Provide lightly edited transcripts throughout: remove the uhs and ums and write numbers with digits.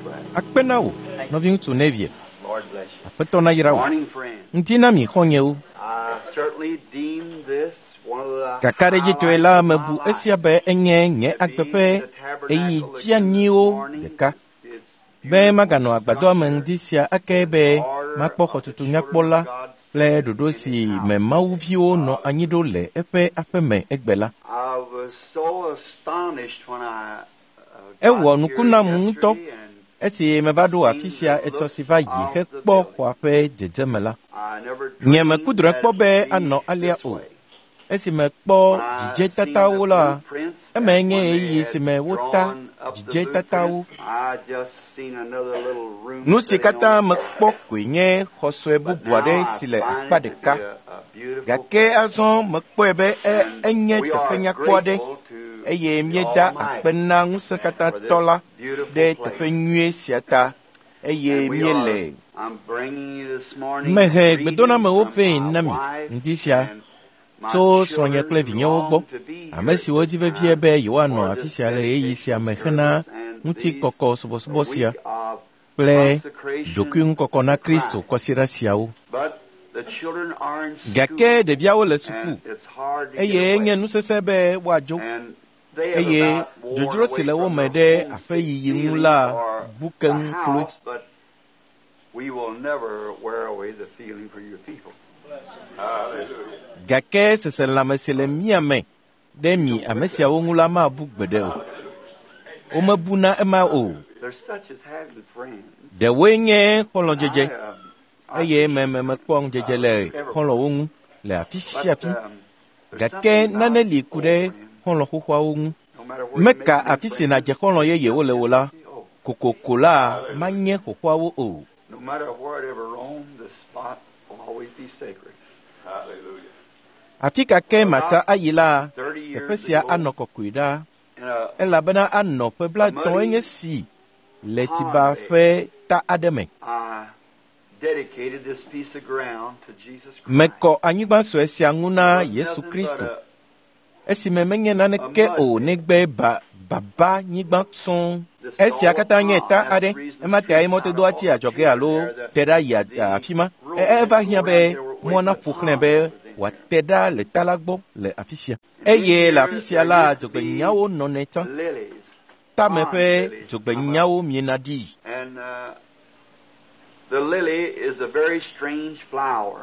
Akpenawo, novi tu nevie. Lord bless you. Apeto na yirawo. Morning, friend. Ntina mi khonyewo. I certainly deem this one of the Kakare ji to ela mabu esia be enye nye agbepe eyi jianiwo deka. Be magano agbado amendisia akebe makpo khotutu nyakpola le dodo si me mawuvio no anyido le epe apeme egbela. I was so astonished when I Ewo nukuna munto esi mevado afisia etosiva yi hekpo kwape jejemela. Nye me kudre kpo be ano alia o. Esi me kpo jije tatawo la. Eme nye eyi esi me wota jije tatawo. Nusi kata me kpo kwenye khoswe bubuade sile akpadeka. Gake azon me kpo ebe enye tepenya kwade. Eye mieda akpena nguse kata tola de tepenyue siata. Eye miele. Mehe gbedona me ofe nami ndisia. So sonye kle vinye ogbo. Amesi woji vevie be yoano afisia le eyi si amehena nti koko sobosia. Ple doku koko na Kristo kosira siawo. Gake de biawo le suku. Eye enye nusesebe wajo. Eye jojoro sile wo mede afe yiyi nula buken kulu. We will never wear away the feeling for your people. Gake sese lamesele miame demi amesia wongula ma bugbede o. O mabuna ema o. There's such as having friends. De wenye kolo jeje. Eye me kwong jeje le kolo wongu le afisi afi. Gake nane likude kolo huwa wongu. Meka afisi na je kolo yeye wole wola. Kokokola manye huwa wo o. No matter wherever roam, the spot will always be sacred. Hallelujah. Afika ke mata ayila epesia anoko kuida elabena anope bla toenye si letiba pe ta ademe I dedicated this piece of ground to Jesus Christ. meko anyigba so esia nguna Yesu Kristo esi memenye nane ke o negbe baba nyigba son esia kata nyeta ade emate ay mote do ati ajoge alo tera ya afima eva hiabe mona puknebe wa teda le talagbo le afisia. Eye la afisia la jogbe nyawo nonetan. Ta mepe jogbe nyawo mienadi. And the lily is a very strange flower.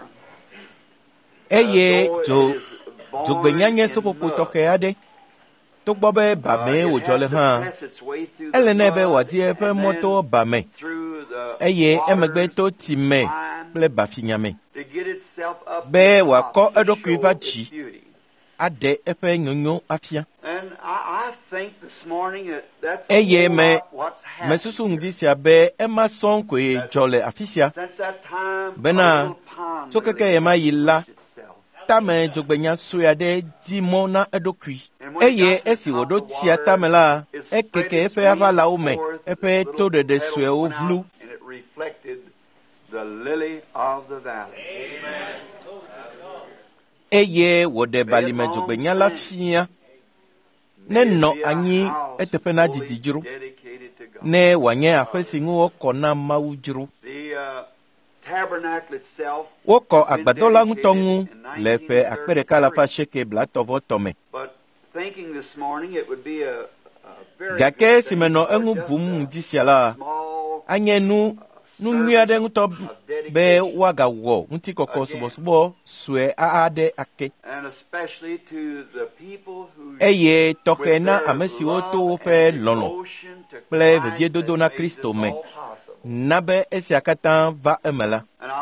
Eye jogbe nyanye sopopo toke ade. Togbo be bame wo jole han. Ele nebe wadi epe moto bame. Eye emegbe to time ple bafinyame. Be wako edokuiva ji ade epe nyonyo afia. Eye me susu ngisi abe ema son kwe jole afisia. Bena tokeke ema yila tame jogbenya soyade dimo na edokui. Eye esi wodo tia tamela ekeke epe avala ome epe to de swe ovlu. The lily of the valley. Amen. Eye wode bali mejogbe nyala fia. Ne no anyi etepe na didijuru. Ne wanye afesi ngu woko na mawujuru. Woko agbadola ngutongu lepe akpere kalafa sheke blatovo tome. Gake simeno engu bum disiala. Anye nunyade nguto be waga wo nti koko subo swe aade ake eye tokena amesi woto pe lono ple vedie dodo na Kristo me nabe esi akata va emela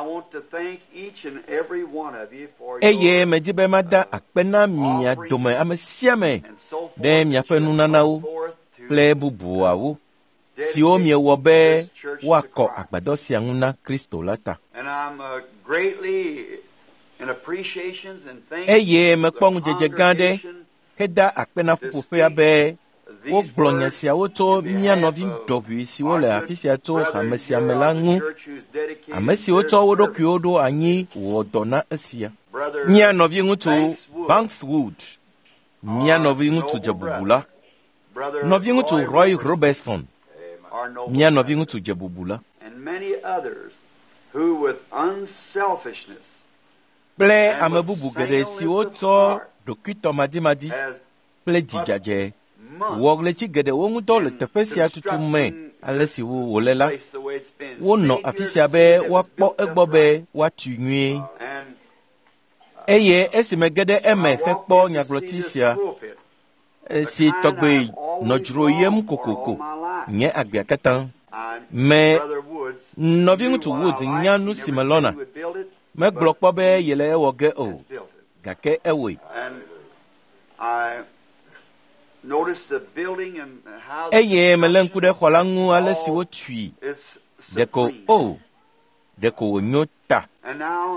eye medibe mada akpena mia dome amesiame de mia penu nanawo ple bubuawo si o mie wo be wako agbado si anguna Kristo lata. Eye me kpong jeje gande heda akpena pupupe abe wo gblonya si awoto mia novi dobi si wo le afisia to hamesi amelangu amesi oto wodo kyodo anyi wo dona asia mia novi ngutu Bankswood mia novi ngutu Jabubula novi ngutu Roy Robertson our noble mia nɔvi pastor, ŋutsu dze bubu la and many others who with unselfishness kple ame bubu geɖe siwo tsɔ ɖokuitɔmadimadi has kple dzidzadze wɔ months ɣleti geɖewo ŋu dɔ le teƒe sia tutu me ale si wòle la place the way it's been. wonɔ Stay afi here sia to be see that woakpɔ it's built egbɔ up be right. woatui nyuie And eye esime ge ɖe eme I walked hekpɔ in to see nyagblɔti this sia pulpit, si tɔgbe nɔ dzro yem kokoko nye agbea katã me Brother Woods nɔvi knew ŋutsu what Wood I liked. nya He nu si never me said lɔna he would build it, megblɔ kpɔ be yele ewɔ ge o has built it. gake ewoe And I noticed the building and how the eye mele ŋku ɖe xɔ la ŋu ale all si wotui it's ɖeko supreme. o ɖeko wònyo ta And now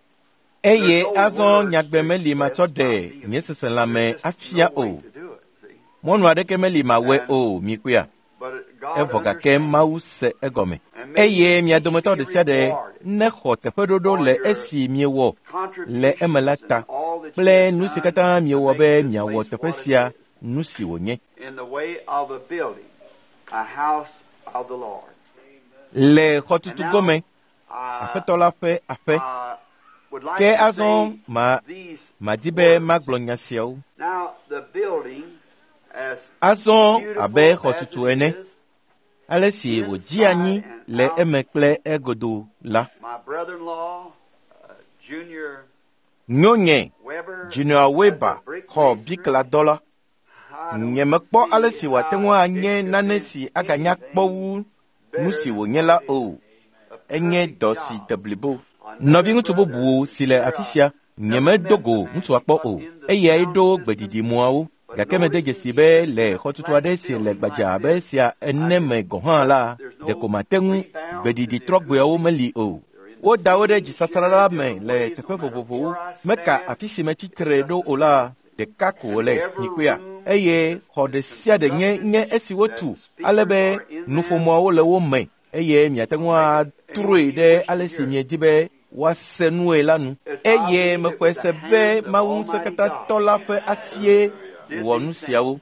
eye azɔ nyagbe meli matsɔ ɖe nye seselãme afia o mɔnu aɖeke meli mawɔe o mikuia evɔ gake Mawu se egɔme eye mia dometɔ ɖe sia ɖe nexɔ teƒeɖoɖo le esi miewɔ le eme la ta kple nu si katã miewɔ be miawɔ teƒe sia nu si wònye in the way of a building, a house of the Lord. le xɔtutu gome I aƒetɔ la ƒe aƒe would like ke to azɔ say these madi be words. magblɔ nya siawo Now the building, as azɔ beautiful abe as xɔtutu it ene is, ale si wòdzi anyi le eme kple egodo la my brother-in-law, Junior nyonye Weber, Junior Weber as a brick xɔ mason, bikladɔ la I don't nye mekpɔ see ale si wòate ŋu how anye it could nane be si aganya anything kpɔ wu nu si better wònye la than o a enye perfect dɔ si job. de blibo Another nɔvi ŋutsu brother, bubu si le afi sia nye medogo ŋutsua kpɔ o eyae ɖo gbedidimuawo gake mede dzesi be le xɔtutu aɖe si le gbadza abe sia ene me gɔ̃ hã la ɖeko mate ŋu gbedidi trɔgbeawo meli o woda wo ɖe dzisasra la me le teƒe vovovowo meka afi si metsitre ɖo o la ɖeka ko wòle nyikuia eye xɔ ɖe sia ɖe nye esi wotu ale be nuƒomɔawo le wo me eye miate ŋu atrɔe ɖe ale si miedi be woase nue la nu eye mexɔe se be Mawu Ŋusẽkatãtɔ la ƒe asie wɔ nu siawo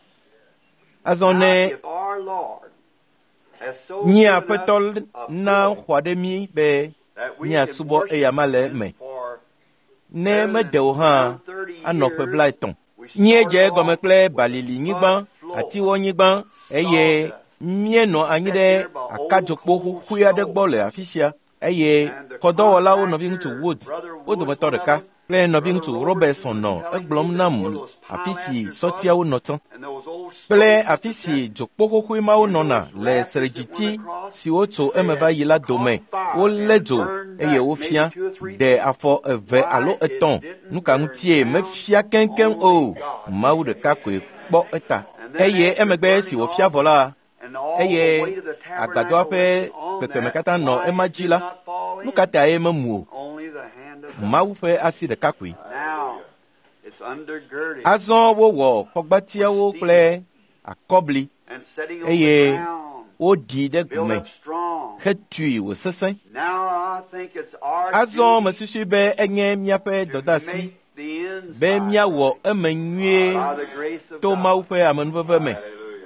azɔ ne If our Lord has so nye given us aƒetɔ a na building xɔ ɖe mí be that we nye can asubɔ worship eya ma le in eme for ne mede o hã anɔ ƒe blaetɔ̃ míedze egɔme kple balilinyigba atiwɔnyigba eye míenɔ anyi ɖe akadzokpo ƒuƒui aɖe gbɔ le afi sia eye xɔdɔwɔlawo nɔvi ŋutsu Wood wo dometɔ ɖeka kple nɔvi ŋutsu Robertson nɔ egblɔm nam afi si sɔtiawo nɔ tsã and those old kple afi si dzokpo ƒuƒui mawo nɔna le sredziti si wotso eme va yi la dome wolé dzo eye wofia ɖe afɔ eve alo etɔ̃ nu ka ŋutie mefia keŋkeŋ o Mawu ɖeka koe kpɔ eta eye emegbe si wòfia vɔ la and all eye the weight of the agbadɔa tabernacle ƒe on kpekpeme that, katã nɔ why ema it dzi did la not fall nu in? ka tae memu o Only the hand of God. Mawu ƒe asi ɖeka koe Now it's undergirded azɔ wowɔ xɔgbatiawo kple akɔbli and setting on eye the ground, woɖii ɖe built gume up strong. hetui wòsesẽ Now I think it's our azɔ duty mesusui be enye míaƒe to dɔdeasi make the inside be míawɔ eme nyuie by the grace of to God. Mawu ƒe amenuveve me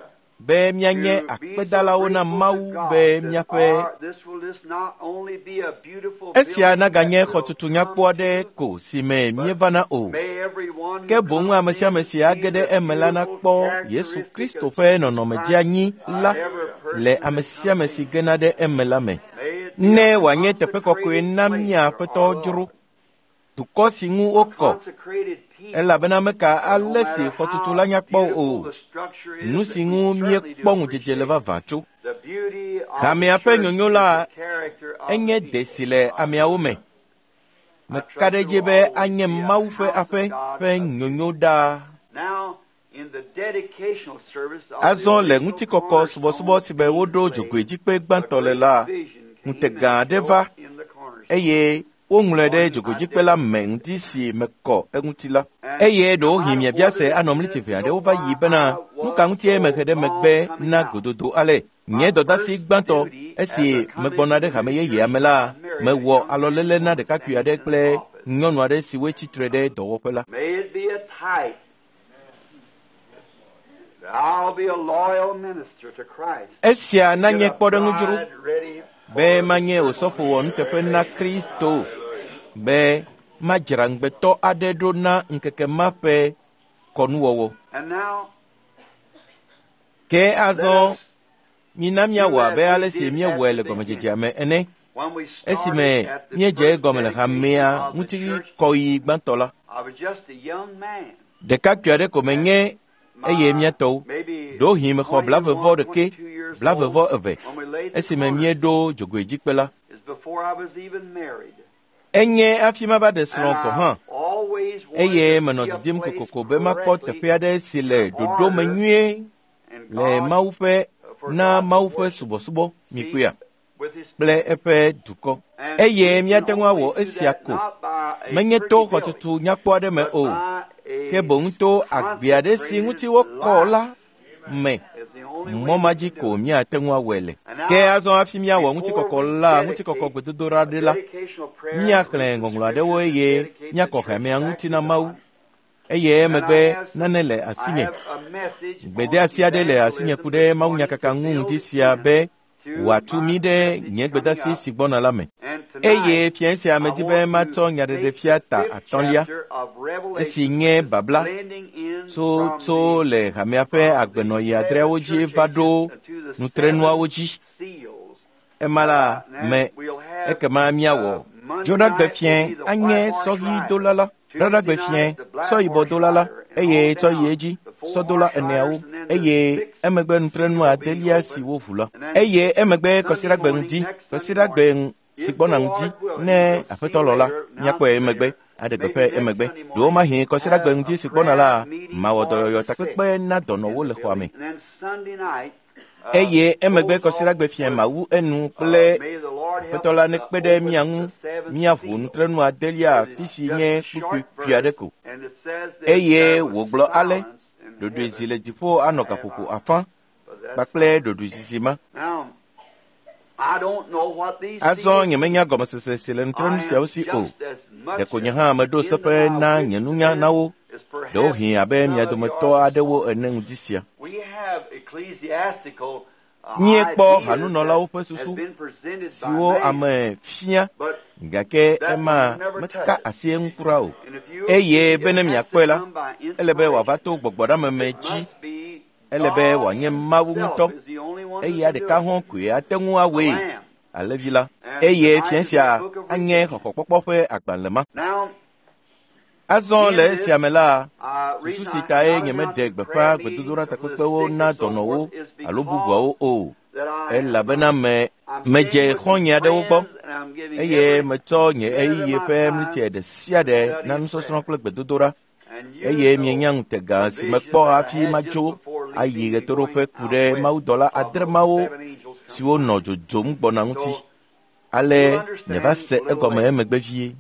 be míanye akpedalawo na Mawu be míaƒe This will just not only be a beautiful esia building naganye that will xɔtutu nyakpɔ aɖe ko si me míevana o may everyone ke who boŋ comes ame sia ame in si see age ɖe the eme la beautiful nakpɔ Yesu characteristic Kristo of ƒe Jesus nɔnɔme Christ. dzeanyi la Every person le that ame comes sia ame si in, gena ɖe eme la me may it be ne a wòanye teƒe kɔkɔe consecrated na place mía for aƒetɔ our dzro Lord. dukɔ si ŋu wokɔ Consecrated people. elabena meka No ale si matter xɔtutu how la nyakpɔ beautiful o the structure is, nu that si we ŋu certainly míekpɔ do ŋudzedze le appreciate. vavã tso The beauty of hamea the ƒe church nyonyo is la the character of enye the de people. si le ameawo me meka ɖe dzi be anye Mawu ƒe aƒe ƒe nyonyo ɖaa Now, in the dedicational service of azɔ the le original ŋutikɔkɔ subɔsubɔ si be woɖo dzogoedzikpe gbãtɔ le la ŋute gã aɖe va eye woŋlɔe ɖe dzogoedzikpe la me ŋdi si mekɔ eŋuti la eye ɖewohĩ miabia se anɔ mliti ʋɛ aɖewo va yi bena nu ka ŋutie mehe ɖe megbe na gododo ale nye dɔdasi gbãtɔ esi megbɔna ɖe hame yeyea me la mewɔ alɔléle na ɖekakpui aɖe kple nyɔnu aɖe siwoe tsitre ɖe dɔwɔƒe la May it be a type I'll be a loyal minister to Christ. Esia na nye kpɔɖeŋu dzro be manye osɔfo wɔ nuteƒe na Kristo be madzra ŋgbetɔ aɖe ɖo na ŋkeke ma ƒe kɔnuwɔwɔ. And now, Ke azɔ mina miawɔ abe ale si miewɔe le gɔmedzedzea me ene. when we Esime started at the míedze first egɔme le hamea of the ŋuti church, kɔyi gbãtɔ la, I was just a young man. ɖekakpui aɖe ko menye eye míetɔwo. Maybe Ɖo hime xɔ 21, blavevɔ ɖeke, 22 years blavevɔ old eve. when we laid the Esime corner. míeɖo dzogoedzikpe la, Is before I was even married. enye hafi mava ɖe srɔ̃ And kɔ hã. I always wanted Eye to menɔ see a didim place kokoko be makpɔ correctly teƒe aɖe si le ɖoɖo me nyuie and le God Mawu ƒe for na God Mawu to ƒe worship subɔsubɔ see mikuia with His kple eƒe dukɔ. And Eye we míate can ŋu only awɔ do esia that ko, not by a menye pretty to building, xɔtutu nyakpɔ aɖe me but o, by a ke boŋ to agbe aɖe si ŋuti wokɔ la me. is the only way Mɔ ma we dzi can ko do it. míate ŋu awɔe le. And now, Ke azɔ hafi míawɔ before ŋutikɔkɔ we la, dedicate ŋutikɔkɔ gbedodoɖa ɖe la, dedicational prayer, míaxlẽ read some ŋɔŋlɔ aɖewo scriptures, eye dedicate the míakɔ church hamea back ŋuti to na God. Mawu. Eye And I emegbe have some- nane le I asinye. have a message Gbede on asi aɖe le asinye evangelism ku ɖe this Mawu morning nyakaka to ŋu build ŋuti sia in be to wòatu my mi ɖe message nye coming gbedasi up. si gbɔna la me. And Eye tonight, fia sia I medi be want matsɔ to nyaɖeɖefia take ta the fifth atɔ̃lia chapter of Revelation, esi nye babla blending in tso from le hamea ƒe agbenɔyi adreawo dzi va ɖo nutrenuawo dzi. seals. Ema la me ekema míawɔ dzɔɖagbefia anye sɔɣidola la, ɖaɖagbefia sɔyibɔdola la, eye tsɔ yi edzi sɔdola eneawo, eye emegbe nutrenu adelia si woʋu la, eye emegbe kɔsiɖagbe ŋdi, kɔsiɖagbe si gbɔna ŋdi ne aƒetɔ lɔ la, míakpɔe emegbe aɖe gbeƒe emegbe. Ɖewo mahi kɔsiɖagbe ŋdi si gbɔna la, mawɔ dɔyɔyɔ takpekpe na dɔnɔwo le xɔa me. Eye emegbe kɔsiɖagbefia mawu enu kple aƒetɔ la nekpe ɖe mía ŋu míaʋu nutrenu adelia afi si nye kpukpui aɖe ko. Eye wògblɔ ale, ɖoɖoe zi le dziƒo anɔ gaƒoƒo afã kpakple ɖoɖoe zizi ma. Azɔ nyemenya gɔmesese si le nutrenu siawo si o. Ɖeko nye hã meɖo seƒe na nye nunya na wo. Ɖewo hĩ abe mia dometɔ aɖewo ene ŋdi sia. Míekpɔ hanunɔlawo ƒe susu siwo ame fia, gake ema meka asi eŋu kura o. Eye be ne miakpɔe la, ele be wòava to gbɔgbɔɖameme dzi, ele be wòanye Mawu ŋutɔ, eya ɖeka hɔ̃ koe ate ŋu awɔe, alẽvi la. Eye fia sia anye xɔxɔkpɔkpɔ ƒe agbalẽ ma. Azɔ le esia me la, susu si tae nyemeɖe gbeƒã gbedodoɖa takpekpewo na dɔnɔwo alo bubuawo o, elabena medze xɔ̃nye aɖewo gbɔ, eye metsɔ nye ɣeyiɣi ƒe mliti ɖe sia ɖe na nusɔsrɔ̃ kple gbedodoɖa, eye mienya ŋutega si mekpɔ hafi madzo ayi ɣetoɖoƒe ku ɖe mawudɔla adre mawo siwo nɔ dzodzom gbɔna ŋuti. Ale nye va se egɔme emegbe vie.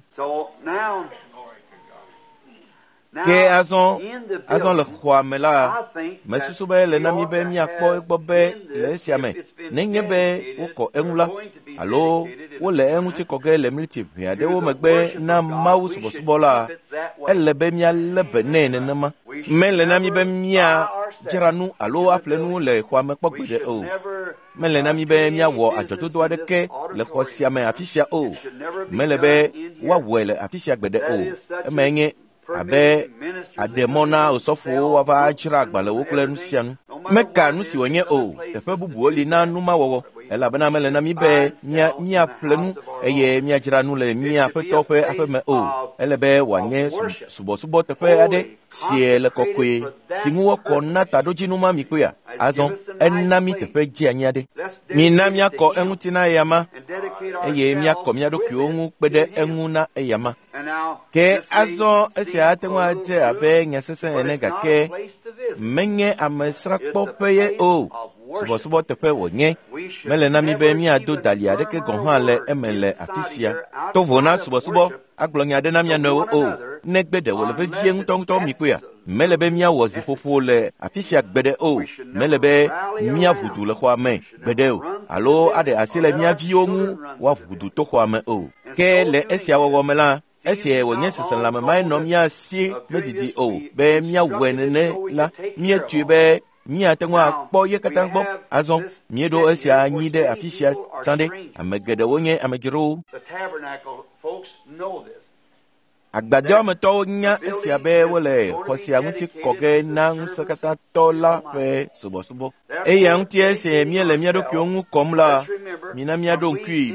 Ke azɔ le xɔa me la, mesusu be le na mi be míakpɔ egbɔ be le esia me, nenye be wokɔ eŋu la, alo wole eŋuti kɔ ge le mliti ʋɛ aɖewo megbe na Mawu subɔsubɔ la, ele be míalé be nɛ nenema. Mele na mi be míadzra nu alo aƒle nu le xɔa me kpɔ gbeɖe o. Mele na mi be míawɔ adzɔdodo aɖeke le xɔ sia me afi sia o. Mele be woawɔe le afi sia gbeɖe o. Eme nye abe aɖemɔ na osɔfowo woava dzra agbalẽwo kple nu sia nu. Meka nu si wònye o, teƒe bubuwo li na nu ma wɔwɔ, elabena mele na mi be míaƒle nu eye míadzra nu le mía aƒetɔ ƒe aƒe me o. Ele be wòanye subɔsubɔ teƒe aɖe si le kɔkɔe, si ŋu wokɔ na taɖodzinu ma mi koea. Azɔ ena mi teƒe dzeanyi aɖe. Mina míakɔ eŋuti na eya ma, eye míakɔ mía ɖokuiwo ŋu kpe ɖe eŋu na eya ma. Ke azɔ esia ate ŋu adze abe nyasesẽ ene, gake menye amesrakpɔƒe ye o, subɔsubɔ teƒe wònye. Mele na mi be míado dali aɖeke gɔ̃ hã le eme le afi sia. Tovo na subɔsubɔ agblɔ nya ɖe na mía nɔewo o, negbe ɖe wòle vevie ŋutɔŋutɔ mi koea. Mele be míawɔ ziƒoƒo le afi sia gbeɖe o, mele be míaʋu du le xɔa me gbeɖe o, alo aɖe asi le mía viwo ŋu woaʋu du to xɔa me o. Ke le esia wɔwɔ me la, esia wònye seselãme mae nɔ mía sie medidi o, be míawɔe nene la, míetui be míate ŋu akpɔ ye katã gbɔ. Azɔ míeɖo esia anyi ɖe afi sia tsã ɖe. Ame geɖewo nye amedzrowo. Agbadɔmetɔwo nya esia be wole xɔ sia ŋuti kɔ ge na ŋusẽkatãtɔ la ƒe subɔsubɔ. Eya ŋutie ese míele mía ɖokuiwo ŋu kɔm la, mina míaɖo ŋkui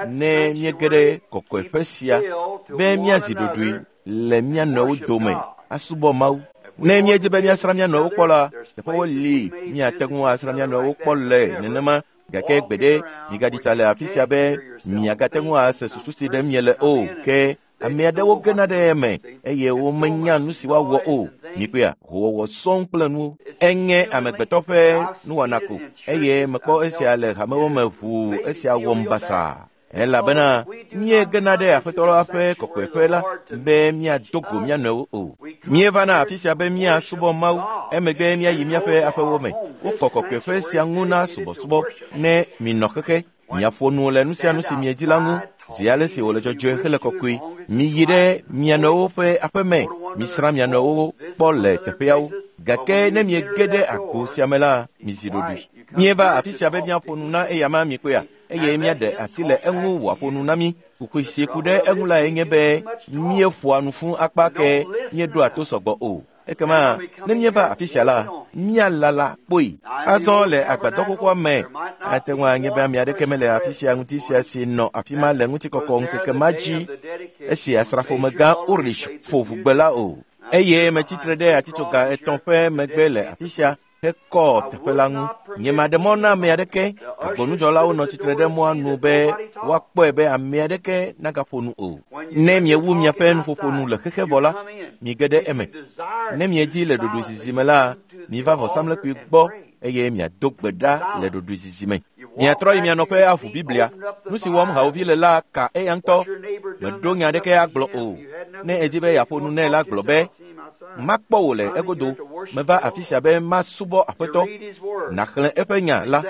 ne míege ɖe kɔkɔeƒe sia be míazi ɖoɖoe le mía nɔewo dome asubɔ Mawu. Ne míedzi be míasra mía nɔewo kpɔ la, teƒewo li míate ŋu asra mía nɔewo kpɔ le nenema, gake gbeɖe migaɖi tsa le afi sia be miagate ŋu ase susu si ɖem miele o, ke ame aɖewo gena ɖe eme eye womenya nu si woawɔ o. Mikpɔa wɔwɔ sɔŋ kple nuwo enye amegbetɔ ƒe nuwɔna ko, eye mekpɔ esia le hamewo me ʋuu esia wɔm basaa. Elabena míegena ɖe Aƒetɔ la ƒe kɔkɔeƒe la be míado go mía nɔewo o. Míevana afi sia be míasubɔ Mawu, emegbe míayi míaƒe aƒewo me. Wokɔ kɔkɔeƒe sia ŋu na subɔsubɔ ne minɔ xexe, miaƒo nu le nu sia nu si miedzi la ŋu zi ale si wòle dzɔdzɔe hele kɔkɔe. Miyi ɖe mia nɔewo ƒe aƒe me, misra mia nɔewo kpɔ le teƒeawo, gake ne miege ɖe agbo sia me la, mizi ɖoɖoe. Míeva afi sia be míaƒo nu na eya ma mikpɔa, eye míaɖe asi le eŋu wòaƒo nu na mí. Kukui si ku ɖe eŋu lae nye be míeƒoa nu ƒu akpa ke míeɖoa to sɔgbɔ o. Ekema ne míeva afi sia la, míalala kpoe. Azɔ le agbadɔkokɔa me, ate ŋu anye be ame aɖeke mele afi sia ŋuti sia si nɔ afi ma le ŋutikɔkɔ ŋkeke ma dzi esi asrafomegã Ulrich ƒo ʋugbe la o. Eye metsitre ɖe atitsoga 3 ƒe megbe le afi sia hekɔ teƒe la ŋu. Nye maɖe mɔ na ame aɖeke, agbonudzɔlawo nɔ tsitre ɖe mɔa nu be woakpɔe be ame aɖeke nagaƒo nu o. Ne miewu miaƒe nuƒoƒo nu le xexe vɔ la, miege ɖe eme. Ne miedzi le ɖoɖoezizi me la, miva vɔsamlekpui gbɔ eye miado gbe ɖa le ɖoɖoezizi me. Miatrɔ yi mia nɔƒe aʋu Biblia. Nu si wɔm hawòvi le la ka eya ŋutɔ. Meɖo nya aɖeke agblɔ o. Ne edi be yeaƒo nu nɛ la gblɔ be makpɔ wò le egodo, meva afi sia be masubɔ Aƒetɔ, naxlẽ eƒe nya la,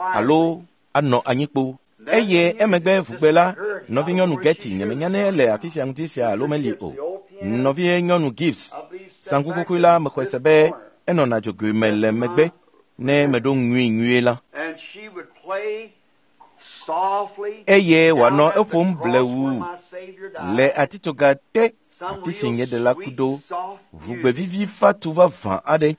alo anɔ anyikpo. Eye emegbe ʋugbe la, nɔvinyɔnu Getty, nyemenya ne ele afi sia ŋuti sia alo meli o. Nɔvinyɔnu Gibbs, saŋkukuku la mexɔe se be enɔna dzogoe me le megbe ne meɖo nyuie la. Eye wòanɔ eƒom blewu le atitsoga te afi si nye ɖela ku ɖo, ʋugbevivi fatu vavã aɖe.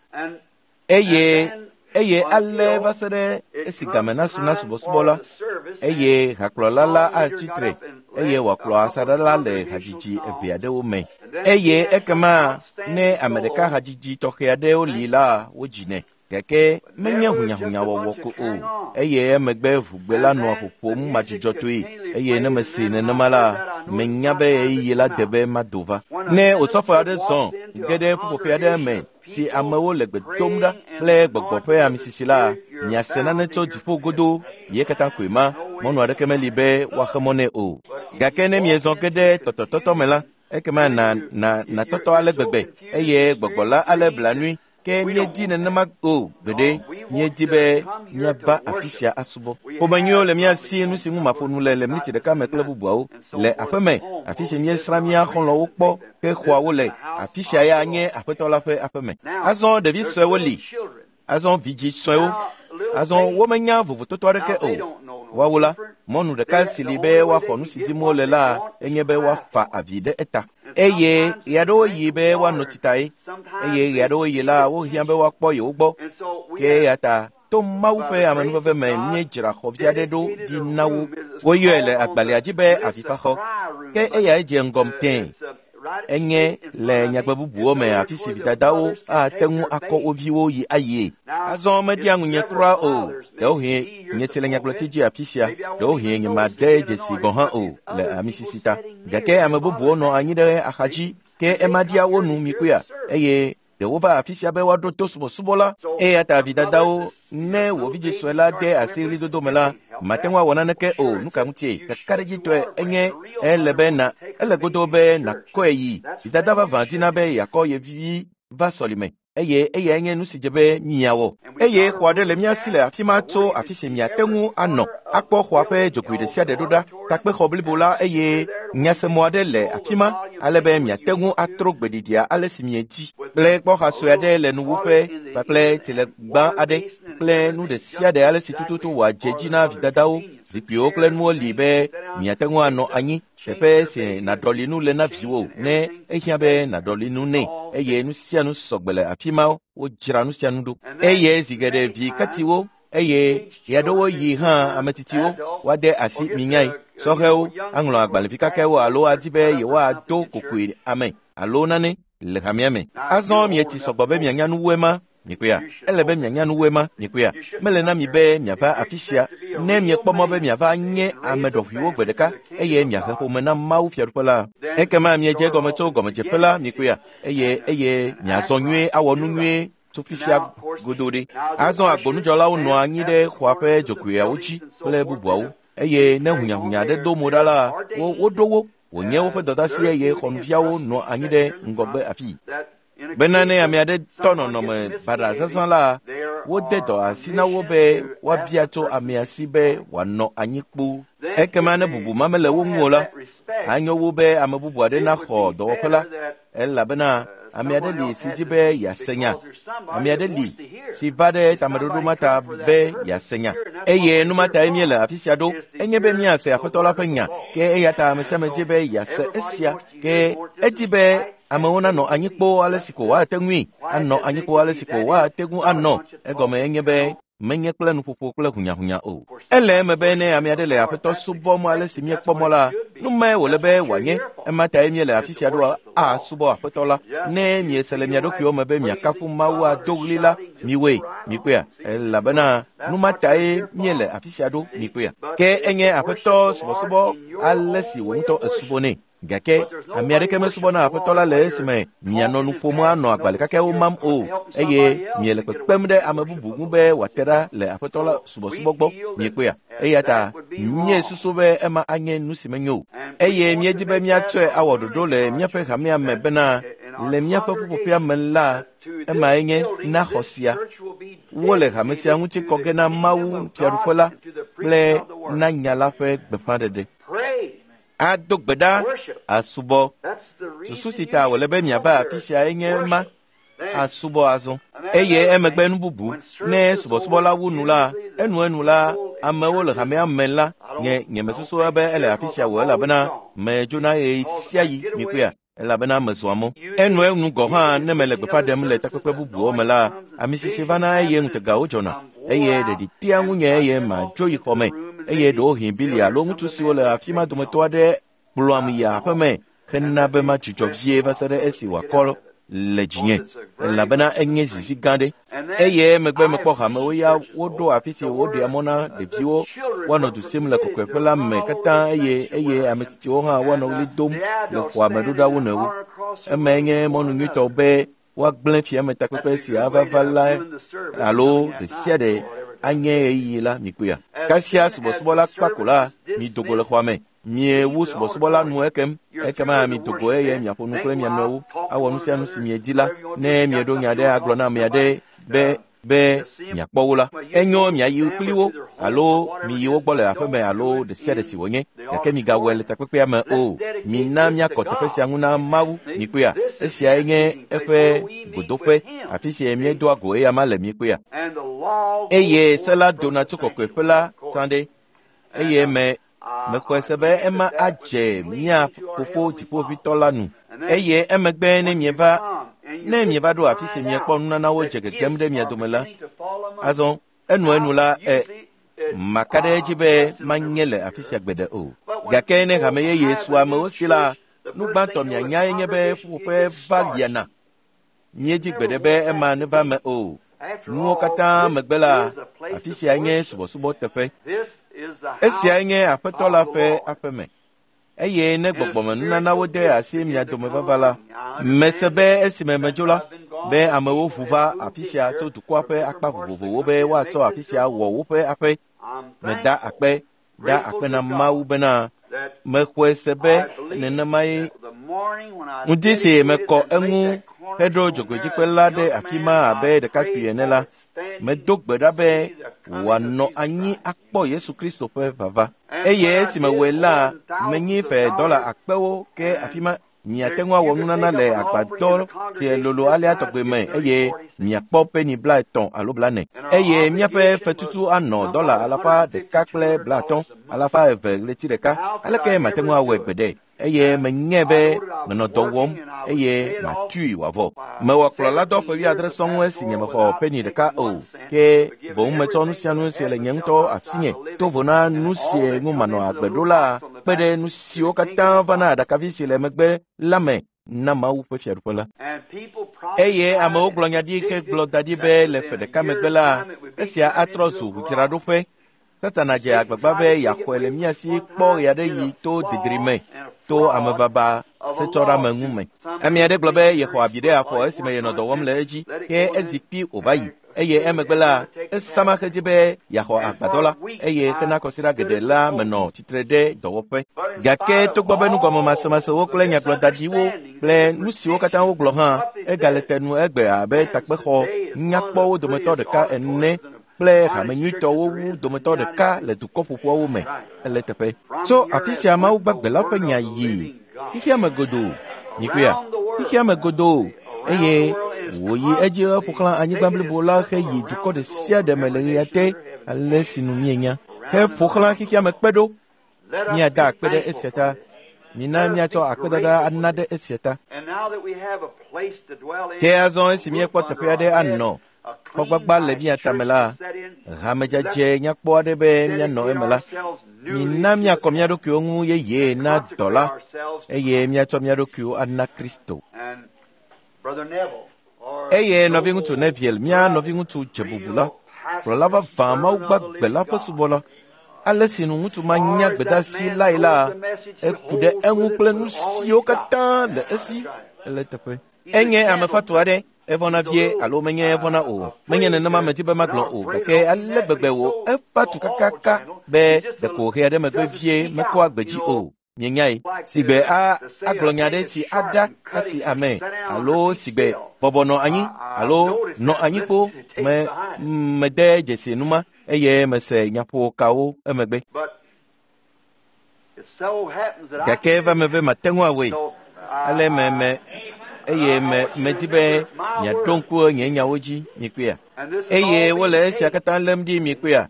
Eye ale va se ɖe esi game nasu na subɔsubɔ la, eye hakplɔla la atsitre, eye wòakplɔ asaɖa la le hadzidzi 2 aɖewo me. Eye ekema ne ame ɖeka hadzidzi tɔxɛ aɖewo li la, wodzine. Gake menye hunyahunya wɔwɔ ko o. Eye emegbe ʋugbe la nɔa ƒoƒom madzudzɔtɔe, eye ne mese nenema la, menya be eye la de be mado va. Ne osɔfo aɖe zɔ ge ɖe ƒuƒoƒe aɖe me si amewo le gbe dom ɖa kple gbɔgbɔ ƒe amisisi la, miase nane tso dziƒo godo, ye katã koe ma, mɔnu aɖeke meli be woaxe mɔ nɛ o. Gake ne miezɔ ge ɖe tɔtɔtɔtɔ me la, ekema natɔtɔ ale gbegbe, eye gbɔgbɔ la ale blanui. Ke miedi nenema o gbeɖe, miedi be miava afi sia asubɔ. Ƒomenyuiwo le miasi nu si ŋu maƒo nu le miniti ɖeka me kple bubuawo. Le aƒe me, afi si miesra mía xɔlɔ̃wo kpɔ, ke xɔawo le, afi sia ya nye Aƒetɔ la ƒe aƒe me. Azɔ ɖevi sɔewo li, azɔ vidzi sɔewo, azɔ womenya vovototo aɖeke o. Woawo la, mɔnu ɖeka si li be woaxɔ nu si dim wole la, enye be woafa avi ɖe eta. Eye ɣe aɖewo yi be woanɔ titae, eye ɣe aɖewo yi la wohiã be woakpɔ yewo gbɔ. Ke ya ta to Mawu ƒe amenuveve me míedzra xɔvi aɖe ɖo ɖi na wo. Woyɔe le agbalẽa dzi be avifaxɔ. Ke eya edze ŋgɔm tẽ. Enye le nyagbe bubuwo me afi si vidadawo ate ŋu akɔ wo viwo yi ayie. Azɔ meɖia ŋunye kura o. Ɖewohĩ nye si le nyagblɔti dzi afi sia, ɖewohĩ nye made dzesi gɔ̃ hã o le amisisi ta. Gake ame bubuwo nɔ anyi ɖe axadzi, ke emaɖia wo nu mikpɔa, eye ɖewo va afi sia be woaɖo to subɔsubɔ la. Eya ta vidadawo, ne wò vidzi sue la de asi ɣlidodo me la, mate ŋu awɔ naneke o, nu ka ŋutie, kakaɖedzitɔe enye ele be ele godo be nakɔe yi. Vidada vavã dina be yeakɔ ye vi va sɔlime. eye nye nu si dze be miawɔ eye xɔ aɖe le mía si le afi ma tso afi si miate ŋu anɔ akpɔ xɔa ƒe dzogoe ɖe sia ɖe ɖo ɖa takpexɔ blibo la eye nyasemɔ aɖe le afi ma ale be miate ŋu atrɔ gbeɖiɖia ale si miedi kple kpɔxa sue aɖe le nuwuƒe kpakple telegba aɖe kple nu ɖe sia ɖe ale si tututu wòadze dzi na vidadawo zikpuiwo kple nuwo li be miate ŋu anɔ anyi teƒe si naɖɔli nu le na viwo ne ehiã be naɖɔli nu nɛ eye nu sia nu sɔgbe le afi ma wodzra nu sia nu ɖo eye zi geɖe vi ketiwo eye yaɖewo yi hã ametitsiwo woade asi minyae sɔhɛwo aŋlɔ agbalẽvi kakɛwo alo adi be yewoado kokoe ame alo nane le hamea me azɔ mieti sɔgbɔ be mianya nuwoe ma mikoya ele be mianya nuwoe ma mikoya mele na mi be miava afi sia ne miekpɔ mɔ be miava nye ame ɖɔʋuiwo gbe ɖeka eye miahe ƒome na Mawu fiaɖuƒe la ekema miedze gɔme tso gɔmedzeƒe la mikoya eye miazɔ nyuie awɔ nu nyuie tso fifia godo ɖe azɔ agbonudzɔlawo nɔ anyi ɖe xɔa ƒe dzogoeawo dzi kple bubuawo eye ne hunyahunya aɖe do mo ɖa la woɖo wo wònye woƒe dɔdasi eye xɔnuviawo nɔ anyi ɖe ŋgɔgbe afii bena ne ame aɖe tɔ nɔnɔme baɖa zazã la wode dɔ asi na wo be woabia tso amea si be wòanɔ anyi kpoo ekema ne bubu ma mele wo ŋu o la anyo wo be ame bubu aɖe naxɔ dɔwɔƒe la elabena ame aɖe li si di be yeasenya ame aɖe li si va ɖe tameɖoɖo ma ta be yeasenya eye nu ma tae míele afi sia ɖo enye be míase aƒetɔ la ƒe nya ke eya ta ame sia ame di be yease esia ke edi be amewo nanɔ anyi kpo ale si ko woate ŋui anɔ anyi kpo ale si ko woate ŋu anɔ egɔme enye be menye kple nuƒoƒo kple hunyahunya o ele eme be ne ame aɖe le aƒetɔ subɔm ale si miekpɔ mɔ la nume wòle be wòanye ema tae miele afi sia ɖo asubɔ aƒetɔ la ne miese le mia ɖokuiwo me be miakafu Mawu ado ɣli la miwoe mikpea elabena numa tae miele afi sia ɖo mikpea ke enye aƒetɔ subɔsubɔ ale si wò ŋutɔ esubɔ nɛ gake ame aɖeke mesubɔ na aƒetɔ la le esime mianɔ nu ƒom anɔ agbalẽ kakɛwo mam o eye miele kpekpem ɖe ame bubu ŋu be wòate ɖa le aƒetɔ la subɔsubɔ gbɔ miekpea eya ta mie susu be ema anye nu si menyo o eye miedi be miatsɔe awɔ ɖoɖo le míaƒe hamea me bena le míaƒe ƒuƒoƒea me la ema enye na xɔ sia wole hame sia ŋuti kɔ ge na Mawu fiaɖuƒe la kple na nya la ƒe gbeƒãɖeɖe ado gbe ɖa asubɔ susu si ta wòle be miava afi sia enye ma asubɔ azɔ eye emegbe nu bubu ne subɔsubɔ wu nu la enu la amewo le hamea me la nye mesusu be ele afi sia wò elabena medzona ɣe sia ɣi mikpea elabena mezɔa mɔ enu gɔ hã ne mele gbeƒã ɖem le takpekpe bubuwo me la amisisi vana eye ŋutegawo dzɔna eye ɖeɖi tea ŋu nye eye madzo yi xɔ me eye ɖewo bili alo ŋutsu siwo le afi ma dometɔ aɖe kplɔam yi aƒe me hena be madzudzɔ vie va se ɖe esi wòakɔ le dzinye elabena enye zizi gã ɖe eye megbe mekpɔ hamewo ya woɖo afi si woɖea mɔ na ɖeviwo woanɔ du sim le kɔkɔeƒe la me katã eye ametsitsiwo hã woanɔ ɣli dom le xɔa me ɖo ɖa wo nɔewo eme enye mɔnu nyuitɔ be woagblẽ fiame takpekpe si ava va la alo ɖe sia ɖe anye ɣeyiɣi la mikpea kasia subɔsubɔ la kpako la midogo le xɔa me miewu subɔsubɔ la nu ekema midogo eye miaƒo nu kple mia nɔewo awɔ nu sia nu si miedi la ne mieɖo nya ɖe agblɔ na amea ɖe be miakpɔ wo la enyo miayi kpli wo alo miyi wo gbɔ le aƒe me alo ɖe sia ɖe si wònye gake migawɔe le takpekpea me o mina miakɔ teƒe sia ŋu na Mawu mikpea esia nye eƒe godoƒe afi si miedo ago eya ma le mikpea eye se la dona tso kɔkɔeƒe la tsã ɖe eye mexɔe se be ema adze mia fofo dziƒoʋĩtɔ la nu eye emegbe ne mieva ɖo afi si miekpɔ nunanawo dze gegem ɖe mia dome la azɔ enu la maka ɖe edzi be manye le afi sia gbeɖe o gake ne hame yeye su amewo si la nugbãtɔ mianya nye be ƒuƒoƒe va liana miedi gbeɖe be ema neva me o nuwo katã megbe la afi sia nye subɔsubɔ teƒe esia nye aƒetɔ la ƒe aƒe me eye ne gbɔgbɔme nunanawo de asi mia dome vava la mese be esime medzo la be amewo ʋu va afi sia tso dukɔa ƒe akpa vovovowo be woatsɔ afi sia wɔ woƒe aƒe meda akpe na Mawu bena mexɔe se be nenemae ŋdi si mekɔ eŋu Pedro Jogojikwela de Afima Abe de Kakuyenela, Medok Bedabe, Wano Anyi Akpo Yesu Christo Pe Vava. Eye Simawela, Menyi Fe Dola Akpewo, Ke Afima, Niatengwa Wonunana le Akbadol, Si Lolo Alia Tokbeme, Eye, Niakpope ni Blaton, Alo Blane. Eye, Miape Fetutu Ano, Dola Alafa de Kakle Blaton, Alafa Eve, Letireka, Alake Matengwa Wegbede. Eye menyebe menodowom eye matui wavo me waklola do pe adre sonwe sinye me ho peni de ka o ke bon metonu sianu se le nyento asinye to vona nu se ngu mano agbedola pede nu si o kata vana da kavisi le megbe lame na ma u peche rupola eye ama oglonya di ke glodadi be le pe de ka megbela esia atrosu hujira do fe Satana je agbagba be yakwele miasi kpo yade yi to didrime to amababa se tora mengume amiade globe ye ho abide afo esime ye no dowom le eji ke ezipi obayi eye emegbela esama kejibe ya ho agbadola eye kana kosira gedela meno titrede dowope gake to gbobe nu gomo masama se wo kle nya glodadiwo ple nusi wo kata wo glo han egaletenu egbe abe takpe ho nyakpo wo dometo de ka enne ple hamenyuto wo dometo de ka le dukopupo wo me ele tepe so atisia ma ubagbela pe nya yi ihia magodo nikuya ihia magodo eye woyi eje opukla anyi gbamble bola he yi duko de sia de meleriate ale sinu mienya he fukla ihia makpedo ni ada akpede esieta Nina miacho akpedada anade esieta ke azon simie kwa tepeade anno Kogbagba le bia tamela hamejaje nyakpo ade be mia no emela Nina mia komia do kiongu ye na dola eye mia to mia do kio anna Kristo eye novingu to neviel mia novingu to jebubula rolava fama ugbagbe posubola alesinu mutu manya gbeda si laila ekude enwu plenu si okata le esi ele tepe enye amefatu ade evona vie alo menye evona o menye ne nama metibe maglon o ke alle begbe wo efatu kakaka be de ko he ade megbe vie meko agbeji o nyenyai sibe a aglonyade si ada asi amen alo sibe bobono anyi alo no anyi po me de jesi numa eye mese nyapo kawo emegbe kake va mebe matengwa we ale meme eye metibe nya tonku nya woji mikwia eye wole si akata lemdi mikwia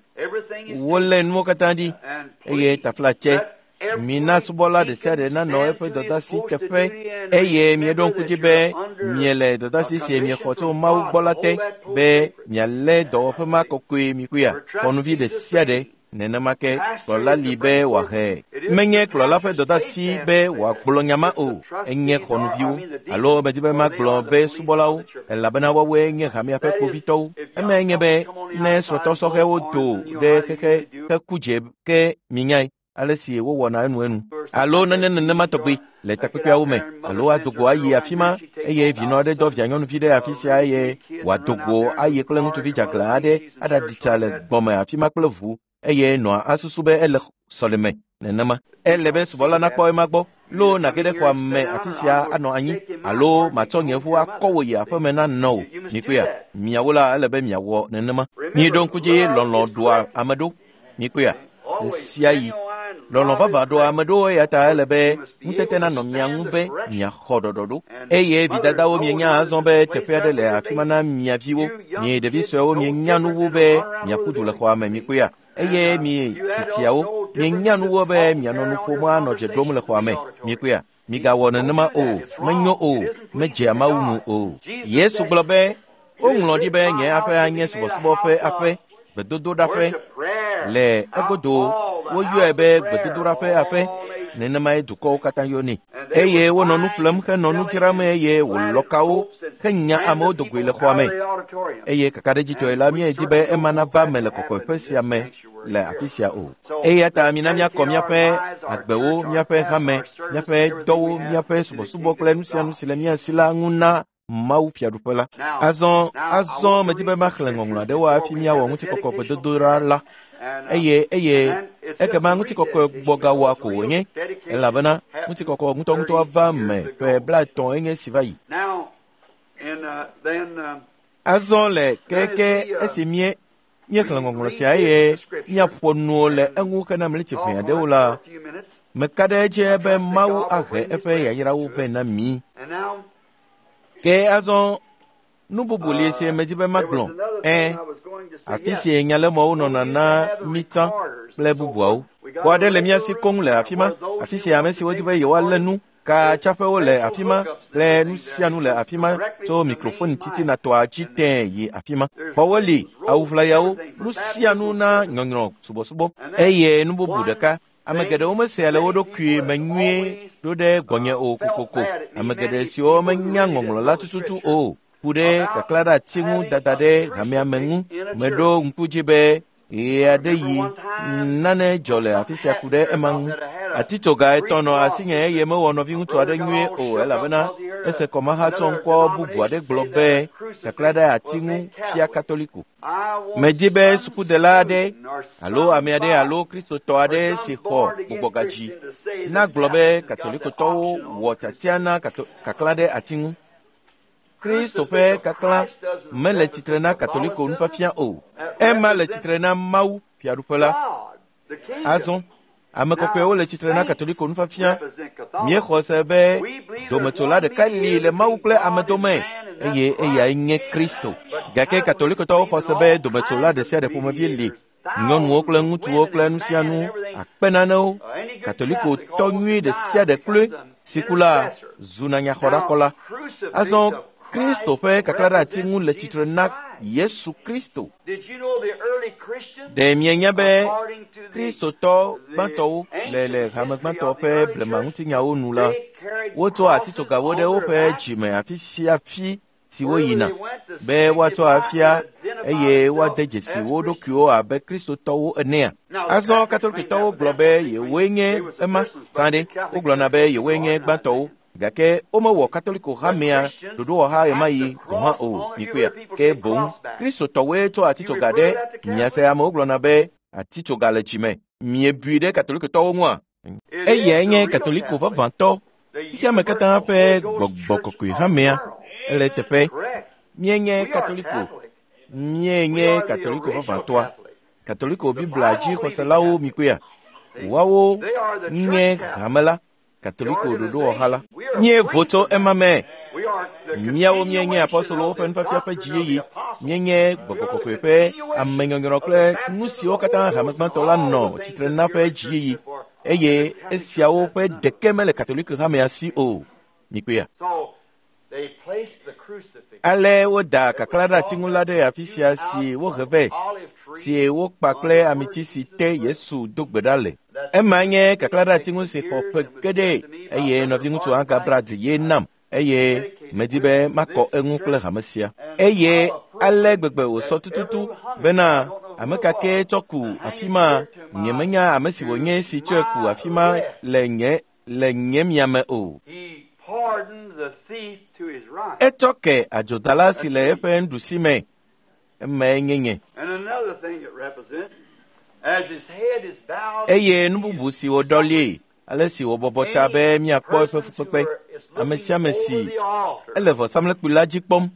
wole nmo katandi eye taflache mina subola de sede na no epe doda si tepe eye mi don kujibe miele doda si se mi khoto ma bolate be miale do pe ma kokui mikwia konuvi de sede nena make tola libe wa he menye klola pe doda si be wa glonyama o enye konuviu alo be dibe ma globe subola o elabana wa we enye hamia pe povito emenye be ne soto so he o do de keke kuje ke minyai alesi wo wona enu alo nene matogbi le takpekwa wo me alo adogo ayi afima eye vino de dovia nyonu vide afisia eye wadogo ayi kle mutu vi jakla ade ada ditale gbome afima klevu eye no asusube ele soleme nenema elebe subola na kpo magbo lo na gede kwa me afisia ano anyi alo matonye fu akowo ya afeme na no nikuya miawola elebe miawo nenema mi don kuje lonlon doa amado nikuya siayi lolo vava do amado ya ta elebe mtetena no miangube nya khodododo eye vidada wo mienya azombe tepede le atimana miaviwo ni deviso wo mienya nuwube nya kudule kwa memikuya eye mi titiawo mienya nuwube miano nukoma no jedom le kwa me mikuya miga wona nema o menyo o meje amawumu o Yesu globe o nlodi be nya ape anye subosubo pe ape bedodo dape le egodo wo yu ebe gbedudura pe ape nenema eduko kata yoni eye wo nonu plem ke nonu tirame eye wo lokawo kenya amodo le kwame eye kakade jito elami ejibe emana va mele kokopesia me le apisia o eye ta minamia komia pe agbewo mia pe hame mia pe dowo mia pe subo klenu sianu silemia sila nguna mau fiadupela azon medibe makhlengonla de wa afimia wo nguti kokko bedudura la eye ekema nguti kokko boga wa ko wonye elabana nguti kokko nguto ava me pe blaton enye sivai azɔ le keke esi mie xlẽ ŋɔŋlɔ sia eye míaƒo nuwo le eŋu ke na mlitsi ʋɛ aɖewo la, meka ɖe edzi be Mawu ahe eƒe yayrawo vɛ na mí. Ke azɔ nu bubu li si medi be magblɔ, afi si nyalemɔwo nɔna na mí tsã kple bubuawo. Xɔ aɖe le mía si koŋ le afi ma, afi si ame siwo di be yewoalé nu ka tsaƒewo le afi ma kple nu sia nu le afi ma tso mikrofoni titinatɔa dzi tẽ yi afi ma. Xɔwo li, awuʋlayawo, nu sia nu na nyɔnyrɔ subɔsubɔ, eye nu bubu ɖeka. Ame geɖewo mesea le wo ɖokui me nyuie ɖo ɖe gbɔnye o kokoko. Ame geɖe siwo menya ŋɔŋlɔ la tututu o, ku ɖe kakla ɖe ati ŋu dada ɖe hamea me ŋu, meɖo ŋku dzi be ɣe aɖe yi nane dzɔ le afi sia ku ɖe ema ŋu. Atitsoga etɔ̃ nɔ asinye eye mewɔ nɔvi ŋutsu aɖe nyuie o, elabena ese kɔmeha tsɔ ŋkɔ bubu aɖe gblɔ be kakla ɖe ati ŋu fia katoliko. Medi be sukudela aɖe alo ame aɖe alo kristotɔ aɖe si xɔ gbugbɔgadzi na gblɔ be katolikotɔwo wɔ tiatia na kakla ɖe ati ŋu. Kristo ƒe kakla mele tsitre na katoliko nufiafia o, ema le tsitre na Mawu fiaɖuƒe la. Azɔ ame kɔkɔewo le tsitre na katoliko nufiafia. Míexɔ se be dometsola ɖeka li le Mawu kple ame dome, eye eyae nye Kristo. Gake katolikotɔwo xɔ se be dometsola ɖe sia ɖe ƒomevi li, nyɔnuwo kple ŋutsuwo kple nu sia nu akpenanewo. Katolikotɔ nyui ɖe sia ɖe kloe si ku la zuna nyaxɔɖakɔla. Azɔ Kristo ƒe kakla ɖe ati ŋu le tsitre na Yesu Kristo. Ɖe mienya be kristotɔ gbãtɔwo le hame gbãtɔwo ƒe blema ŋutinyawo nu la, wotsɔ atitsogawo ɖe woƒe dzime afi sia afi si woyina be woatsɔ afia eye woade dzesi wo ɖokuiwo abe kristotɔwo enea. Azɔ katolikotɔwo gblɔ be yewoe nye ema zã ɖe, wogblɔna be yewoe nye gbãtɔwo, gake womewɔ katoliko hamea ɖoɖo wɔha ema yi hã o mikpea, ke boŋ kristotɔwoe tsɔ atitsoga ɖe miase amewo gblɔna be atitsoga le dzime, miebui ɖe katolikotɔwo ŋua. Eyae nye katoliko vavãtɔ, ame katã ƒe gbɔgbɔ kɔkɔe hamea ele teƒe. Mienye katoliko, mienye katoliko vavãtɔa, katoliko biblia dzi xɔselawo mikpea, woawo nye hamela katoliko ɖoɖo wɔha la. Míevo tso ema me. Míawo mienye apɔstolowo ƒe nufiafia ƒe dziyeyi, mienye gbɔgbɔ kɔkɔe ƒe amenyɔnyrɔ kple nu siwo katã hamegbãtɔ la nɔ tsitre na ƒe dziyeyi, eye esiawo ƒe ɖeke mele katoliko hamea si o mikpea. Ale woda kakla ɖe ati ŋu la ɖe afi sia si wohe vɛ, si wokpa kple amiti si te Yesu do gbe ɖa le. Ema nye kakla ɖe ati ŋu si xɔ ƒe geɖe, eye nɔvi ŋutsu Agabrad ye nam, eye medi be makɔ eŋu kple hame sia. Eye ale gbegbe wòsɔ tututu bena ame kake tsɔ ku afi ma, nyemenya ame si wònye si tsɔe ku afi ma le nye miame o. Etsɔ ke adzodala si le eƒe nuɖusi me, eme nye. Eye nu bubu si wòɖɔlie, ale si wòbɔbɔ ta be míakpɔ eƒe fukpekpe, ame sia ame si ele vɔsamlekpui la dzi kpɔm,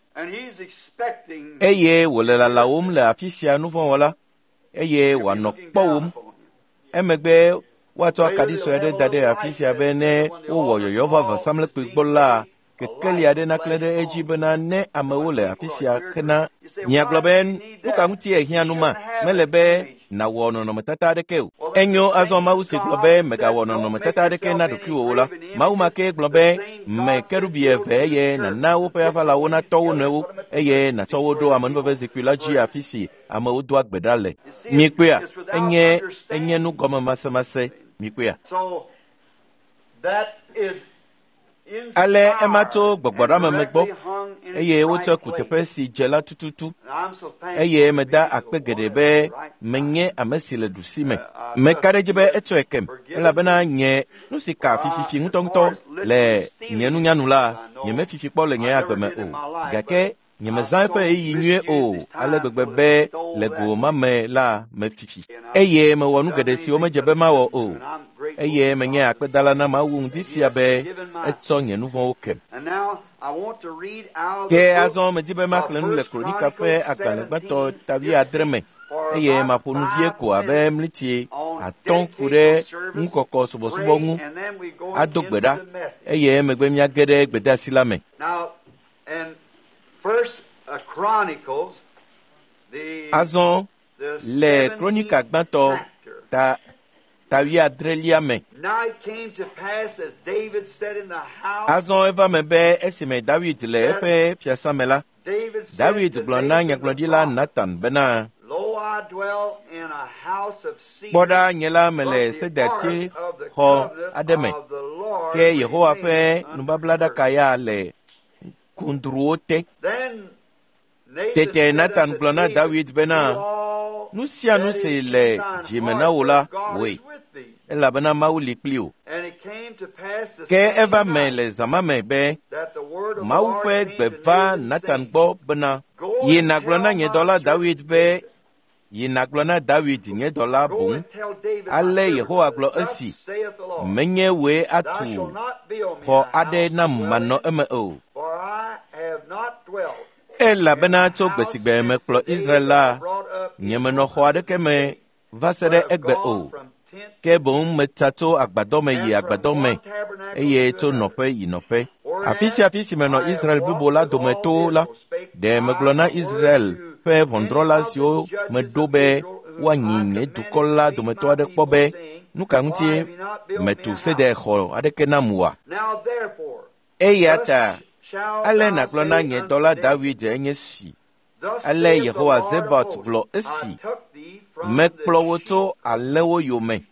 eye wòle lalawom le afi sia nu vɔ̃ wɔla, eye wòanɔ kpɔwom. Emegbe woatsɔ akaɖi sue aɖe da ɖe afi sia be ne wowɔ yɔyɔ va vɔsamlekpui gbɔ la, kekeli aɖe nakle ɖe edzi bena ne amewo le afi sia hena. Miagblɔ be nu ka ŋuti ehiã nu ma, mele be nàwɔ nɔnɔmetata aɖeke o. Enyo azɔ Mawu si gblɔ be mègawɔ nɔnɔmetata aɖeke na ɖokuiwò la. Mawu ma ke gblɔ be me kerubi eve eye nàna woƒe aʋalawo natɔ wo nɔewo, eye nàtsɔ wo ɖo amenuveve zikpui la dzi afi si amewo do agbe ɖa le. Mikpea, enye nu gɔme masemase mikpea. Ale ema tso gbɔgbɔɖameme gbɔ, eye wotsɔ ku teƒe si dze la tututu, eye meda akpe geɖe be menye ame si le ɖusi me. Meka ɖe dzi be etsɔe kem, elabena nye nu si ka fififi ŋutɔŋutɔ le nye nunyanu la, nyemefifi kpɔ le nye agbe me o, gake nyemezã eƒe ɣeyiɣi nyuie o, ale gbegbe be le go ma me la mefifi, eye mewɔ nu geɖe siwo medze be mawɔ o. eye menye akpedala na mawu ŋdi sia be etsɔ nye nu vɔ̃wo kem. Ke azɔ medi be maxlẽ nu le Kronika ƒe agbalẽgbãtɔ tawi 7 me, eye maƒo nu vie ko abe mliti 5 ku ɖe ŋukɔkɔ subɔsubɔ ŋu ado gbe ɖa, eye emegbe míage ɖe gbedeasi la me. Azɔ le Kronika gbãtɔ tawi 7 me. Azɔ eva me be esime David le eƒe fiasã me la, David gblɔ na nyagblɔɖila Natan bena, kpɔɖa nye la mele sedati xɔ aɖe me, ke Yehowa ƒe nubablaɖaka ya le kundruwo te. Tete Natan gblɔ na David bena, nu sia nu si le dzime na wò la woe, elabena Mawu li kpli wò. Ke eva me le zama me be Mawu ƒe gbe va Natan gbɔ bena, yi nàgblɔ na nye dɔla David be, yi nàgblɔ na David nye dɔla boŋ, ale Yehowa gblɔ esi, menye wòe atu xɔ aɖe nam manɔ eme o. Elabena tso gbe si gbe mekplɔ Israel la, nyemenɔ xɔ aɖeke me va se ɖe egbe o, ke boŋ metsa tso agbadɔ me yi agbadɔ me, eye tso nɔƒe yi nɔƒe. Afi sia afi si menɔ Israel blibo la dometowo la, ɖe megblɔ na Israel ƒe ʋɔnudrɔ̃la siwo meɖo be woanyi nye dukɔ la dometɔ aɖe kpɔ be, nu ka ŋuti metu sede xɔ aɖeke nam oa? Eya ta ale nàgblɔ na nye dɔla David enye si, ale Yehowa Zebaot gblɔ esi, mekplɔ wò tso alẽwo yome,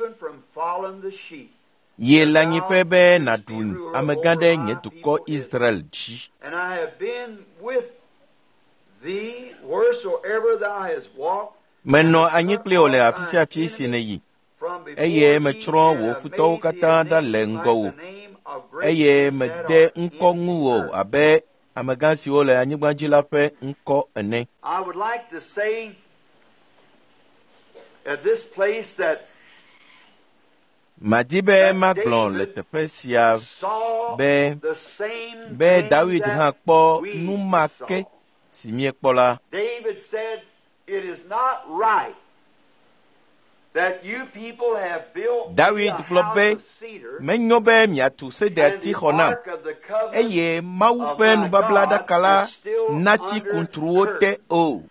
yi lãnyiƒe be nàɖu amegã ɖe nye dukɔ Israel dzi. Menɔ anyi kpli wò le afi sia afi si nèyi, eye metsrɔ̃ wò futɔwo katã ɖa le ŋgɔwò, eye mede ŋkɔ ŋuwò abe amegã siwo le anyigba dzi la ƒe ŋkɔ ene. Madi be magblɔ le teƒe sia be David hã kpɔ nu ma ke si miekpɔ la. David gblɔ be menyo be miatu sedati xɔ nam, eye Mawu ƒe nubablaɖaka la nati kuntruwo te o.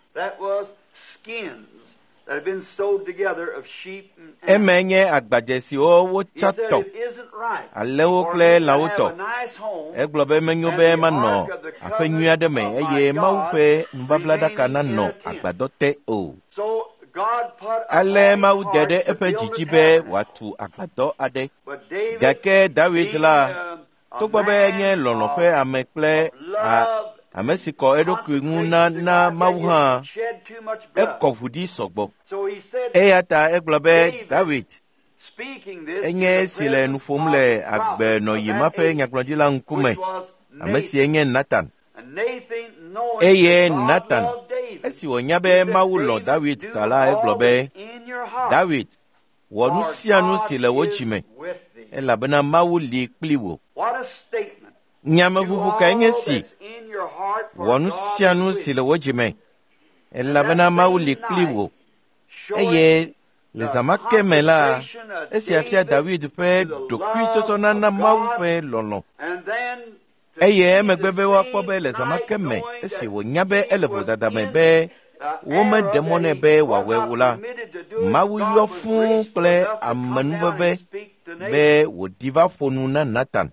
Eme nye agbadze siwo wotsa tɔ, alẽwo kple lãwo tɔ. Egblɔ be menyo be manɔ aƒe nyui aɖe me, eye Mawu ƒe nubablaɖaka nanɔ agbadɔ te o. Ale Mawu de ɖe eƒe dzidzi be wòatu agbadɔ aɖe. Gake David la, togbɔ be nye lɔlɔ̃ ƒe ame kple ame si kɔ eɖokui ŋu na Mawu hã, ekɔ ʋu ɖi sɔgbɔ. Eya ta egblɔ be David enye si le nu ƒom le agbenɔyi ma ƒe nyagblɔɖila ŋkume, ame sie nye Natan. Eye Natan, esi wònya be Mawu lɔ David ta la, egblɔ be, David, wɔ nu sia nu si le wò dzime, elabena Mawu li kpli wò. Nyameʋuʋu kae nye si, wɔ nu sia nu si le wò dzime, elabena Mawu li kpli wò. Eye le zama ke me la, esia fia David ƒe ɖokuitsɔtsɔ na Mawu ƒe lɔlɔ̃. Eye emegbe be woakpɔ be le zama ke me, esi wònya be ele vodada me be womeɖe mɔ nɛ be wòawɔe o la, Mawu yɔ fũu kple amenuveve be wòɖi va ƒo nu na Natan.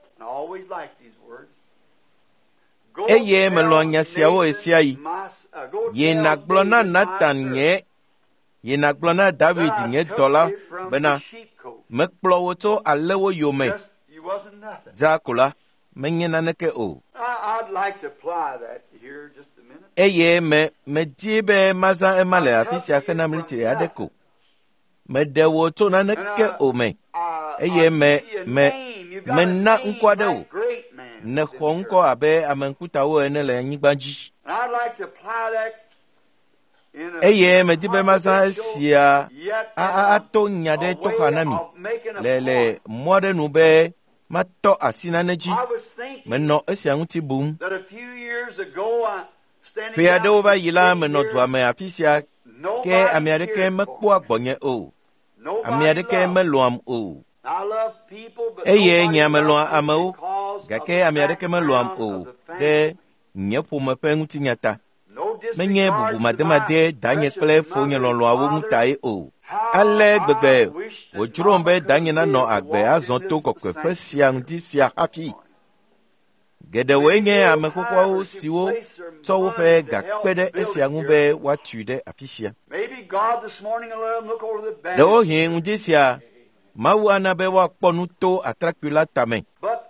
Eye melɔ nya siawo esia yi, yi nàgblɔ na Natan nye, yi nàgblɔ na David nye dɔla bena, mekplɔ wò tso alẽwo yome, dza ko la, menye naneke o. Eye medi be mazã ema le afi sia hena mliti aɖe ko. Meɖe wò tso naneke o me, eye mena ŋkɔ aɖe o. Nexɔ ŋkɔ abe ame ŋkutawo ene le anyigba dzi. eye me di be maza sia a to nyade to kanami le mode nu be mato asina neji me no esia nguti bum pe de over yila me no dwa me afisia ke America me kpo agbonye o America me loam o eye nya me lo amau gake America me loam o de nyepo me pe nguti nyata menye bubu mademade danye kple fonye lolo awu mutai o ale gbegbe ojurombe danye na no agbe azon to kokwe pesia ndi sia hafi gede wenye amekokwa siwo so wo pe gakpede esia ngube watude afisia do hin ndi sia mawu anabe wa kponu to atrakula tame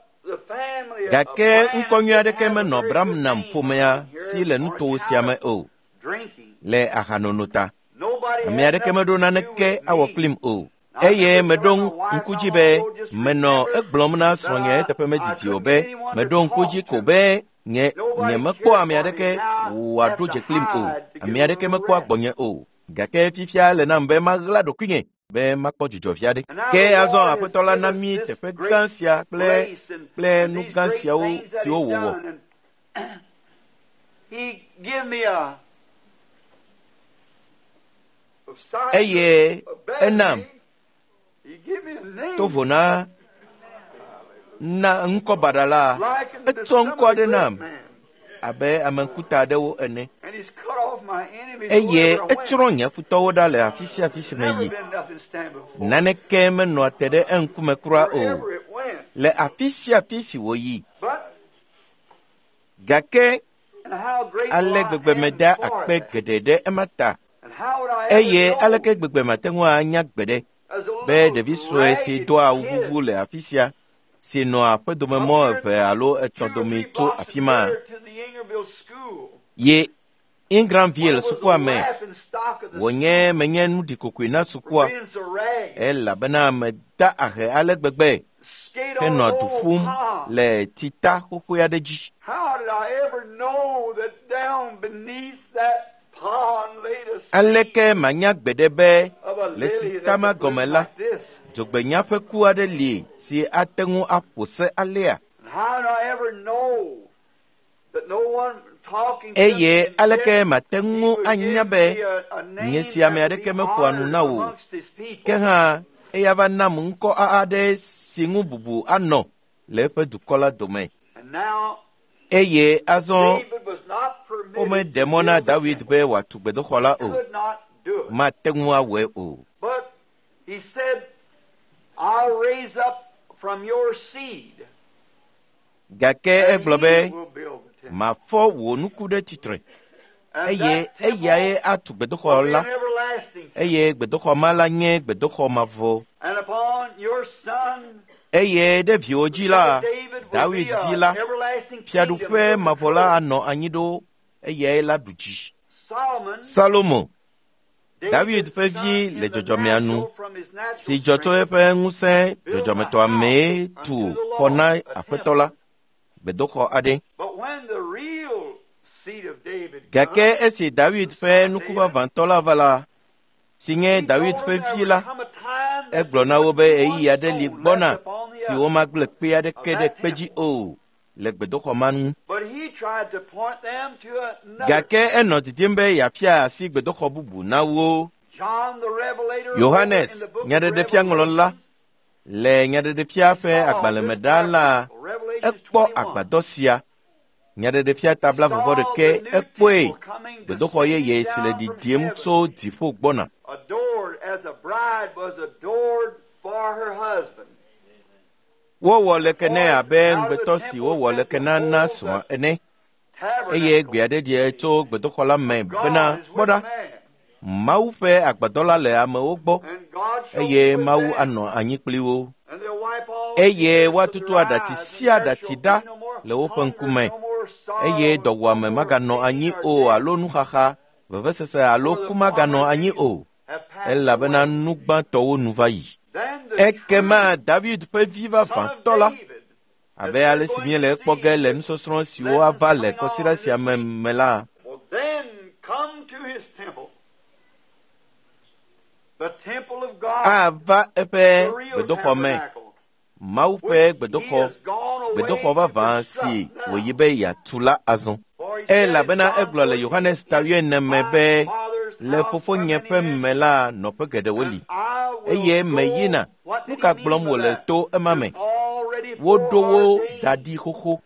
gake nkonyo adeke me no bram na mpomea si le nuto siame o le ahanonota ami adeke me do naneke awo klim o eye medon nkujibe meno egblom na sonye tepe mejiti obe medon nkuji kobe nye mekpo ami adeke wado je klim o ami adeke mekpo agbonye o gake fifia le na mbe magla do kunye be makpo jijo fiade ke azon apetola na mi tepe gansia ple nu gansia o si o wo he give me a eye enam to vona na nko badala eton ko de nam abe amankuta de wo ene eye etron futo dale afisi meyi nane keme no atede enkume kura o le afisi wo yi gake ale gbegbe meda akpe gedede emata eye aleke gbegbe matenwa anya gbede be devi so si do awuvu le afisia si no apedo mo ve alo etodomi to afima ye in Grandville sukwa me wonye menye nu dikokwe sukwa ela bana me da ahe ale gbegbe ke no tufum le tita koko ya deji how did I ever know that down beneath that pond laid a aleke manya gbedebe le tita ma gomela jogbenya peku ade li si atengu apose alea how did I ever know that no one eye aleke matengu anyabe nyesi ame adeke mekuanu na wo ke ha eyava nam nko ade singu bubu ano lepe dukola dome eye azon ome demona David be watu bedokola o matengu awe o but he said I'll raise up from your seed gake eglobe ma fo wo nuku de titre eye atu gbedoko la eye gbedoko mala nye gbedoko mavo and upon your son eye de vioji la David di la fiadu fe mavola ano anyido eye la duji Salomo David fe vi le jojome anu si joto epe nguse jojome to ame tu kona apetola bedoko ade gake esi David fe nukuba vantola vala singe David fe fila eglona wobe eyi ade li gbona si o magle pe ade kede peji o le bedoko manu gake eno titimbe ya fia si bedoko bubu na wo Yohanes nyade de fia ngolola le nyade de fia fe agbale medala ekpo agbadosia nyade de fia tabla vovo de ke ekpoe bedoko ye sile di diem so difo gbona adored as a bride was adored for her husband wo wole kene aben betosi wo wole kena na so ene eye gbeade die to bedoko la me bena boda mau fe agbadola le ame ogbo eye mau ano anyi pliwo eye watutu adati si adati da le open kume eye dowame magano anyi o alonu haha vevesese alo kumagano anyi o ela bena nugba to nuvayi ekema David pe viva vantola ave ale simile pogele nsosron siwo avale kosira si amemela then come to his temple The temple of God, ava eƒe the real gbedoxɔ me, tabernacle, Mawu ƒe gbedoxɔ, gbedoxɔ vavã si wòyi be yeatu la azɔ. Elabena egblɔ le Yohanes 14 me be le fofonye ƒe me la nɔƒe geɖewo li, eye meyina, nu ka gblɔm wòle to ema me? Woɖo wo da ɖi xoxo.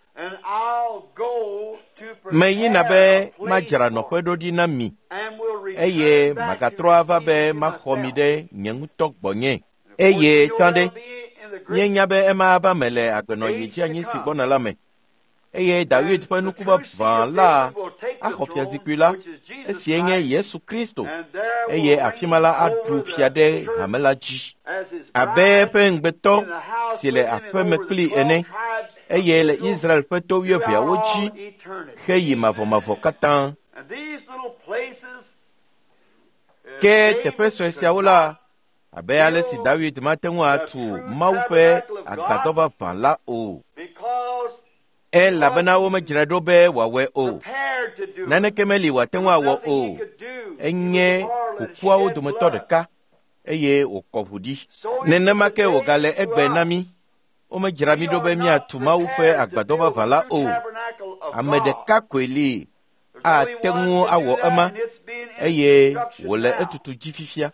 Meyina be madzra nɔƒe ɖo ɖi na mi, eye magatrɔ ava be maxɔ mi ɖe nye ŋutɔ gbɔnye. Eye tsã ɖe, mienya be ema ava me le agbenɔyi dzeanyi si gbɔna la me. Eye David ƒe nuku vavã la axɔ fiazikpui la, esie nye Yesu Kristo, eye afi ma la aɖu fia ɖe hame la dzi. Abe eƒe ŋugbetɔ si le aƒe me kpli ene, eye le Israel ƒe to 12 dzi, heyi mavɔmavɔ katã. Ke teƒe sue siawo la, abe ale si David mate ŋu atu Mawu ƒe agbadɔ vavã la o. Elabena womedzra ɖo be wòawɔe o. Naneke meli wòate ŋu awɔ o. Enye kukuawo dometɔ ɖeka, eye wòkɔ ʋu ɖi. Nenema ke wògale egbe na mí. Womedzra mí ɖo be míatu Mawu ƒe agbadɔ vavã la o. Ame ɖeka koe li ate ŋu awɔ ema, eye wòle etutu dzi fifia.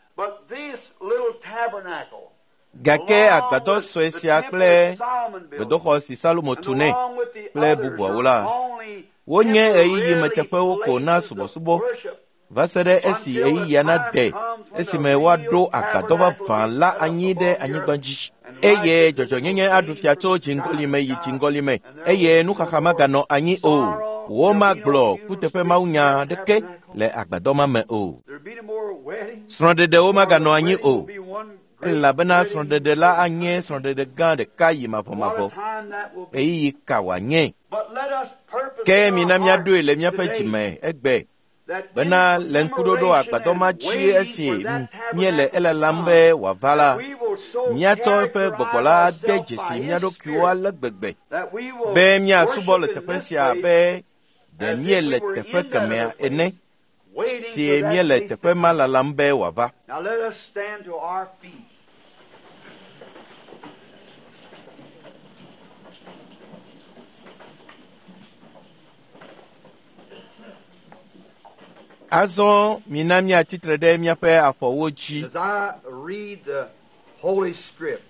Gake agbadɔ sue sia kple gbedoxɔ si Salomo tu nɛ kple bubuawo la, wonye ɣeyiɣi teƒewo ko na subɔsubɔ va se ɖe esi ɣeyiɣia nade esime woaɖo agbadɔ vavã la anyi ɖe anyigba dzi, eye dzɔdzɔnyenye aɖu fia tso dziŋgɔli me yi dziŋgɔli me, eye nuxaxa maganɔ anyi o. Womagblɔ kuteƒe mawunya ɖeke le agbadɔ ma me o. Srɔ̃ɖeɖewo maganɔ anyi o. Elabena srɔ̃ɖeɖe la anye srɔ̃ɖeɖe gã ɖeka yi mavɔmavɔ, ɣeyiɣi ka wòanye. Ke mina míaɖoe le míaƒe dzime egbe, bena le ŋkuɖoɖo agbadɔ ma dzi esi míele elalam be wòava la, míatsɔ eƒe gbɔgbɔ la ade dzesi mía ɖokuiwo ale gbegbe, be míasubɔ le teƒe sia be ɖe míele teƒe kemea ene, si míele teƒe ma lalam be wòava. Azɔ mina míatsitre ɖe míaƒe afɔwo dzi. As I read the Holy Script,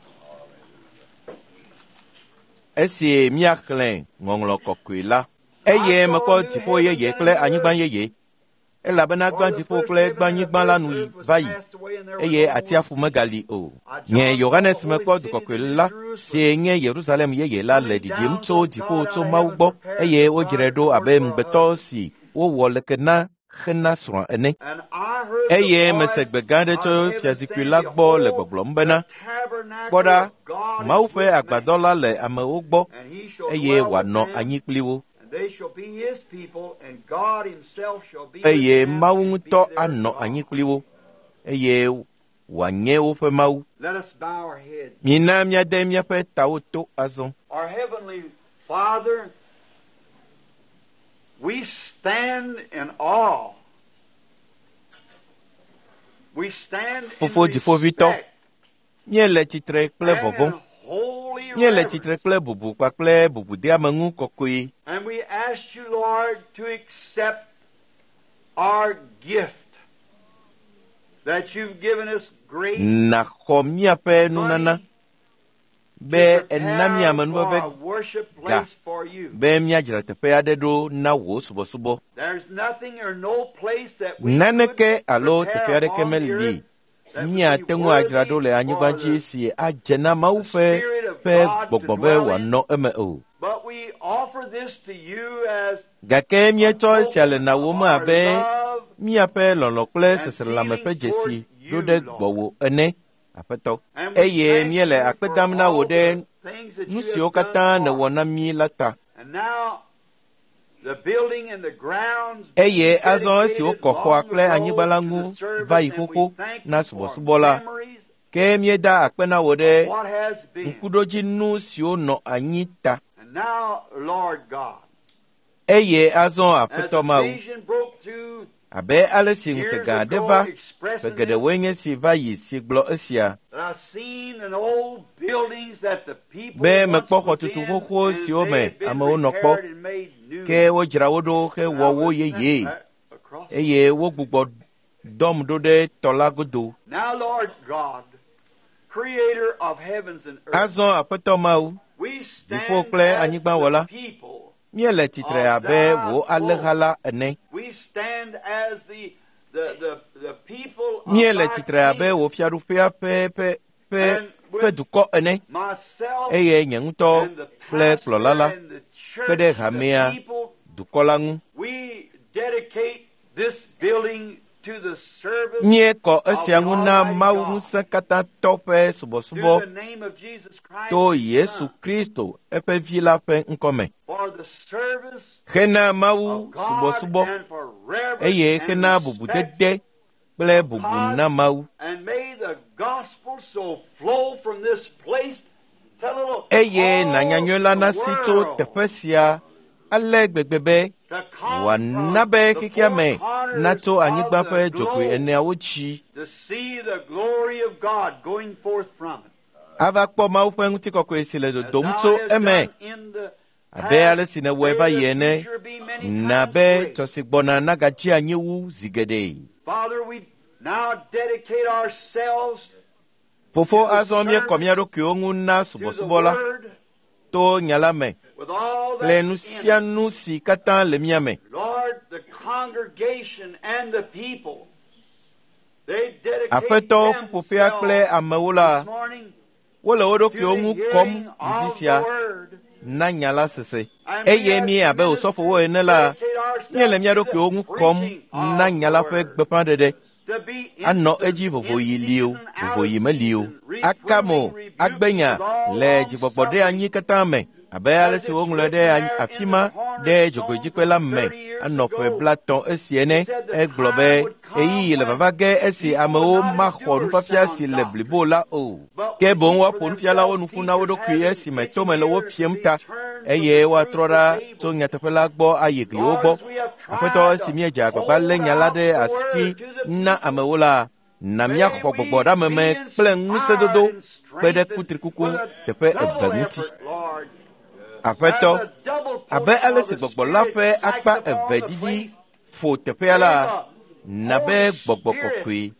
esi míaxlẽ ŋɔŋlɔ kɔkɔe la, eye mekpɔ dziƒo yeye kple anyigba yeye, elabena gbã dziƒo kple gbã anyigba la nu va yi, eye atiaƒu megali o. Nye Yohanes mekpɔ dukɔkɔe la, si nye Yerusalem yeye la le ɖiɖim tso dziƒo tso Mawu gbɔ, eye wodzrae ɖo abe ŋugbetɔ si wowɔ leke na hena srɔ̃ ene. Eye mese gbe gã aɖe tso fiazikpui la gbɔ le gbɔgblɔm bena, kpɔ ɖa, Mawu ƒe agbadɔ la le amewo gbɔ, eye wòanɔ anyi kpli wo. Eye Mawu ŋutɔ anɔ anyi kpli wo, eye wòanye woƒe Mawu. Mina míade míaƒe tawo to azɔ. Our Heavenly Father, we stand in awe. We stand in Fofo dziƒovitɔ, respect míele tsitre kple and vɔvɔ̃, in holy míele reverence. tsitre kple bubu kpakple bubudeameŋu kɔkɔe. And we ask you, Lord, to accept our gift that you've given us grace Nàxɔ míaƒe nunana, be ena mi for amenuveve a worship ga, place for you. be míadzra teƒe aɖe ɖo na wò subɔsubɔ. There's nothing or no place that we Naneke could alo teƒe prepare aɖeke on the meli earth that would míate be ŋu adzra ɖo le worthy anyigba for dzi the- si adze na Mawu ƒe gbɔgbɔ be wòanɔ eme o. But we offer this to you as Gake míetsɔ esia le na wòm our abe love míaƒe lɔlɔ kple seselelame ƒe dzesi ɖo ɖe gbɔwò ene, Aƒetɔ. Eye míele akpe dam na wò ɖe things that nu you siwo have katã done for nèwɔ na mí la ta. And now, the building and the grounds Eye azɔ esi dedicated wokɔ xɔa long kple ago anyigba la to ŋu the service, va yi and we xoxo thank na you for subɔsubɔ la, memories ke míeda akpe na wò ɖe of what has been. ŋkuɖodzinu siwo nɔ anyi ta. And now, Lord God, Eye azɔ as Aƒetɔ the Mawu, vision broke through abe ale si ŋutega aɖe va ƒe geɖewoe nye si va yi si gblɔ esia be mekpɔ xɔtutu xoxo siwo me amewo nɔ kpɔ ke wodzra wo ɖo hewɔ wo yeye eye wogbugbɔ dɔm ɖo ɖe tɔ la godo. Azɔ Aƒetɔ Mawu, dziƒo kple anyigba wɔla, míele tsitre abe wò alẽha la ene. Míele tsitre abe wò fiaɖuƒea ƒe dukɔ ene, eye nye ŋutɔ kple kplɔla la kpe ɖe hamea dukɔ la ŋu. Míekɔ esia ŋu na Mawu Ŋusẽkatãtɔ ƒe subɔsubɔ to Yesu Kristo eƒe Vi la ƒe ŋkɔ me. Hena Mawu subɔsubɔ eye hena bubudede kple bubu na Mawu. Eye nànyanyɔe la nasi tso teƒe sia ale gbegbe be wòana be xexea me natso anyigba ƒe dzogoe eneawo dzi. Ava kpɔ Mawu ƒe ŋutikɔkɔe si le dodom tso eme. Abe ale si nèwɔe va yi ene, na be tɔ si gbɔna nagadzi anyi wu zi geɖe. Fofo, azɔ míekɔ mía ɖokuiwo ŋu na subɔsubɔ la to nya la me kple nu sia nu si katã le mía me. Aƒetɔ ƒuƒoƒea kple amewo la, wole wo ɖokuiwo ŋu kɔm ŋdi sia na nya la sese. Eye mí abe osɔfowo ene la, míele mía ɖokuiwo ŋu kɔm na nya la ƒe gbeƒãɖeɖe. Anɔ edzi vovoyi li o, vovoyi meli o. Akamo, agbenya le dzigbɔgbɔ ɖe anyi katã me, abe ale si woŋlɔe ɖe afi ma ɖe dzogoedzikpe la me, anɔ ƒe 30 esi ene. Egblɔ be ɣeyiɣi le vava ge esi amewo maxɔ nufiafia si le blibo la o, ke boŋ woaƒo nufialawo nuƒu na wo ɖokui esi me tome le wo fiem ta, eye woatrɔ ɖa tso nyateƒe la gbɔ ayi gliwo gbɔ. Aƒetɔ, esi míedze agbagba lé nya la ɖe asi na amewo la, na míaxɔ gbɔgbɔɖameme kple ŋusẽdodo kpe ɖe kutrikuku teƒe eve ŋuti. Aƒetɔ, abe ale si gbɔgbɔ la ƒe akpa eve didi ƒo teƒea la, na be gbɔgbɔ kɔkɔe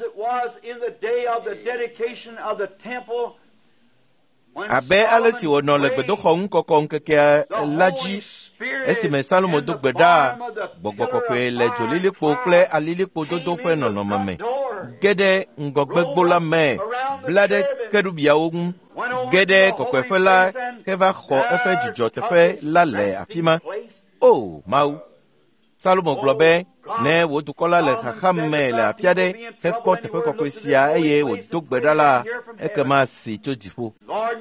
abe ale si wònɔ le gbedoxɔ ŋu kɔkɔ ŋkekea la dzi esime Salomo do gbe ɖa gbɔgbɔ kɔkɔe le dzolilikpo kple alilikpo dodo ƒe nɔnɔme me, ge ɖe ŋgɔgbegbo la me, bla ɖe kerubiawo ŋu, ge ɖe kɔkɔeƒe la heva xɔ eƒe dzidzɔteƒe la le afi ma. O Mawu, Salomo gblɔ be ne wò dukɔ la le xaxa me le afi aɖe hekpɔ teƒe kɔkɔe sia eye wòdo gbe ɖa la, ekema si tso dziƒo.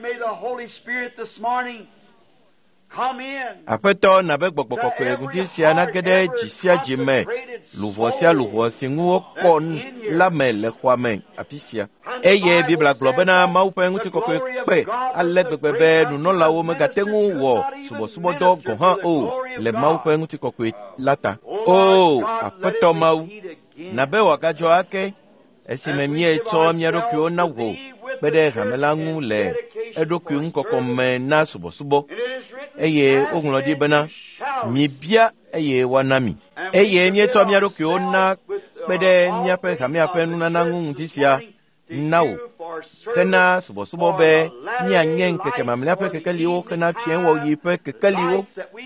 Aƒetɔ, na be gbɔgbɔ kɔkɔe ŋdi sia nage ɖe dzi sia dzi me, luʋɔ sia luʋɔ si ŋu wokɔ la me le xɔa me afi sia. Eye Biblia gblɔ bena Mawu ƒe ŋutikɔkɔe kpe ale gbegbe be nunɔlawo megate ŋu wɔ subɔsubɔdɔ gɔ̃ hã o le Mawu ƒe ŋutikɔkɔe la ta. O Aƒetɔ Mawu, na be wòagadzɔ ake esime míetsɔ mía ɖokuiwo na wò kpe ɖe hame la ŋu le eɖokui ŋu kɔkɔ me na subɔsubɔ. Eye woŋlɔ ɖi bena mibia eye woana mi. Eye míetsɔ mía ɖokuiwo na kpe ɖe míaƒe hamea ƒe nunana ŋu ŋuti sia na wò, hena subɔsubɔ be míanye ŋkeke mamlɛa ƒe kekeliwo hena fiẽwɔɣi ƒe kekeliwo.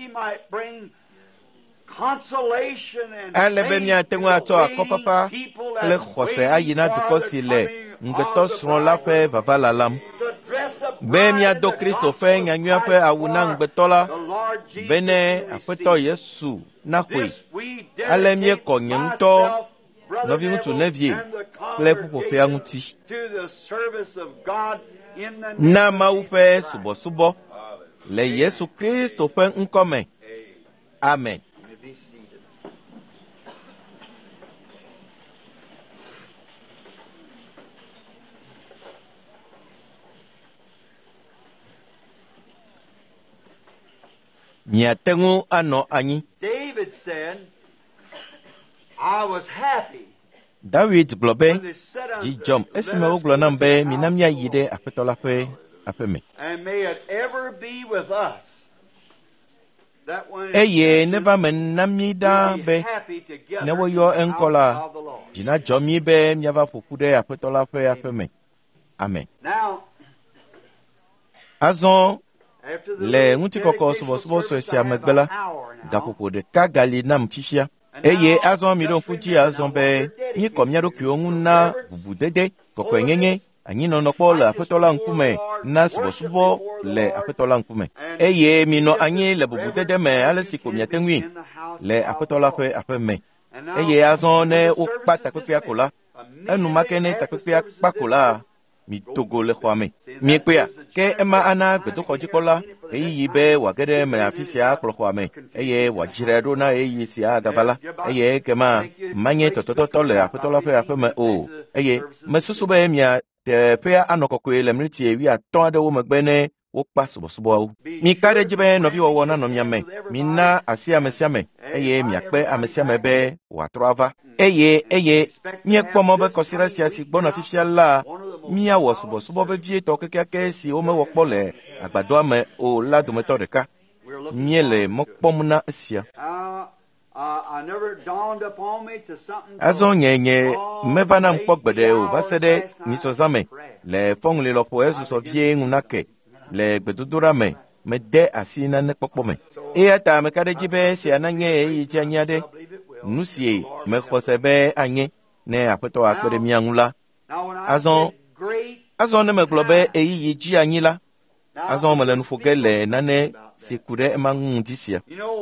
Ale be míate ŋu atsɔ akɔfafa kple xɔse ayi na dukɔ si le ŋugbetɔsrɔ̃ la ƒe vava lalam, be míado Kristo ƒe nyanyuia ƒe awu na ŋugbetɔ la, bene Aƒetɔ Yesu naxɔe. Ale míekɔ nye ŋutɔ nɔviŋutsu nevie kple ƒuƒoƒea ŋuti na Mawu ƒe subɔsubɔ le Yesu Kristo ƒe ŋkɔ me. Amen. Miate ŋu anɔ anyi. David said, I was happy David gblɔ be when they said unto dzidzɔm us, esime "Let us wogblɔ nam go be into the mina house míayi of the ɖe Lord." aƒetɔ la ƒe aƒe me. And may it ever be with us that when it's Eye mentioned, neva me na mí ɖaa we'll be be happy together ne in woyɔ the eŋkɔ la, house of the Lord. dzi nadzɔ mí be míava ƒo ƒu ɖe aƒetɔ la ƒe aƒe me. Amen. Now, Azɔ after the le little ŋutikɔkɔ dedicational subɔsubɔ sue service, sia I have megbe la, an hour now. gaƒoƒo ɖeka gali nam fifia. Eye azɔ mi ɖo ŋku dzi azɔ be míekɔ mía ɖokuiwo ŋu na bubudede, kɔkɔenyenye, anyinɔnɔkpɔ le aƒetɔ la ŋkume na subɔsubɔ le aƒetɔ la ŋkume. Eye minɔ anyi le bubudede me ale si ko miate ŋui le aƒetɔ la ƒe aƒe me. Eye azɔ ne wokpa takpekpea ko la, enumake ne takpekpea kpa ko la, mi togo le xɔa me. Miekpea, ke ema ana gbedoxɔdzikpɔla ɣeyiɣi be wòage ɖe me afi sia akplɔ xɔa me, eye wòadzrae ɖo na ɣeyiɣi sia agava la, eye ekema manye tɔtɔtɔtɔ le aƒetɔ la ƒe aƒe me o. Eye mesusu be mia teƒea anɔ kɔkɔe le mliti 15 aɖewo megbe ne wokpa subɔsubɔawo. Mi ka ɖe dzi be nɔviwɔwɔ nanɔ mia me, mina asi ame sia me, eye miakpe ame sia me be wòatrɔ ava. Eye míekpɔ mɔ be kɔsiɖa sia si gbɔna fifia la, míawɔ subɔsubɔ vevietɔ kekeake si womewɔ kpɔ le agbadɔa me o la dometɔ ɖeka. Míele mɔ kpɔm na esia. Azɔ nye meva nam kpɔ gbeɖe o va se ɖe nyitsɔzã me le fɔŋli lɔƒo esusɔ vie ŋu nake le gbedodoɖa me mede asi nane kpɔkpɔ me. Eya ta meka ɖe dzi be sia nanye eyi dzi anyi aɖe, nu si mexɔ se be anye ne aƒetɔ akpe ɖe mía ŋu la. Azɔ ne megblɔ be eyiyi dzi anyi la, azɔ mele nu ƒo ge le nane si ku ɖe ema ŋu ŋdi sia.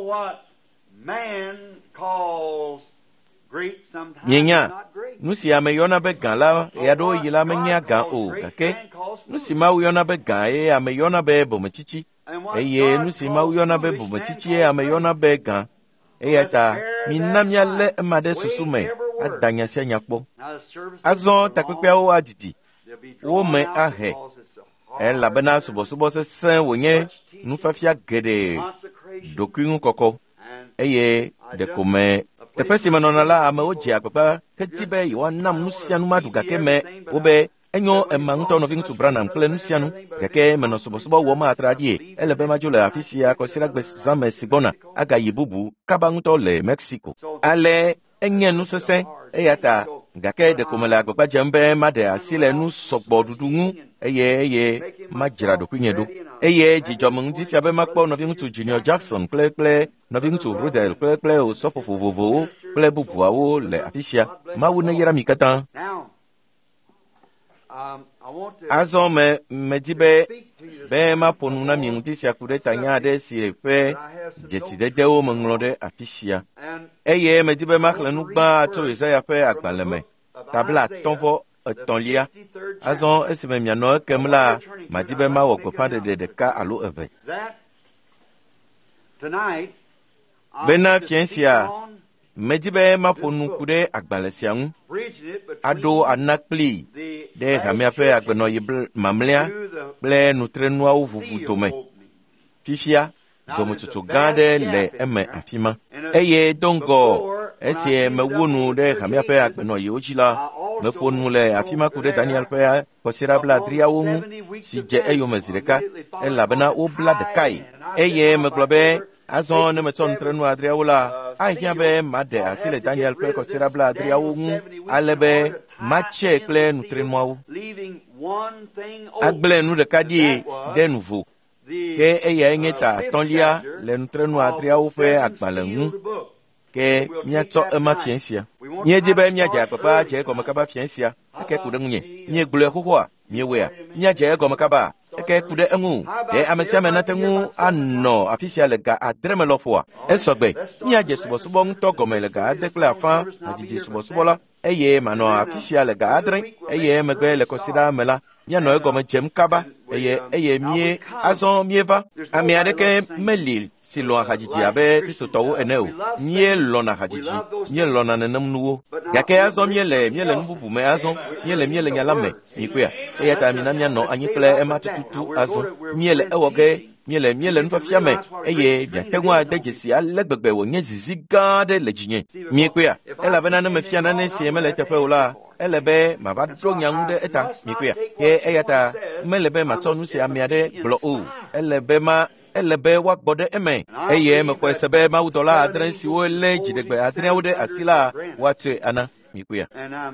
Mienya, nu si ame yɔna be gã la, ya ɖo yi la menye gã o, gake nu si Mawu yɔna be gã ye ame yɔna be bometsitsi, eye nu si Mawu yɔna be bometsitsi ye ame yɔna be gã. Eya ta mina míalé ema ɖe susu me ada nya sia nya kpɔ. Azɔ takpekpeawo adidi, wo me ahe, elabena subɔsubɔ sesẽ wònye nufafia geɖe, ɖokui ŋu kɔkɔ, eye ɖekome teƒe si menɔna la amewo dze agbagba hedi be yewoanam nu sia nu maɖu gake me wobe enyo ema ŋutɔ nɔvi ŋutsu Branham kple nu sia nu, gake menɔ subɔsubɔ wɔm atra ɖie, ele be madzo le afi sia kɔsiɖa gbe zã me si gbɔna agayi bubu kaba ŋutɔ le Mexico. Ale enye nu sesẽ, eya ta gake ɖekome le agbagba dzem be maɖe asi le nu sɔgbɔ ɖuɖu ŋu, eye madzra ɖokuinye ɖo. Eye dzidzɔmeŋdi sia be makpɔ nɔvi ŋutsu Junior Jackson kple nɔvi ŋutsu Rudel kple osɔfo vovovowo kple bubuawo le afi sia. Mawu neyra mi katã. Azɔ medi be maƒo nu na mi ŋdi sia ku ɖe tanya aɖe si ƒe dzesidedewo meŋlɔ ɖe afi sia. Eye medi be maxlẽ nu gbã tso Isaya ƒe agbalẽ me, tabla 53. Azɔ esime mianɔ ekem la, madi be mawɔ gbeƒã ɖeɖe ɖeka alo eve. Bena fiẽ sia, medi be maƒo nu ku ɖe agbalẽ sia ŋu, aɖo anakpli ɖe hamea ƒe agbenɔyi mamlɛa kple nutrenuawo ʋuʋu dome. Fifia, dometsoto gã aɖe le eme afi ma. Eye do ŋgɔ esi mewo nu ɖe hamea ƒe agbenɔyiwo dzi la, meƒo nu le afi ma ku ɖe Daniel ƒe kɔsiɖa 70 ŋu si dze eyome zi ɖeka, elabena wobla ɖekae. Eye megblɔ be azɔ ne metsɔ nutrenu 7 la, ahiã be maɖe asi le Daniel ƒe kɔsiɖa 70 ŋu, ale be matse kple nutrenuawo. Agblẽ nu ɖeka ɖi ɖe nu vo, ke eyae nye ta 5 le nutrenu 7 ƒe agbalẽ ŋu, ke míatsɔ ema fiẽ sia. Míedi be míadze agbagba dze egɔme kaba fiẽ sia, eke ku ɖe ŋunye. Míegblɔe xoxoa, míewɔea, míadze egɔme kaba, eke ku ɖe eŋu. Ɖe ame sia ame nate ŋu anɔ afi sia le ga 7 me lɔƒoa, esɔgbe. Míadze subɔsubɔ ŋutɔ gɔme le ga 7 kple afã, adzidzi subɔsubɔ la, eye manɔ afi sia le ga 7, eye emegbe le kɔsiɖa me la, míanɔ egɔme dzem kaba, eye azɔ míeva. Ame aɖeke meli si lɔ̃ ahadzidzi abe kristotɔwo ene o. Míelɔ̃na ahadzidzi, míelɔ̃na nenem nuwo. Gake azɔ míele nu bubu me azɔ, míele nya la me, mikpea. Eya ta mina míanɔ anyi kple ema tututu azɔ. Míele ewɔ ge miele nufafia me eye biategwa de jesi alegbegbe wo nye zizi gade le jinye miekwe elabena ne mefia na ne sie mele tepe ola elebe mabado nyangude eta miekwe ye eyata melebe matonu si amiade glo o elebe wa gbode eme eye mekwe sebe mawudola adren si wo le jidegbe adren wode asila wate ana miekwe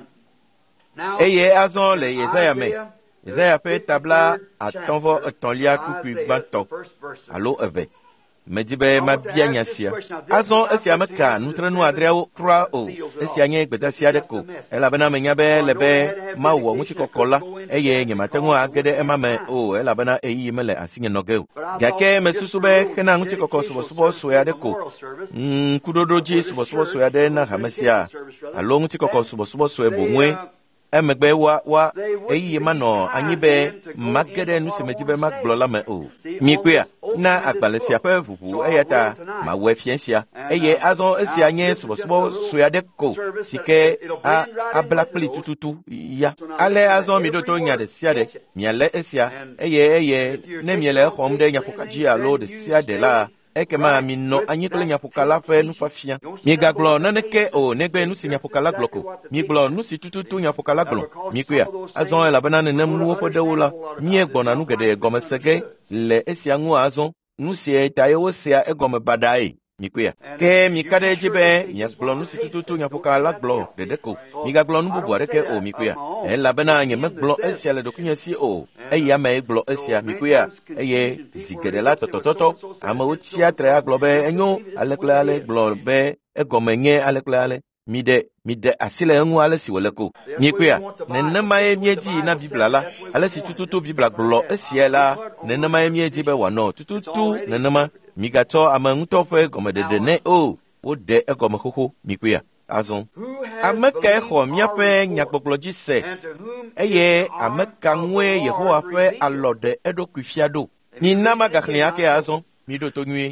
eye azon le Yesaya fait tabla à tonvo tonlia kuku banto. Allo eve. Medibe ma bien yasia. Azon esia meka nutrenu adreo kra o. Esia nye gbedasia deko. Ela bana menyabe lebe ma wo muti kokola. Eye nye matengu agede emame o. Ela bana eyi mele asinye nogeu. Gake mesusube kena muti kokko subo soya deko. Kudodoji subo soya de na hamesia. Allo muti kokko subo soya bomwe. Emegbe wa eyi mano anyibe magede nu semetibe magblola me o mikwea na agbalesia pe fufu eyata ma wefiensia eye azon esia nye subo soya de ko sike a blackly tututu ya ale azon mi doto nya de sia de miale esia eye ne miele homde nya pokaji alo de sia de la ekema mi no anyikle nyapukala fe nu fafia mi gaglo naneke o negbe nu si nyapukala gloko mi glo nu si tututu nyapukala glo mi kwea azon la banane nemu opodewula mi egbona nu gede gomesege le esiangu azon nu si etayo sia egome badai mi kwea ke mi kade jibe mi glo nu si tututu nyapukala glo dedeko mi gaglo nu bubu areke o mi kwea la banane me glo esia le dokunya si o eya me glo esia mi kwea eye zigede la totototo ama utia tre globe enyo alekle globe egomenye alekle mide asile enwo ale si weleko mikwea nenema emieji na bibla la ale si tututu bibla glo esiela nenema emieji be wano tututu nenema migato amanguto fe gomedede ne o de egomekoko mikwea azon ameka eho miape nyagbogloji se eye ameka nwe Yehowa fe alode edokufiado ni nama gakliake azon mi do to nui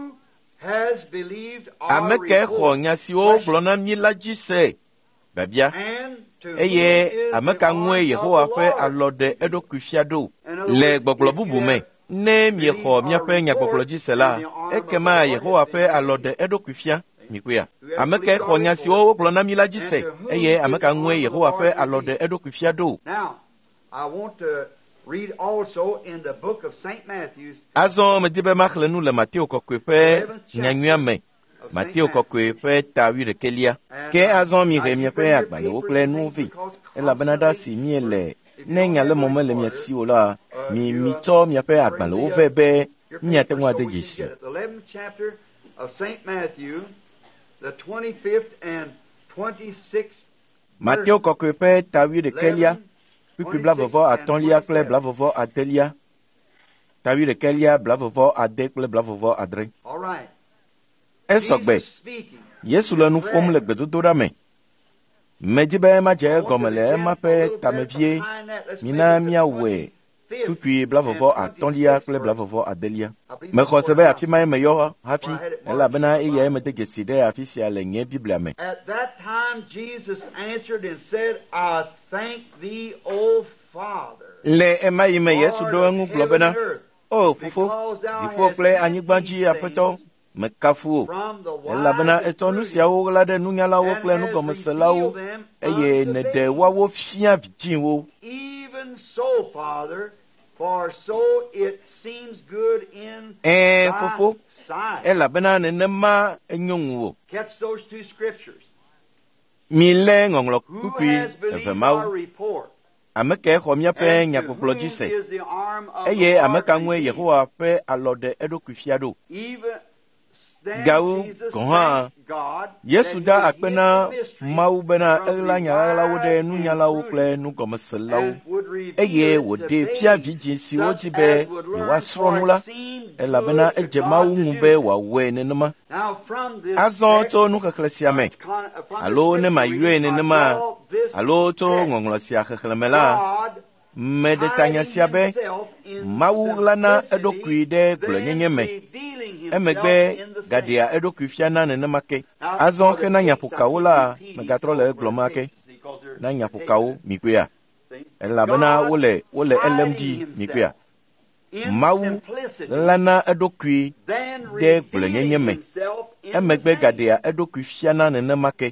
ameke ho nyasi o blona mi laji se babia eye ameka nwe Yehowa fe alode edokufiado le gboglo bubu me ne mi ho miape nyagbogloji se la ekema Yehowa fe alode edokufia mikwea ameke ho nyasi o blona mi laji se eye ameka nwe Yehowa fe alode edokufiado. Now I want to read also in the book of St. Matthew's. Azon me dibe makle nu le Matthieu kokwepe nyanyuame. Matthieu kokwepe tawi de kelia. Ke azon mi remie pe agbale wo kle nu vi. Ela benada si miele. Nenya le momo le mi si ola. Mi to mi pe agbale wo vebe. Mi atengwa de jisi. The 11th chapter of St. Matthew, the 25th and 26th. Matthieu kokwepe tawi de kelia. Puis blavovo a tonlia kle blavovo a delia. Tawi de kelia blavovo a de kle blavovo a dre. All right. Esogbe. Yesu le nu fom le gbedodo me. Medibe ma je gomele ma pe tamevie. Mina miawe. Puis blavovo a tonlia kle blavovo a delia. Me khosebe afi mai me yo hafi. Ela bena iye me te geside afi si ale nye biblia me. At that time Jesus answered and said, I thank thee, O Father. Le emai me Yesu do ngu globena. O fufu. Difo kle anyigbanji apeto. Me kafu. Ela bena etonu si awo lade nu nyala wo kle nu gomesela wo. Eye ne de wa wo fia vitin wo. Even so, Father, for so it seems good in thy fufu. sight. Ela bena ne nema enyongu wo. Catch those two scriptures. Mile ngonglo Who kupi has believed our evemau. report? Ameke khomia pe And to nyakoploji whom se. is the arm of the Eye Lord ameka nwe revealed? Yehowa pe alode edokufiado. Even then Gau Jesus goha. thanked God Yesu that da he hid akpena the mystery mau bena from the ela nyala wode nu wise nyala and wo kle prudent, nu gomeselawo. and would reveal Eye it to wode fia babes vijin si such ojibe as would ni learn, wasronula. for it seemed Ela good bena to eje God mau to do ngube this. wa we ne nema. Now from this Azon text, to nu kaklesia me. from this Alo ne ma scripture yue ne reading, I nema. draw this Alo to text. ngonglo sia khkhlemela. God Me de tanya hiding siabe. himself in Mau lana simplicity, edokuide then glenyenye me. revealing himself Emegbe in the gadia same. edokufia na ne make. Now, Azon for the ke na text, nyapuka I keep wala repeating megatro some le word glomake. texts because they're Na nyapuka wo mikwea. See? Ela bana God wole hiding LMG himself mikwea. Mawu lana eɖokui ɖe gblẽnyenye me. Emegbe gaɖea eɖokui fiana nenemake.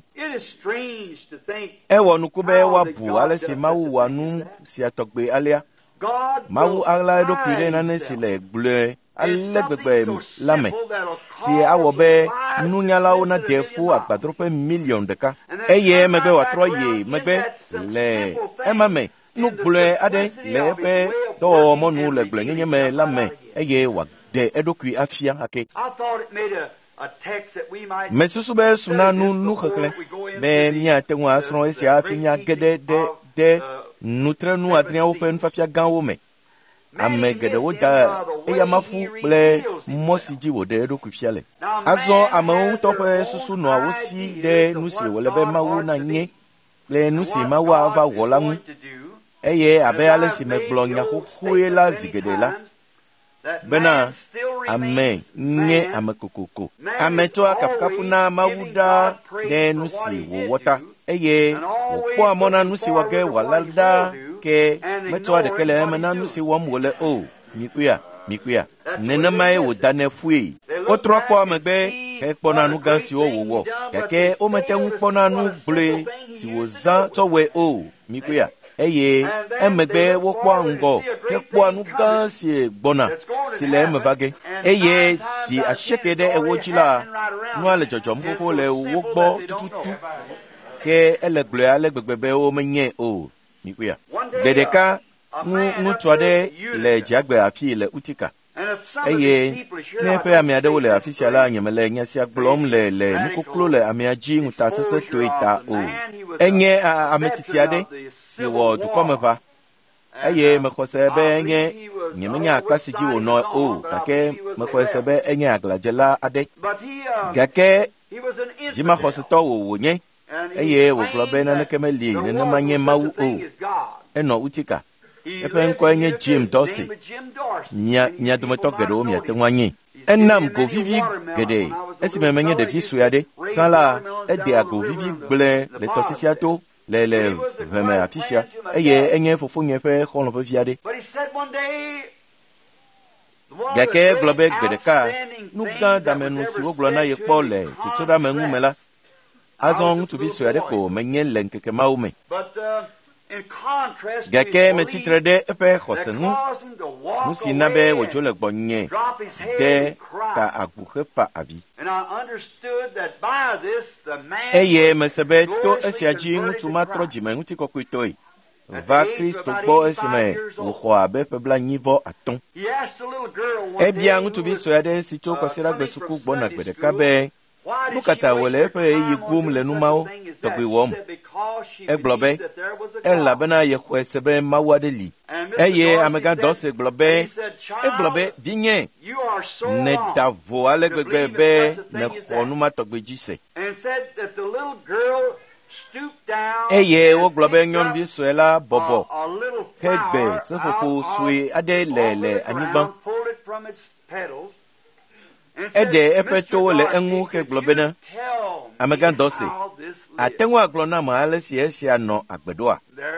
Ewɔ nuku be woabu ale si Mawu wɔa nu sia tɔgbe alea. Mawu aɣla eɖokui ɖe nane si le gblɔe ale gbegbe la me, si awɔ be nunyalawo nade ƒu agbadroƒe million ɖeka. Eye emegbe wòatrɔ yi megbe le ema me. Nu gblɔe aɖe le eƒe dɔwɔwɔ mɔnu le gblẽnyenye me la me, eye wòaɖe eɖokui afia ake. Mesusu be suna nu xexlẽ be míate ŋu asrɔ̃ esia hafi míage ɖe nutrenu adriawo ƒe nufiafia gãwo me. Ame geɖewo da eya maƒu kple mɔ si dzi wòɖe eɖokui fia le. Azɔ amewo ŋutɔ ƒe susu nɔa wosi ɖe nu si wòle be Mawu nanye kple nu si Mawu ava wɔ la ŋu. Eye abe ale si megblɔ nya xoxoe la zi geɖe la, bena ame nye ame kokoko. Ame toa kafukafu na Mawu ɖaa ɖe nu si wòwɔ ta, eye wòkpɔa mɔ na nu si wɔ ge wòala ɖaa, ke metoa ɖeke le eme na nu si wɔm wòle o. Mikuia. Nenemae wòdanɛ ƒui. Wotrɔ kpɔ megbe hekpɔna nu gã siwo wòwɔ, gake womete ŋu kpɔna nu gblɔe si wòzã tsɔ wɔe o. Mikuia. Eye emegbe wokpɔa ŋgɔ hekpɔa nu gã si gbɔna si le eme va ge. Eye si asieke ɖe ewo dzi la, nua le dzɔdzɔm xoxo le wo gbɔ tututu, ke ele gblɔe ale gbegbe be womenye o. Mikuia. Gbe ɖeka ŋutsu aɖe le dziagbe afi le Utica. Eye ne eƒe ame aɖewo le afi sia la, nyemele nya sia gblɔm le nukoklo le amea dzi ŋutasesẽ toe ta o. Enye ametiti aɖe si wɔ dukɔ me va, eye mexɔse be nyemenya akpa si dzi wònɔ o, gake mexɔse be enye agladzela aɖe, gake dzimaxɔsetɔ wònye, eye wògblɔ be naneke meli nenema nye Mawu o. Enɔ Utica. Eƒe ŋkɔe nye Jim Dorsey. Mia dometɔ geɖewo miate ŋu anyi. Enam go vivi geɖe esime menye ɖevi sue aɖe. Zã la, edea go vivi gblẽ le tɔsisia to le ʋeme afi sia, eye enye fofonye ƒe xɔlɔ̃ ƒe vi aɖe. Gake egblɔ be gbe ɖeka, nu gã damenu si wogblɔ na ye kpɔ le tsotsoɖame ŋu me la, azɔ ŋutsuvi sue aɖe ko menye le ŋkeke mawo me. Gake metsitre ɖe eƒe xɔse ŋu, nu si na be wòdzo le gbɔnye ɖe ta agu hefa avi. Eye mese be to esia dzi ŋutsu ma trɔ dzime ŋutikɔkɔetɔe va Kristo gbɔ esime wòxɔ abe ƒe 85. Ebia ŋutsuvi sue aɖe si tso kɔsiɖagbe suku gbɔna gbe ɖeka be nu ka ta wòle eƒe ɣeyiɣi gom le numawo tɔgbi wɔm. Egblɔ be elabena yexɔe se be Mawu aɖe li. Eye amegã Dorsey gblɔ be vinye, ne da vo ale gbegbe be nexɔ numa tɔgbi dzi se. Eye wogblɔ be nyɔnuvi sue la bɔbɔ hegbe seƒoƒo sue aɖe le anyigba. Eɖe eƒe towo le eŋu hegblɔ bena, amegã Dorsey, ate ŋu agblɔ nam ale si esia nɔ agbeɖoa?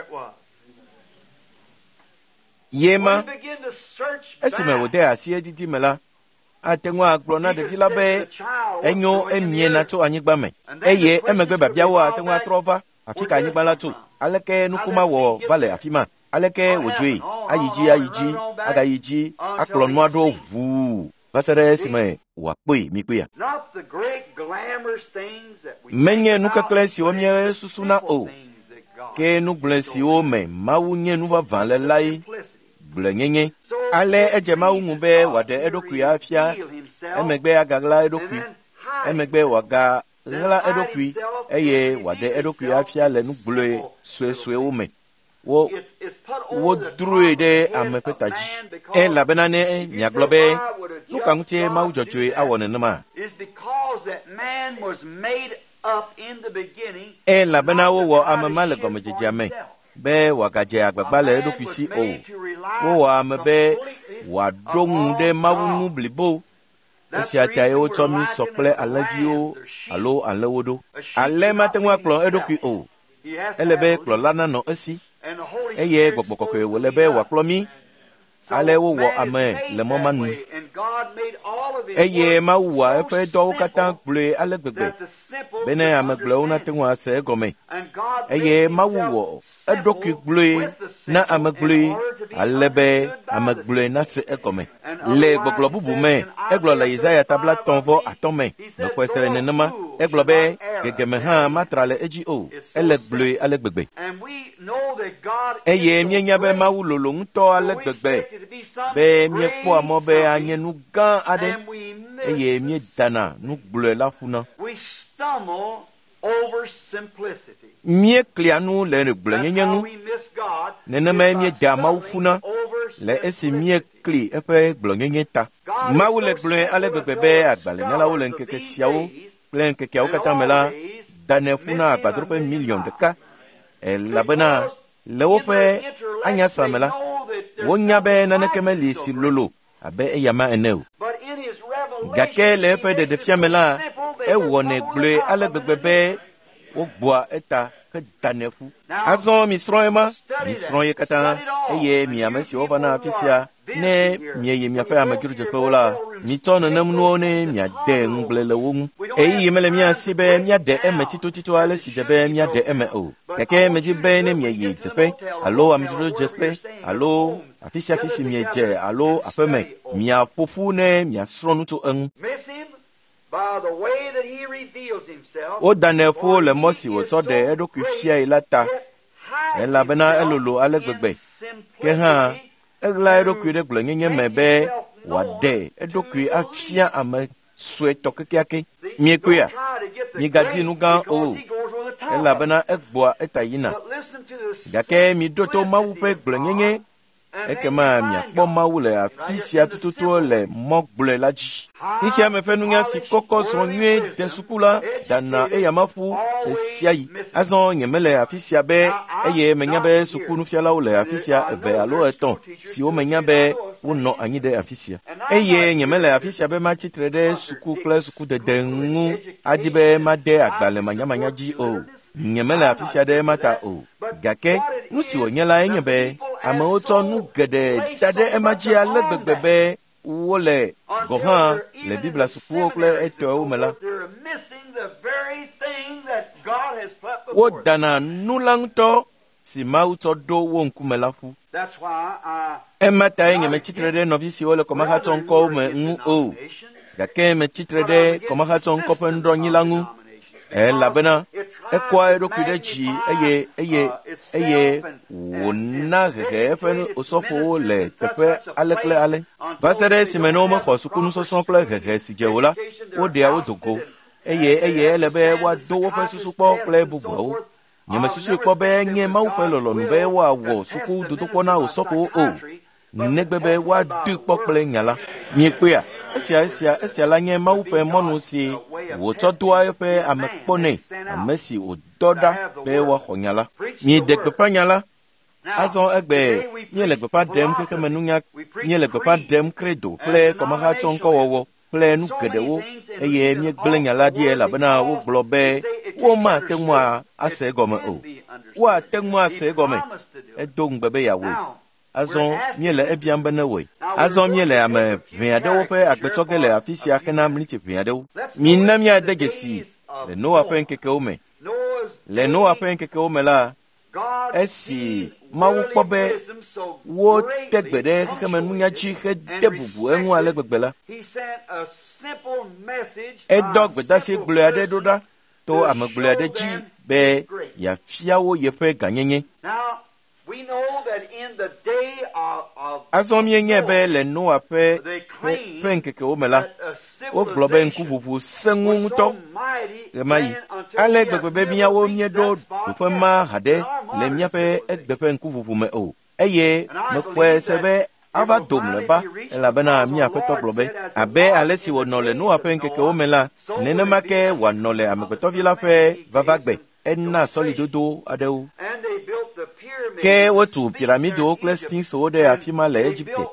Ye ma, esime wòde asi edidi me la, ate ŋu agblɔ na ɖevi la be enyo emiena tso anyigba me, eye emegbe biabiawo ate ŋu atrɔ va afi ka anyigba la tso. Aleke nukuma wɔ va le afi ma? Aleke wòdzoe? Ayi dzi, agayi dzi, akplɔ nua ɖo ʋuu va se ɖe esime wòakpoe mikpoea. Menye nukekle siwo míesusuna o, ke nugblẽ siwo me Mawu nye nuvavã le lae gblẽnyenye. Ale edze Mawu ŋu be wòaɖe eɖokui afia, emegbe agaɣla eɖokui, emegbe wòagaɣla eɖokui, eye wòaɖe eɖokui afia le nugblɔe suesuewo me. Wodroe ɖe ame ƒe ta dzi. Elabena ne miagblɔ be nu ka ŋutie Mawu dzɔdzɔe awɔ nenema? Elabena wowɔ ame ma le gɔmedzedzea me be wòagadze agbagba le eɖokui si o. Wowɔ ame be wòaɖo ŋu ɖe Mawu ŋu blibo. Esia tae wotsɔ mi sɔ kple alẽviwo alo alẽwo ɖo. Ale mate ŋu akplɔ eɖokui o. Ele be kplɔla nanɔ esi, eye Gbɔgbɔ Kɔkɔe wòle be wòakplɔ mi. ale wowɔ ame le mɔ ma nu. Eye Mawu wɔ eƒe dɔwo katã gblɔe ale gbegbe bene ame gblɔewo nate ŋu ase egɔme. Eye Mawu wɔ eɖokui gblɔe na ame gblɔe ale be ame gblɔe nase egɔme. Le gbɔgblɔ bubu me, egblɔ le Yesaya tabla 3:5 me, mexɔe se le nenema. Egblɔ be gegeme hã matra le edzi o, ele gblɔe ale gbegbe. Eye mienya be Mawu lolo ŋutɔ ale gbegbe be miekpɔa mɔ be anye nu gã aɖe, eye miedana nu gblɔe la ƒuna. Mieklia nu le gblɔnyenye ŋu, nenema mieda Mawu ƒuna le esi miekli eƒe gblɔnyenye ta. Mawu le gblɔe ale gbegbe be agbalẽnyalawo le ŋkeke siawo kple ŋkekeawo katã me la danɛ ƒuna agbadroƒe 1,000,000 elabena le woƒe anyasa me la, wonya be naneke meli si lolo abe eya ma ene o. Gake le eƒe ɖeɖefia me la, ewɔnɛ gblɔe ale gbegbe be wogbɔa eta ke danɛ ƒu. Azɔ misrɔ̃ ema, misrɔ̃ ye katã, eye mi ame siwo va na afi sia ne mieye miaƒe amedzrodzeƒewo la, mitsɔ nenem nuwo ne miade ŋugble le wo ŋu. Eyi mele miasi be miaɖe eme titotito ale si dze be miaɖe eme o. Gake medzi be ne mieyi dzeƒe alo amedzrodzeƒe alo afi sia afi si miedze alo aƒe me, miaƒo ƒu ne miasrɔ̃ nu tso eŋu. Wodanɛ ƒo le mɔ si wòtsɔ ɖe eɖokui fiae la ta, elabena elolo ale gbegbe, ke hã eɣla eɖokui ɖe gblɔnyenye me be wòaɖe eɖokui afia ame suetɔ kekeake. Miekpɔa, migadi nu gã o, elabena egbɔa eta yina. Gake miɖo to Mawu ƒe gblɔnyenye, ekema miakpɔ Mawu le afi sia tututu le mɔ gblɔe la dzi. Xixia me ƒe nunya si kɔkɔ srɔ̃ nyuie de suku la dana eyama ƒu esia yi. Azɔ nyemele afi sia be eye menya be suku nufialawo le afi sia 2 alo 3 siwo menya be wonɔ anyi ɖe afi sia. Eye nyemele afi sia be matsitre ɖe suku kple sukudede ŋu adi be made agbalẽ manyamanya dzi o. Nyemele afi sia ɖe mata o. Gake nu si wònye la enye be amewo tsɔ nu geɖe da ɖe ema dzi ale gbegbe be wole gɔ hã le Biblia sukuwo kple etɔwo me la, wodana nu la ŋutɔ si Mawu tsɔ ɖo wo ŋkume la ƒu. Ema tae nyemetsitre ɖe nɔvi siwo le kɔmaxatsɔ ŋkɔwo me ŋu o, gake metsitre ɖe kɔmaxatsɔ ŋkɔ ƒe ŋdɔnyi la ŋu, elabena ekɔa eɖokui ɖe dzi eye wòna hehe eƒe osɔfowo le teƒe ale kple ale. Va se ɖe esime ne womexɔ sukunusɔsrɔ̃ kple hehe si dze o la, woɖea wo dogo, eye ele be woado woƒe susukpɔ kple bubuawo. Nyemesusui kpɔ be nye Mawu ƒe lɔlɔnu be woawɔ sukudodokpɔ na osɔfowo o, negbe be woadoe kpɔ kple nya la. Miekpɔa, esia la nye Mawu ƒe mɔnu si wòtsɔ doa eƒe ame kpɔnɛ, ame si wòdɔ ɖa be woaxɔ nya la. Mieɖe gbeƒã nya la. Azɔ egbe miele gbeƒã ɖem xexeme nunya, miele gbeƒã ɖem kredo kple kɔmaxatsɔ ŋkɔwɔwɔ kple nu geɖewo, eye miegblẽ nya la ɖi elabena wogblɔ be womate ŋu ase egɔme o. Woate ŋu ase egɔme. Edo ŋugbe be yeawɔe. Azɔ miele ebiam be ne wɔe. Azɔ miele ame ʋɛ aɖewo ƒe agbetsɔge le afi sia hena mlitsi ʋɛ aɖewo. Mina miade dzesi le Noa ƒe ŋkekewo me. Le Noa ƒe ŋkekewo me la, esi Mawu kpɔ be wote gbe ɖe xexeme nunya dzi hede bubu eŋu ale gbegbe la, edɔ gbedasi gblɔe aɖe ɖo ɖa to ame gblɔe aɖe dzi be yeafia wo yeƒe gãnyenye. Azɔ mienye be le Noa ƒe ŋkekewo me la, wogblɔ be ŋkuʋuʋu seŋu ŋutɔ ɣe ma yi. Ale gbegbe be míawo míeɖo ɖoƒe ma haɖe le míaƒe egbe ƒe ŋkuʋuʋu me o. Eye mekpɔe se be ava do mlɔeba, elabena mía Aƒetɔ gblɔ be abe ale si wònɔ le Noa ƒe ŋkekewo me la, nenema ke wòanɔ le Amegbetɔvi la ƒe vavagbe. Ena sɔlidodo aɖewo. Ke wotu piramidewo kple sphinxwo ɖe afi ma le Egipte,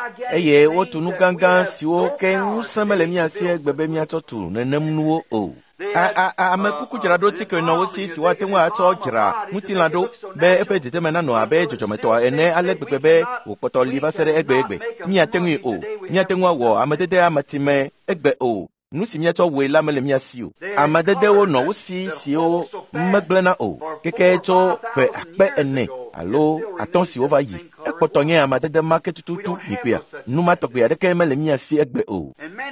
eye wotu nu gãgã siwo ke ŋusẽ mele mía si egbe be míatsɔ tu nenem nuwo o. ame kuku dzra ɖo tike nɔwo si woate ŋu atsɔ dzra ŋutilã ɖo be eƒe dzedzeme nanɔ abe dzɔdzɔmetɔ ene ale gbegbe be wòkpɔtɔ li va se ɖe egbe míate ŋui o, míate ŋu awɔ amadede ametime egbe o. Nu si míatsɔ wɔe la mele mía si o. Amadedewo nɔ wo si siwo megblẽna o keke tso ƒe 4,000 alo 5 siwo va yi. Ekpɔtɔ nye amadede ma ke tututu mikpea. Nu ma tɔgbe aɖeke mele mía si egbe o.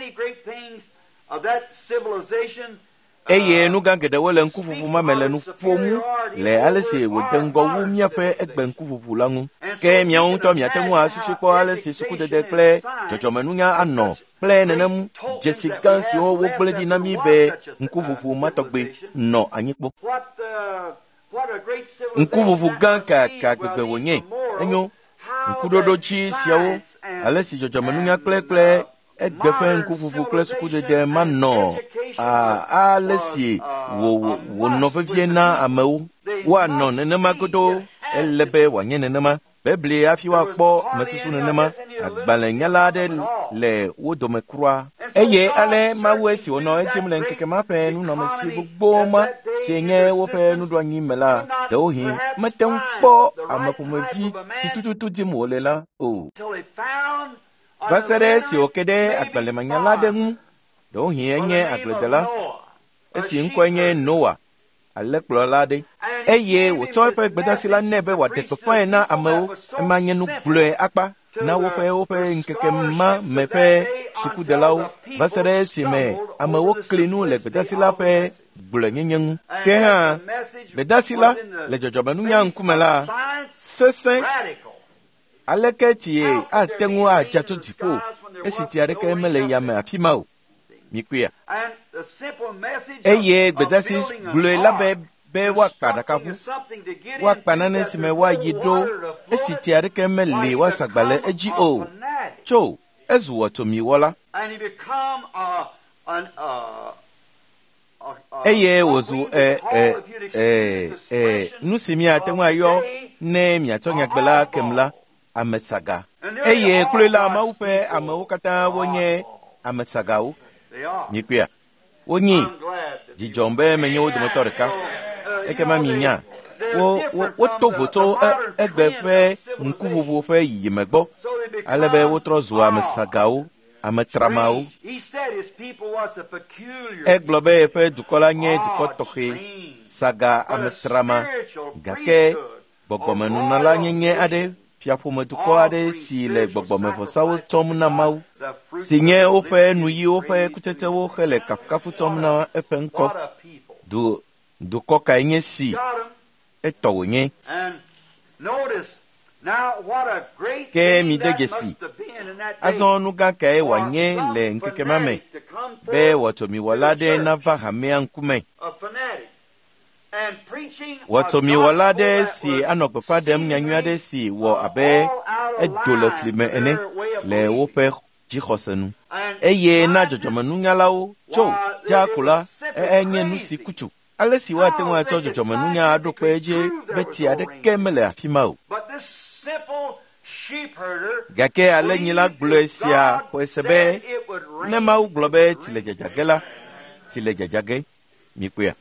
Eye nu gã geɖewo le ŋkuʋuʋu ma me le nu ƒom le ale si wòde ŋgɔ wu míaƒe egbe ŋkuʋuʋu la ŋu. Ke miawo ŋutɔ miate ŋu asusu kpɔ ale si sukudede kple dzɔdzɔmenunya anɔ kple nenem dzesi gã siwo wogblẽ ɖi na mí be ŋkuʋuʋu ma tɔgbe nɔ anyikpɔ. Ŋkuʋuʋu gã kaka gbegbe wònye. Enyo ŋkuɖoɖo dzi siawo ale si dzɔdzɔmenunya kple egbe ƒe ŋkuʋuʋu kple sukudede ma nɔ ale si wònɔ vevie na amewo woanɔ nenema godo ele be wòanye nenema. Biblia hafi woakpɔ mesusu nenema agbalẽnyala aɖe le wo dome kura. Eye ale Mawu esi wònɔ edim le ŋkeke ma ƒe nunɔmesi gbogbo ma si nye woƒe nuɖoanyi me la ɖewohĩ mete ŋu kpɔ ame ƒomevi si tututu dim wòle la o. Va se ɖe esi wòke ɖe agbalẽmanyala aɖe ŋu, ɖewohĩ enye agbledela esi ŋkɔe nye Noa, alẽkplɔla aɖe, eye wòtsɔ eƒe gbedasi la nɛ be wòaɖe gbeƒãe na amewo. Ema nye nu gblɔe akpa na woƒe ŋkeke ma me ƒe sukudelawo va se ɖe esime amewo kli nu le gbedasi la ƒe gblɔenyenye ŋu. Ke hã gbedasi la le dzɔdzɔmenunya ŋkume la sesẽ aleke tie ate ŋu adza tso dziƒo esi tie aɖeke mele yame afi ma o. Mikpea. Eye gbedasi gblɔe la be woakpa ɖakaʋu, woakpa nane si me woayi ɖo esi tie aɖeke meli woasagba le edzi o. Tso ezu wɔtomiwɔla. Eye wòzu nu si miate ŋu ayɔ ne miatsɔ nyagbe la kem la amesaga. Eye kloe la Mawu ƒe amewo katã wonye amesagawo. Mikpea. Wonyi dzidzɔm be menye wo dometɔ ɖeka. Ekema minya woto vo tso egbe ƒe ŋkuʋuʋu ƒe yiyime gbɔ ale be wotrɔ zu amesagawo, ametramawo. Egblɔ be yeƒe dukɔ la nye dukɔ tɔxɛ, saga, ametrama, gake gbɔgbɔmenunala nyenye aɖe, fiaƒomedukɔ aɖe si le gbɔgbɔmevɔsawo tsɔm na Mawu, si nye woƒe nuyiwo ƒe kutsetsewo hele kafukafu tsɔm na eƒe ŋkɔ. Dukɔ kae nye si etɔ wònye. Ke mi de dzesi azɔ nu gã kae wòanye le ŋkeke ma me be wɔtomiwɔla aɖe nava hamea ŋkume. Wɔtomiwɔla aɖe si anɔ gbeƒã ɖem nyanyui aɖe si wɔ abe edo le fli me ene le woƒe dzixɔse nu. Eye na dzɔdzɔmenunyalawo tso dzakula enye nu si kutsu. Ale si woate ŋu atsɔ dzɔdzɔmenunya aɖo kpe edzi be tie aɖeke mele afi ma o. Gake ale nyila gblɔe sia xɔe se be ne Mawu gblɔ be ti le dzadzage la, ti le dzadzage. Mikpea.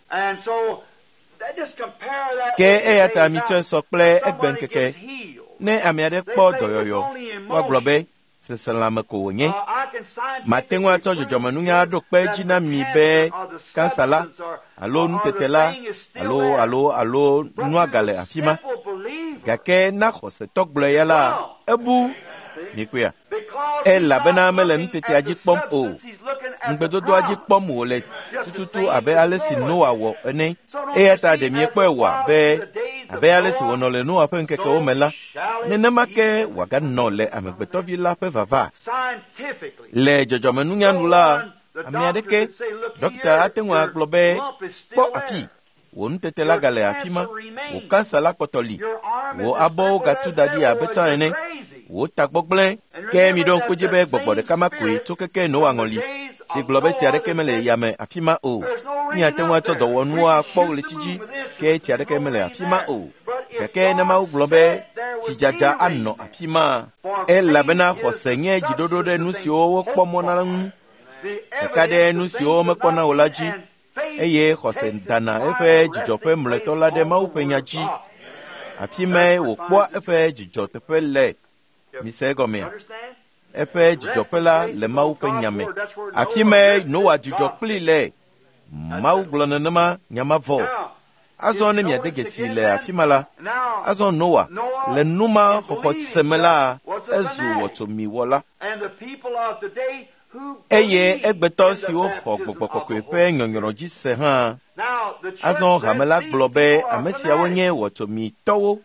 Ke eya ta mitsɔe sɔ kple egbe ŋkeke. Ne ame aɖe kpɔ dɔyɔyɔ, woagblɔ be seselãme ko wònye. Mate ŋu atsɔ dzɔdzɔmenunya aɖo kpe dzi na mi be kansa la alo nutete la alo nua gale afi ma. Gake na xɔsetɔ gblɔ ya la ebu. Mikpea. Elabena mele nutetea dzi kpɔm o. Ŋugbedodoa dzi kpɔm wòle tututu abe ale si Noa wɔ ene. Eya ta ɖe miekpɔe wɔ abe ale si wònɔ le Noa ƒe ŋkekewo me la, nenema ke wòaganɔ le amegbetɔvi la ƒe vava. Le dzɔdzɔmenunya nu la, ame aɖeke dɔkita ate ŋu agblɔ be kpɔ afi, wò nutete la gale afi ma, wò kansa la kpɔtɔ li, wò abɔwo gatu da ɖi abe tsã ene, wò tagbɔ gblẽ, ke mi ɖo ŋku dzi be gbɔgbɔ ɖeka ma koe tso keke Noa ŋɔli si gblɔ be tia aɖeke mele yame afi ma o. Miate ŋu atsɔ dɔwɔnuwo akpɔ ɣleti dzi ke tia aɖeke mele afi ma o. Gake ne Mawu gblɔ be tsidzadza anɔ afi ma, elabena xɔse nye dziɖoɖo ɖe nu siwo wokpɔ mɔ na ŋu, ɖeka ɖe nu siwo mekpɔna o la dzi, eye xɔse dana eƒe dzidzɔƒe mlɔetɔ la ɖe Mawu ƒe nya dzi. Afi me wòkpɔa eƒe dzidzɔ teƒe le. Mise egɔmea. Eƒe dzidzɔƒe la le Mawu ƒe nya me. Afi me Noa dzidzɔ kpli le. Mawu gblɔ nenema nyamavɔ. Azɔ ne miade gesi le afi ma la. Azɔ Noa le numa xɔxɔ seme la ezu wɔtsomiwɔla. Eye egbetɔ siwo xɔ gbɔgbɔ kɔkɔe ƒe nyɔnyrɔ dzi se hã. Azɔ hame la gblɔ be ame siawo nye wɔtsomitɔwo.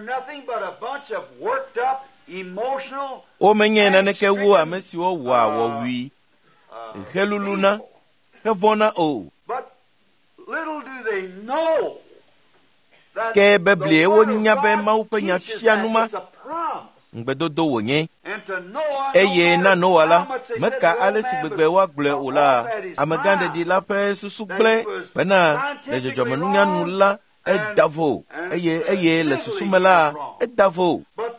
Womenye naneke wu ame siwo wɔa wɔwui, heluluna, hevɔna o. Ke beblie wonya be Mawu ƒe nya fia numa. Ŋgbedodo wònye. Eye na Noa la, meka ale si gbegbe woagblɔe o la, amegãɖeɖi la ƒe susu gblẽ bena le dzɔdzɔmenunyanu la eda vo, eye le susu me la eda vo.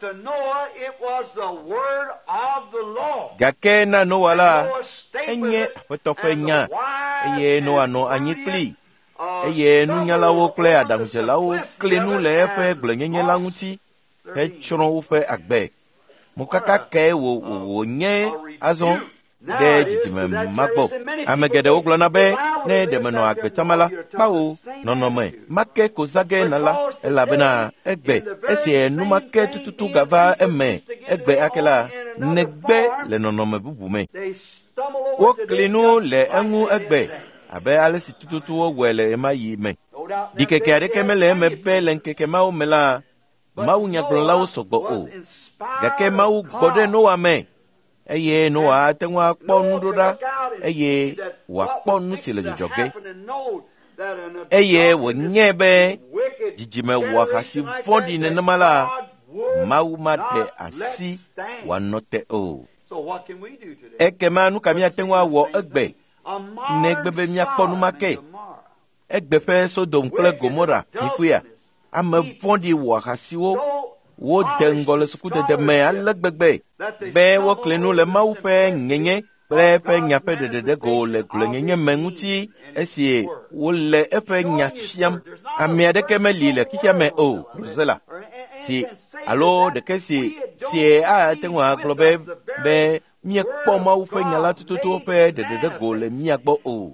Gake na Noa la, enye Aƒetɔ ƒe nya, eye Noa nɔ anyi kpli. Eye nunyalawo kple aɖaŋudzelawo kli nu le eƒe gblẽnyenye la ŋuti hetsrɔ̃ woƒe agbe. Mokaka ke wònye azɔ ɖe dzidzime ma gbɔ. Ame geɖewo gblɔna be ne ɖe menɔ agbetama la, kpao nɔnɔme make ko zage na la, elabena egbe esi numake tututu gava eme egbe ake la negbe le nɔnɔme bubu me. Wokli nu le eŋu egbe abe ale si tututu wowɔe le ema yi me. Ɖikeke aɖeke mele eme be le ŋkeke mawo me la, Mawu nyagblɔlawo sɔgbɔ o. Gake Mawu gbɔ ɖe Noa me, eye Noa ate ŋu akpɔ nuɖoɖa, eye wòakpɔ nu si le dzɔdzɔge. Eye wònye be dzidzime wɔahasi vɔ̃ɖi nenema la, Mawu maɖe asi wòanɔ te o. Ekema nu ka míate ŋu awɔ egbe negbe be míakpɔ nu make? Egbe ƒe Sodom kple Gomora nikuia. Ame vɔ̃ɖi wɔahasiwo wode ŋgɔ le sukudede me ale gbegbe be wokli nu le Mawu ƒe nyenye kple eƒe nya ƒe ɖeɖeɖe go le gblẽnyenye me ŋuti esi wole eƒe nya fiam. Ame aɖeke meli le xixia me o, Rosela. Si alo ɖeke si ate ŋu agblɔ be míekpɔ Mawu ƒe nya la tututu ƒe ɖeɖeɖe go le mía gbɔ o.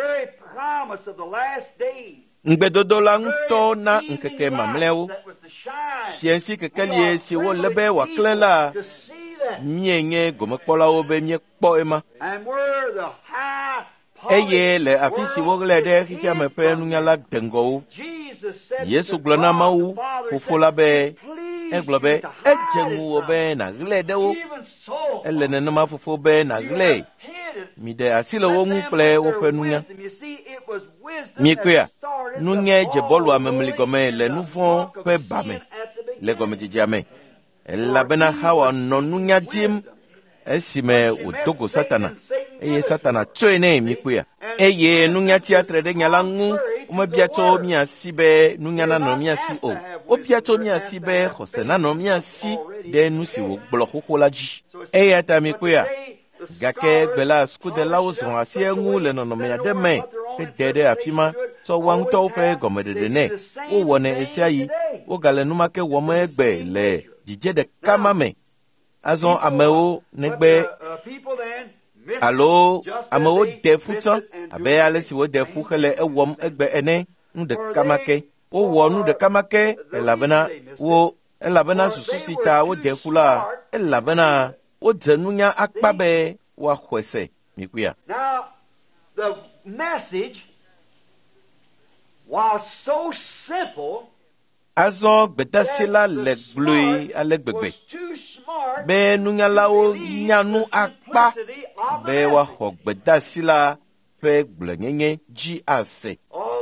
Ŋgbedodo la ŋutɔ na ŋkeke mamlɛawo. Fiɛnsi kekelie si wole be wòaklẽ la, míenye gomekpɔlawo be míekpɔ ema. Eye le afi si woɣlẽ ɖe xixia me ƒe nunyala deŋgɔwo, Yesu gblɔ na Mawu Fofo la be, egblɔ be edze ŋuwò be nàɣlẽ ɖe wo. Ele nenema Fofo be nàɣlẽ. Miɖe asi le wo ŋu kple woƒe nunya. Mikpea, nunya dze bɔlu amemli gɔme le nu vɔ̃ ƒe ba me, le gɔmedzedzea me. Elabena Hawa nɔ nunya dim esime wòdogo Satana, eye Satana tsɔe nɛ mikpea. Eye nunya tia tre ɖe nya la ŋu, womebia tso mía si be nunya nanɔ mía si o. Wobia tso mía si be xɔse nanɔ mía si ɖe nu si wògblɔ xoxo la dzi. Eya ta mikpea, gake gbe la sukudelawo zrɔ̃ asi eŋu le nɔnɔme aɖe me hede ɖe afi ma tsɔ woa ŋutɔwo ƒe gɔmeɖeɖe nɛ. Wowɔnɛ esia yi, wogale numake wɔm egbe le dzidze ɖeka ma me. Azɔ amewo negbe alo amewo de ƒu tsã abe ale si wode ƒu hele ewɔm egbe ene. Nu ɖeka make wowɔ nu ɖeka make elabena susu si ta wode ƒu la, elabena wodze nunya akpa be woaxɔe se. Mikuya. Now, the message was so simple. Azɔ gbedasi la le gblɔe ale gbegbe be nunyalawo nya nu akpa be woaxɔ gbedasi la ƒe gblẽnyenye dzi ase.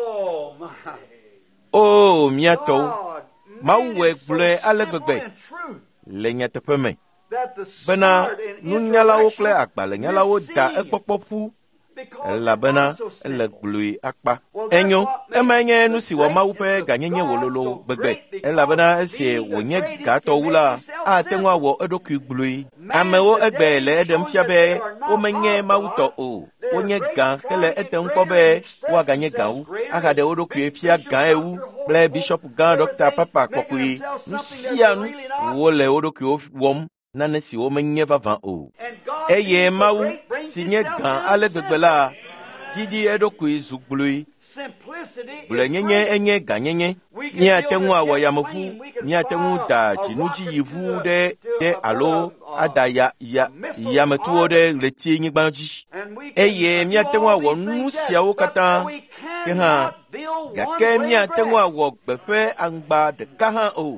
O miatɔwo, Mawu wɔe gblɔe ale gbegbe le nyateƒe me bena nunyalawo kple agbalẽnyalawo da ekpɔkpɔ ƒu, elabena ele gblɔe akpa. Enyo, ema nye nu si wɔ Mawu ƒe ganyenye wololo gbegbe, elabena esi wònye gatɔwu la, ate ŋu awɔ eɖokui gblɔe. Amewo egbe le eɖem fia be womenye Mawu tɔ o, wonye gã kele ete ŋkɔ be woaganye gãwu aga ɖe wo ɖokui fia gã ewu kple bishop gã dɔkta papa kɔkɔe nu sia nu wole wo ɖokuiwo wɔm nane si womenye vavã o eye Mawu si nye gã ale gbegbe la didi eɖokui zu gblɔe gblɔenyenye enye gãnyenye míate ŋu awɔ yameʋu míate ŋu da dzinudziyiʋu ɖe alo ada yametuwo ɖe ɣletinyigba dzi eye míate ŋu awɔ nu siawo katã ke hã gake míate ŋu awɔ gbeƒe aŋgba ɖeka hã o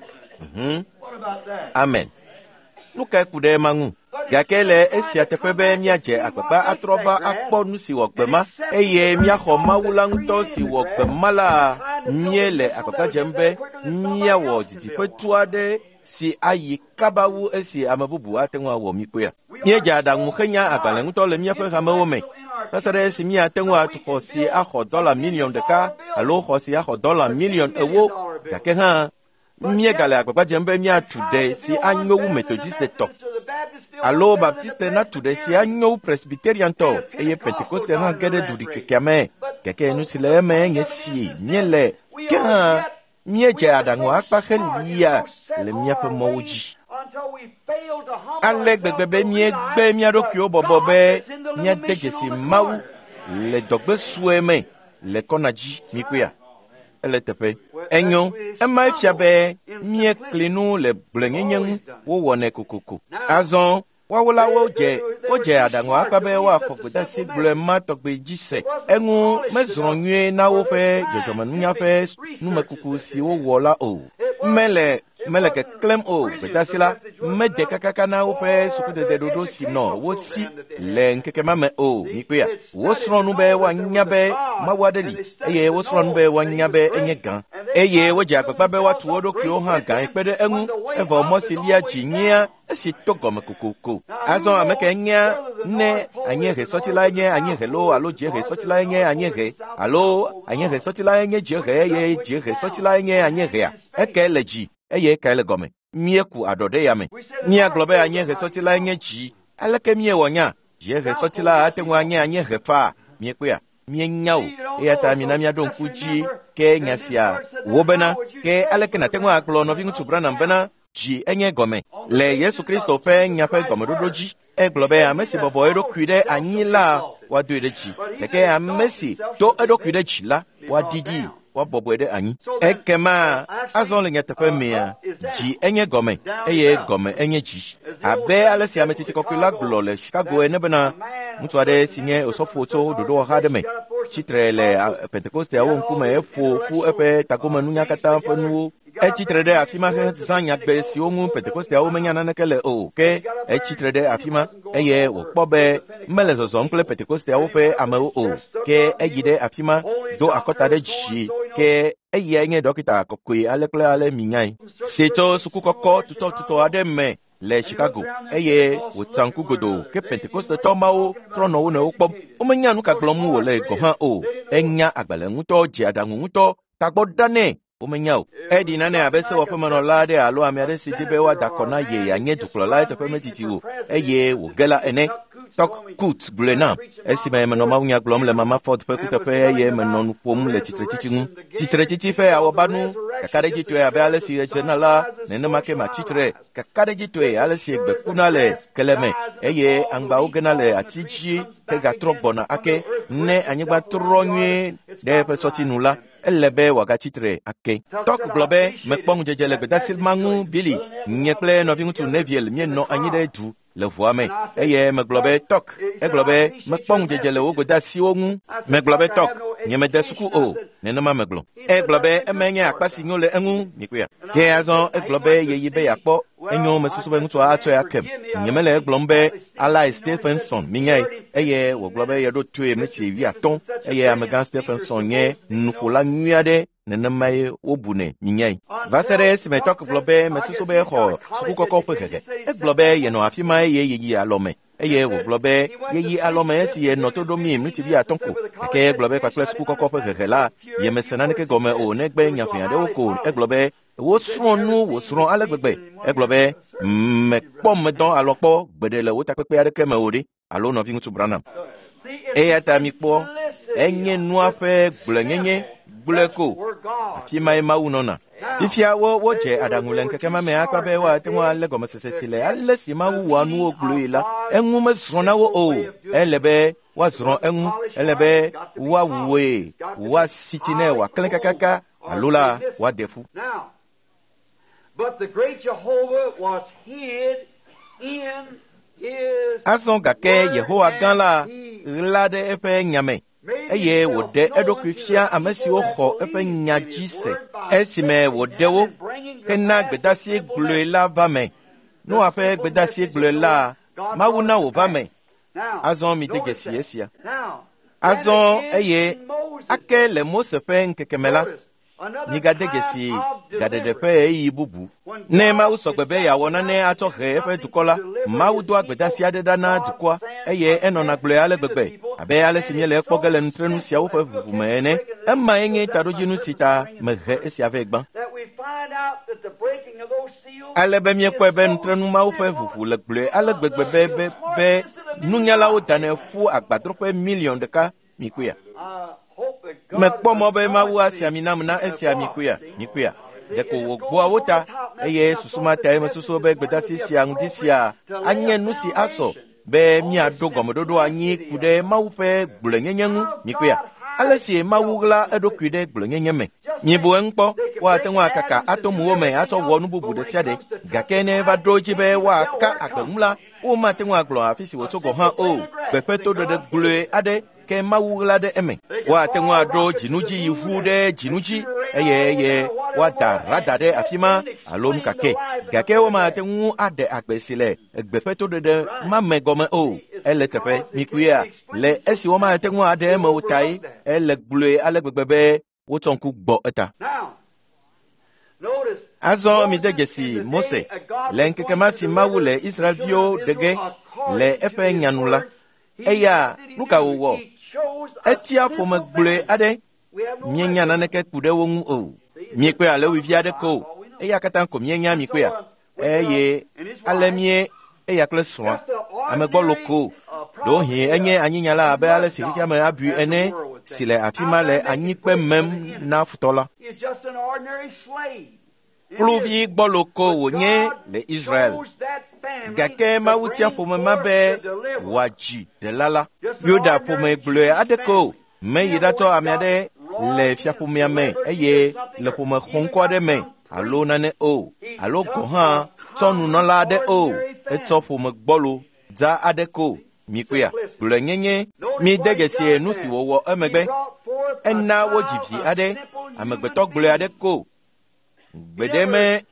amen nu kae ku ɖe ema ŋu gake le esia teƒe be míadze agbagba atrɔ va akpɔ nu si wɔ gbe ma eye míaxɔ Mawu la ŋutɔ si wɔ gbe ma la míele agbagba dzem be míawɔ didiƒetu aɖe si ayi kaba wu esi ame bubu ate ŋu awɔ mí kpea míedze aɖaŋu henya agbalẽ ŋutɔ le míaƒe hamewo me pese ɖe esi míate ŋu atu xɔ si axɔ $1,000,000 alo xɔ si axɔ $1,000,000 gake hã míegale agbagba dzem be míatu ɖe si anyo wu methodiste tɔ alo baptiste natu ɖe si anyo wu presbyterian tɔ eye pentecoste hã ge ɖe du ɖikekea me gake nu si le eme nye si míele ke hã míedze aɖaŋu akpa helia le míaƒe mɔwo dzi ale gbegbe be míegbe mía ɖokuiwo bɔbɔ be míade dzesi Mawu le dɔgbe sue me le kɔna dzi míkoea ele teƒe enyo ema fia be míekli nu le gblɔenyenye ŋu wowɔnɛ kokoko azɔ woawo la wodze aɖaŋu akpa be woaxɔ gbedasi gblɔe ma tɔgbe dzi se eŋu mezrɔ̃ nyuie na woƒe dzɔdzɔmenunya ƒe numekuku si wowɔ la o mele keklẽm o gbedasi la mede kakaka na woƒe sukudede ɖoɖo si nɔ wosi le ŋkeke ma me o mikpea wosrɔ̃ nu be woanya be Mawu aɖe li eye wosrɔ̃ nu be woanya be enye gã eye wodze agbagba be woatu wo ɖokuiwo hã gãe kpe ɖe eŋu evɔ mɔ si lia dzi nyia esi to gɔme kokoko azɔ ame ke nya ne anyiehe sɔtilae nye anyiehe lo alo dziehe sɔtilae nye anyiehe alo anyiehe sɔtilae nye dziehe eye dziehe sɔtilae nye anyiehea eke le dzi eye kae le gɔme míeku aɖɔ ɖe yame míagblɔ be anyiehe sɔtilae nye dzi aleke míewɔ nya dziehe sɔtila ate ŋu anye anyiehe faa míekpea míenya o eya ta mina míaɖo ŋku dzi ke nya sia wo bena ke aleke nate ŋu agblɔ nɔvi ŋutsu Branham bena dzi enye gɔme le Yesu Kristo ƒe nya ƒe gɔmeɖoɖo dzi egblɔ be ame si bɔbɔ eɖokui ɖe anyi la woadoe ɖe dzi gake ame si do eɖokui ɖe dzi la woadidi woabɔbɔe ɖe anyi ekema azɔ le nyateƒe mea dzi enye gɔme eye gɔme enye dzi abe ale si ametiti kɔkɔe la gblɔ le Chicago ene bena ŋutsu aɖe si nye osɔfo tso ɖoɖo xa aɖe me tsitre le Pentecosteawo ŋkume eƒo ƒu eƒe tagomenunya katã ƒe nuwo etsitre ɖe afi ma hezã nyagbe siwo ŋu Pentecosteawo menya naneke le o ke etsitre ɖe afi ma eye wòkpɔ be mele zɔzɔm kple Pentecosteawo ƒe amewo o ke eyi ɖe afi ma do akɔta ɖe dzi ke eya nye dɔkita kɔkɔe ale kple ale minyae si tso sukukɔkɔ tutɔtutɔ aɖe me le Chicago eye wòtsa ŋku godoo ke Pentecostetɔ mawo trɔ nɔ wo nɔewo kpɔm womenya nu ka gblɔm wòle gɔ hã o enya agbalẽ ŋutɔ dze aɖaŋu ŋutɔ tagbɔ ɖanɛ womenya o eɖi nane abe sewɔƒemenɔla aɖe alo ame aɖe si di be woada kɔ na ye anye dukplɔla teƒe metiti o eye wòge la ene tɔk kut gblɔe nam esime menɔ mawunya gblɔm le Mama Ford ƒe kuteƒe eye menɔ nu ƒom le titretiti ŋu titretiti ƒe awɔbanu kakaɖedzitɔe abe ale si edzena la nenema ke matsitre kakaɖedzitɔe ale si egbe kuna le kele me eye aŋgbawo gena le ati dzi ke gatrɔ gbɔna ake ne anyigba trɔ nyuie ɖe eƒe sɔtinu la ele be wòagatsitre ake tɔk gblɔ be mekpɔ ŋudzedze le gbedasi ma ŋu Billy nye kple nɔvi ŋutsu Neviel mienɔ anyi ɖe du le ʋua me eye megblɔ be tɔk egblɔ be mekpɔ ŋudzedze le wo gbedasiwo ŋu megblɔ be tɔk nye mede suku o nenema megblɔ egblɔ be emenye akpa si nyo le eŋu mikpea ke azɔ egblɔ be yeyi be yakpɔ enyo mesusu be ŋutsua atsɔe akem nye mele egblɔm be Alai Stephenson minyae eye wògblɔ be yeɖo toe mleti 15 eye amegã Stephenson nye nuƒola nyui aɖe nenemae wobune minyae va se ɖe esime tɔk gblɔ be mesusu be exɔ sukukɔkɔ ƒe hehe egblɔ be yenɔ afi ma eye yeyi alɔme eye wògblɔ be yeyi alɔme esi yenɔ to ɖomii mleti 15 ko gake egblɔ be kpakple sukukɔkɔ ƒe hehe la yemese naneke gɔme o negbe nyaƒe aɖewo ko egblɔ be wosrɔ̃ nu wòsrɔ̃ ale gbegbe egblɔ be mekpɔ medɔ alɔkpɔ gbeɖe le wo takpekpe aɖeke me o ɖe alo nɔvi ŋutsu Branham eya ta mikpo enye nua fe gblonyenye gbleko afima mawu nona ifia wo je adangule nkeke ma me akwa be wa tenwa le gomo sesesile alle si mawu wa nu ogluila enwu me zrona wo o elebe wa zron enwu elebe wa we wa sitine wa klenkakaka alula wa defu. But the great Jehovah was hid in his Azon gake Yehowa ganla lade efe nyame eye wode edokrifia amesi oho efe nyajise esime wodewo kena gbedasi gluela vame no ape gbedasi gluela mawuna wo vame azon mi degesi esia azon eye akele Mose fe nkekemela nigadegesi gadedepe eyi bubu ne ma usogbebe ya wona ne atohe efe dukola ma udo agbedasi adeda na dukwa eye enona gble ale gbegbe abe ale simiele kpogele ntrenu sia wo fe bubu mene emma enye tarojinu sita mehe esia vegba ale be mie kwe be ntrenu ma wo fe bubu le gble ale gbegbe be nunyala wo dane fu agbadrope million de ka mikuya me kpomo be mawu asiami namna esiami mikuya deko wo gbo awota eye susuma tai me suso be gbedasi sia ngdisia anye nusi aso be mi adogomododo anyi kude mawu fe gbulenyenyengu mikuya alesi mawugla edokude gbulenyeme nyibo enpo wa tenwa kaka atomu ome ato wonu bubu de siade gakene va droji be wa ka akamula o ma tenwa glo afisi wo togo ha o bepeto de glue ade ke mawugla de eme wa tenwa dro jinuji yihude jinuji eye wa darada de afima alom kake gake wo ma tenwu ade agbesile bepeto de mamegome o eletepe mikuya le esi wo ma tenwa ade mo tai ele glue ale gbegbe wo tonku gbo eta azo mi degesi Mose le nkeke masi mawule Israel dio dege le epe nyanula eya luka wo etia fo me glue ade mienya na neke kude wonu o miekwe ale wi ade ko eya katan ko mienya mikwe eye ale mie eya kleswa amegbo loko do hi enye anyinyala abe ale sirika me abu ene sile afima le anyikpe mem na futola pluvi gboloko wonye le Israel gake mawutia pome mabe waji de lala yoda pome glue adeko me yidato amiade le fiapome ame eye le pome khonko de me alo nane o alo gohan sonu no la de o eto pome gbolo za adeko mikuya glue nyenye mi degesi nusi wowo emegbe enna wojibi ade amegbeto glue adeko gbedeme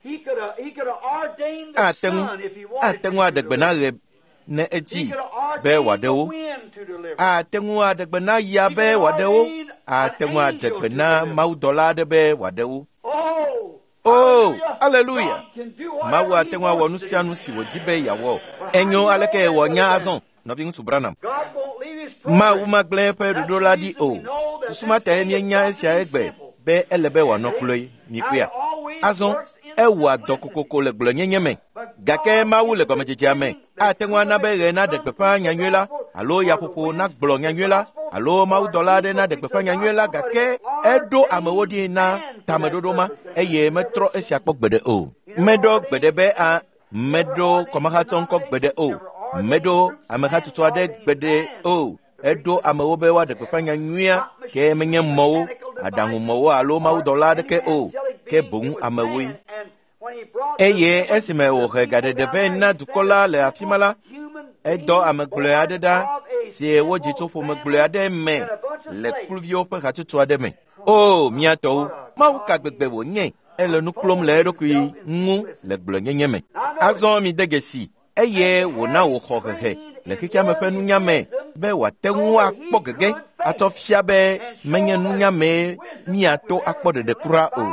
atengu adegbena re ne eti be wadewo atengu adegbena ya be wadewo atengu adegbena maudola de be wadewo oh hallelujah mawu atengu awonu sianu si wojibe yawo enyo aleke wonya azon no bi ntu branam mawu magle pe dola di o sumata eni nya esia egbe be elebe wa nokuloyi mikuya azon ewa dokokoko le gblonyenyeme gake mawu le gomejejame atenwa na be re na de pepa nyanywela alo ya popo na gblo nyanywela alo mawu dolade na de pepa nyanywela gake edo amewodi na tamedodoma eye metro esi akpogbede o medo gbedebe a medo komahaton ko gbede o medo amehatuto ade gbede o edo amewobe wa de pepa nyanywia ke menye mo adangu mo alo mawu dolade ke o ke bun amewi eye esime wo regade de ben na dukola le afimala edo amegle adeda si wo jito fo megle ade me le kluvio pe hatutu ade me o miato mawu ka gbegbe wo nye ele nuklom le dokui ngu le gble nyenye me azon mi degesi eye wo na wo khogehe le kikia me fe nunyame be wa tenwu akpogege atofia be menye nunyame miato akpode de kura o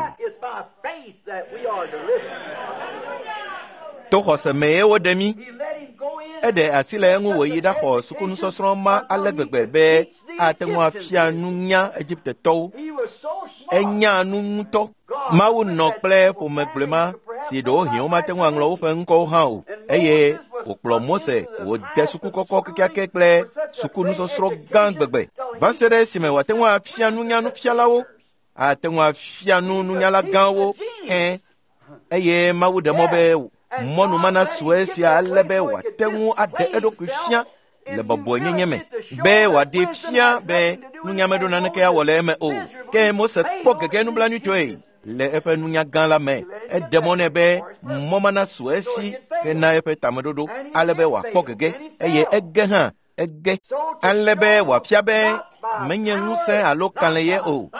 to hose me wo demi ede asile enwu wo yida ho sukunu sosro ma alegbegbe be atenwu afia nunya Egypte to enya nu to mawu no ple po meglema si do hi o ma tenwu anglo fe nko ha o eye wòkplɔ Mose wòde sukukɔkɔ kekeake kple sukunusɔsrɔ̃ gã gbegbe. Va se ɖe esime wòate ŋu afia nufialawo, ate ŋu afia nunyala gãwo, eye Mawu ɖe mɔ be mɔnuma na sue sia ale be wòate ŋu aɖe eɖokui fia le bɔbɔenyenye me, be wòaɖe fia be nunyameɖo naneke awɔ le eme o. Ke Mose kpɔ gege nublanuitɔe le eƒe nunya gã la me. Eɖe mɔ nɛ be mɔma na sue esi hena eƒe tameɖoɖo ale be wòakpɔ gege, eye ege hã ege ale be wòafia be menye ŋusẽ alo kalẽ ye o,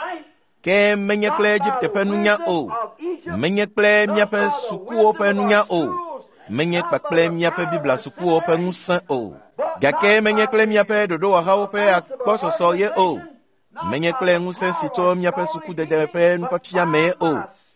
ke menye kple Egipte ƒe nunya o, menye kple míaƒe sukuwo ƒe nunya o, menye kpakple míaƒe Biblia sukuwo ƒe ŋusẽ o, gake menye kple míaƒe ɖoɖowahawo ƒe akpɔsɔsɔ ye o, menye kple ŋusẽ si tso míaƒe sukudede ƒe nufiafia me o,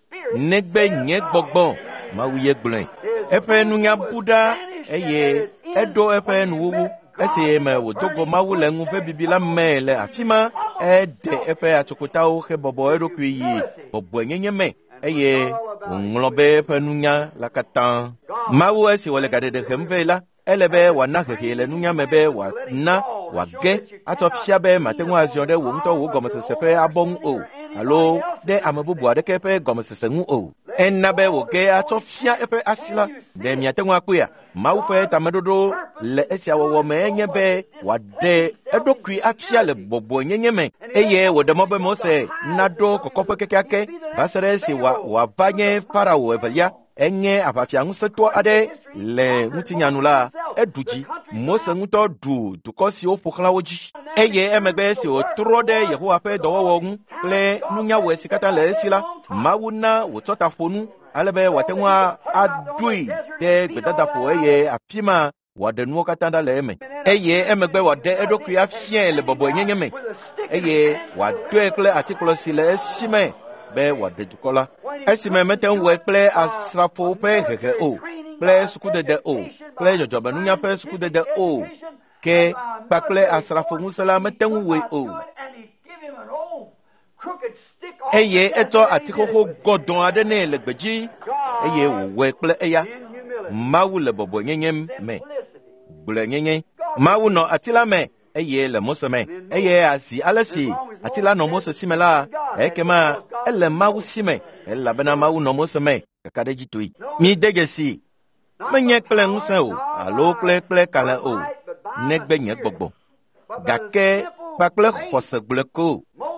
negbe nye gbɔgbɔ, Mawu ye gblɔe. Eƒe nunya bu ɖa, eye eɖo eƒe nuwuwu esi me wòdo go Mawu le ŋuve bibi la me le afi ma. Eɖe eƒe atsokotawo xe bɔbɔ eɖokui yi bɔbɔenyenye me, eye wòŋlɔ be eƒe nunya la katã. Mawu esi wòle gaɖeɖe hem vɛ la, ele be wòana hehe le nunya me be wòana wòage atsɔ fia be mate ŋu aziɔ ɖe wò ŋutɔ wò gɔmesese ƒe abɔ ŋu o, alo ɖe ame bubu aɖeke ƒe gɔmesese ŋu o. Ena be wòge atsɔ fia eƒe asi la be miate ŋu akpɔea. Mawu ƒe tameɖoɖo le esia wɔwɔ me enye be wòaɖe eɖokui afia le bɔbɔenyenye me, eye wòɖe mɔ be Mose naɖo kɔkɔƒe kekeake va se ɖe esi wòava nye Farao evelia. Enye aʋafia ŋusẽtɔ aɖe le ŋutinyanu la, eɖu dzi. Mose ŋutɔ ɖu dukɔ siwo ƒo xlã wo dzi, eye emegbe esi wòtrɔ ɖe Yehowa ƒe dɔwɔwɔ ŋu kple nunyawɔe si katã le esi la, Mawu na wòtsɔ ta ƒo nu ale be wòate ŋu aɖoe ɖe gbedadaƒo, eye afi ma wòaɖe nuwo katã ɖa le eme, eye emegbe wòaɖe eɖokui afiae le bɔbɔenyenye me, eye wòaɖoe kple atikplɔ si le esi me be wòaɖe dukɔ la. Esime mete ŋu wɔe kple asrafowo ƒe hehe o, kple sukudede o, kple dzɔdzɔmenunya ƒe sukudede o, ke kpakple asrafo ŋusẽ la mete ŋu wɔe o. Eye etsɔ atixoxo gɔdɔn aɖe nɛ le gbedzi, eye wòwɔe kple eya. Mawu le bɔbɔenyenye me, gblɔenyenye. Mawu nɔ ati la me, eye le Mose me, eye azi ale si ati la nɔ Mose si me la, ekema ele Mawu si me, elabena Mawu nɔ Mose me kaka ɖe dzi toe. Mi de dzesi, menye kple ŋusẽ o, alo kple kalẽ o, negbe nye gbɔgbɔ, gake kpakple xɔse gblɔe ko.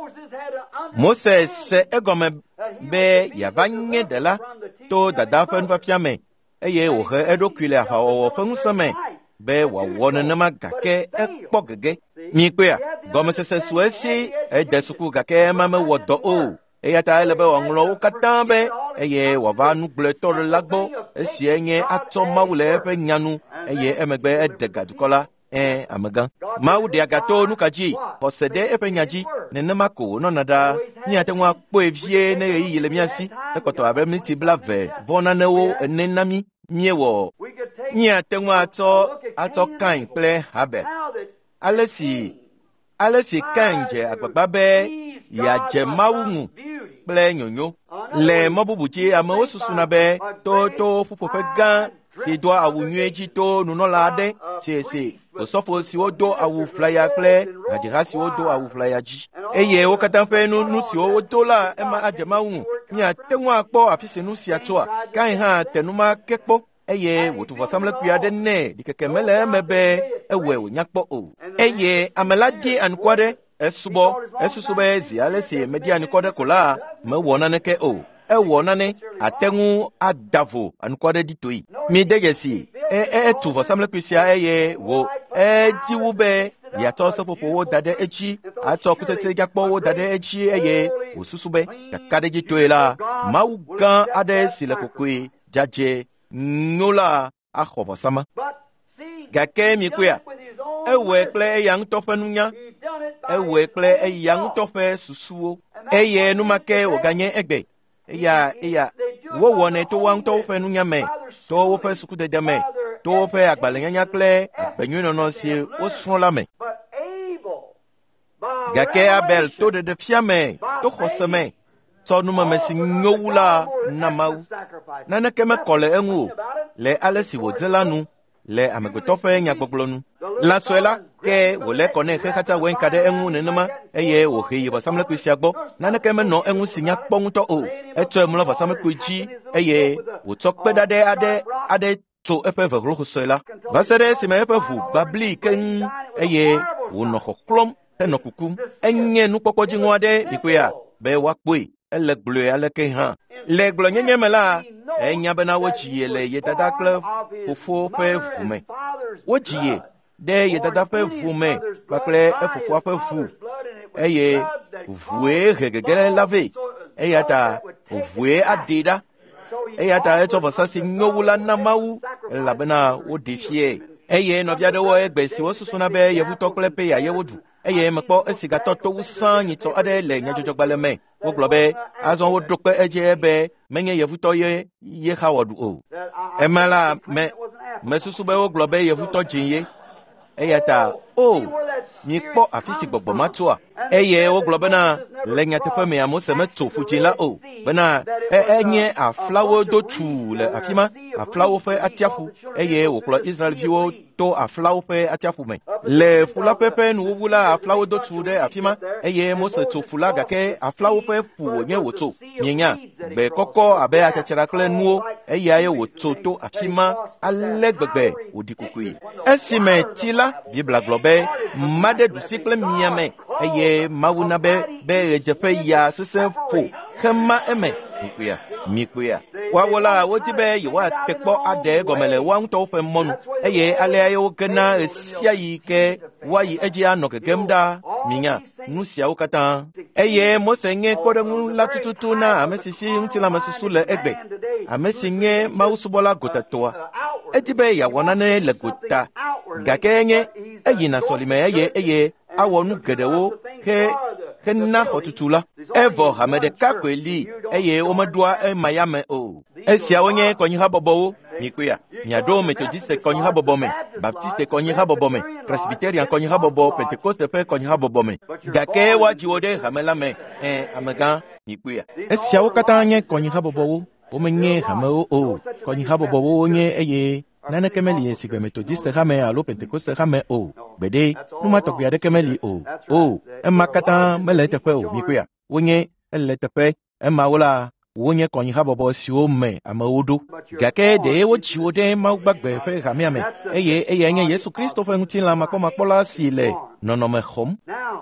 Mose se egɔme be yeava nye ɖela to dada ƒe nufiafia me, eye wòhe eɖokui le aʋawɔwɔ ƒe ŋusẽ me be wòawɔ nenema, gake ekpɔ gege. Mikpɔa, gɔmesese su esi ede suku, gake ema mewɔ dɔ o, eya ta ele be wòaŋlɔ wo katã be, eye wòava nugblɔetɔ ɖe la gbɔ, esie nye atsɔ Mawu le eƒe nyanu, eye emegbe eɖe gadukɔ la. Amegã, Mawu ɖe agato nuka dzi, xɔse ɖe eƒe nya dzi, nenema ko wònɔna ɖaa. Míate ŋu akpɔe vie ne ɣeyiɣi le mía si, ekɔtɔ abe miniti 20 nanewo ene na mí. Míewɔ, míate ŋu atsɔ Kain kple Habel. Ale si Kain dze agbagba be yeadze Mawu ŋu kple nyonyo. Le mɔ bubu dzi, amewo susuna be to ƒuƒoƒe gã si doa awu nyuie dzi to nunɔla aɖe, si osɔfo siwo do awu ƒlaya kple hadziha siwo do awu ƒlaya dzi, eye wo katã ƒe nu siwo wodo la ema adze Mawu ŋu. Míate ŋu akpɔ afi si nu sia tsoa. Kain hã te numa ke kpɔ, eye wòtu vɔsamlekpui aɖe nɛ, ɖikeke mele eme be ewɔe wònya kpɔ o, eye ame la di anukua ɖe esusu be zi ale si medi anukua ɖe ko la, mewɔ naneke o. Ewɔ nane ate ŋu adavo anukua ɖe ɖi toe. Mi de dzesi, etu vɔsamlekpui sia, eye ediwu be yeatsɔ seƒoƒowo da ɖe edzi, atsɔ kutete dzakpɔwo da ɖe edzi, eye wòsusu be kaka ɖe dzi toe la, Mawu gã aɖe si le kokoe dzadze nyo la axɔ vɔsama. Gake mikpɔa, ewɔe kple eya ŋutɔ ƒe nunya, ewɔe kple eya ŋutɔ ƒe susuwo, eye numake wòganye egbe. Eya wowɔnɛ to woawo ŋutɔwo ƒe nunya me, to woƒe sukudede me, to woƒe agbalẽnyanya kple agbenyuinɔnɔ si wosrɔ̃ la me. Gake Abel to ɖeɖefia me, to xɔse me, tsɔ numeme si nyo wu la na Mawu. Naneke mekɔ le eŋu o, le ale si wòdze la nu, le amegbetɔƒe nyagbɔgblɔ nu. Lãsɔe la, ke wòle kɔ nɛ xe katã wɔe ka ɖe eŋu nenema, eye wòhe yi vɔsamlekpui sia gbɔ. Naneke menɔ eŋu si nya kpɔ ŋutɔ o. Etsɔe mlɔ vɔsamlekpui dzi, eye wòtsɔ kpeɖaɖe aɖe tso eƒe vehloxosɔe la. Va se ɖe esime eƒe ʋu babli keŋ, eye wònɔ xɔxlɔm henɔ kukum. Enye nukpɔkpɔdziŋɔ aɖe mikoea be woakpɔe. Ele gblɔe aleke hã. Le gblɔnyenye me la, enya bena wodzi ye le ye dada kple fofo ƒe ʋu me. Wodzi ye ɖe ye dada ƒe ʋu me kpakple efofoa ƒe ʋu, eye ʋue he gege la vɛ, eya ta ʋue aɖee ɖa, eya ta etsɔ vɔsa si nyo wu la na Mawu elabena woɖe fie. Eye nɔvia ɖewo egbe si wosusuna be yevutɔ kple peya ye woɖu, eye mekpɔ esi gatɔ to wusã nyitɔ aɖe le nyadzɔdzɔgbalẽ me. Wogblɔ be azɔ woɖo kpe edze be menye yevutɔ ye xa wɔɖu o. Ema la mesusu be wogblɔ be yevutɔ dzi ye. Eya ta mikpɔ afi si gbɔgbɔ ma toa. Eye wogblɔ bena le nyateƒe mea Mose metso ƒu dzi la o, bena enye aflawo do tu le afi ma, aflawo ƒe atiaƒu, eye wòkplɔ Israelviwo to aflawo ƒe atiaƒu me. Le ƒu la ƒe nuwuwu la, aflawo do tu ɖe afi ma, eye Mose tso ƒu la gake aflawo ƒe ƒu wònye wòtso. Mienya, gbe kɔkɔ abe atsatsara kple nuwo, eyae wòtso to afi ma ale gbegbe wòɖi kukui. Esime ti la, Bibla gblɔ be maɖe ɖusi kple miame, eye Mawu na be ɣedzeƒe ya sesẽ ƒo hema eme mikpuia. Woawɔ la wodi be yewoate kpɔ aɖe gɔme le woa ŋutɔwo ƒe mɔnu, eye alea ye wogena ɣe sia ɣi ke woayi edzi anɔ gegem ɖa. Minya nu siawo katã. Eye Mose nye kpɔɖeŋu la tututu na ame si si ŋutilãme susu le egbe, ame si nye mawusubɔla gotatɔa. Edi be yeawɔ nane le gota, gake nye eyina sɔlime eye awɔ nu geɖewo hena xɔtutu la. Evɔ hame ɖeka koe li, eye womeɖoa emaya me o. Esiawo nye kɔnyihabɔbɔwo. Mikoea, miaɖo metodiste kɔnyihabɔbɔ me, baptiste kɔnyihabɔbɔ me, presbyterian kɔnyihabɔbɔ, pentekoste ƒe kɔnyihabɔbɔ me. Gake woadzi wo ɖe hame la me, amegã mikoea. Esiawo katã nye kɔnyihabɔbɔwo, womenye hamewo o. Kɔnyihabɔbɔwo nye eye naneke meli si gbe metodiste hame alo pentekoste hame o. Gbeɖe, numatɔgbe aɖeke meli o. Ema katã mele teƒe o. Mikoea, wonye ele teƒe, emawo la wonye kɔnyihabɔbɔ siwo me amewo ɖo. Gake ɖe wodzi wo ɖe Mawu gbagbe ƒe hamea me, eye nye Yesu Kristo ƒe ŋutilã makpɔmakpɔla si le nɔnɔme xɔm.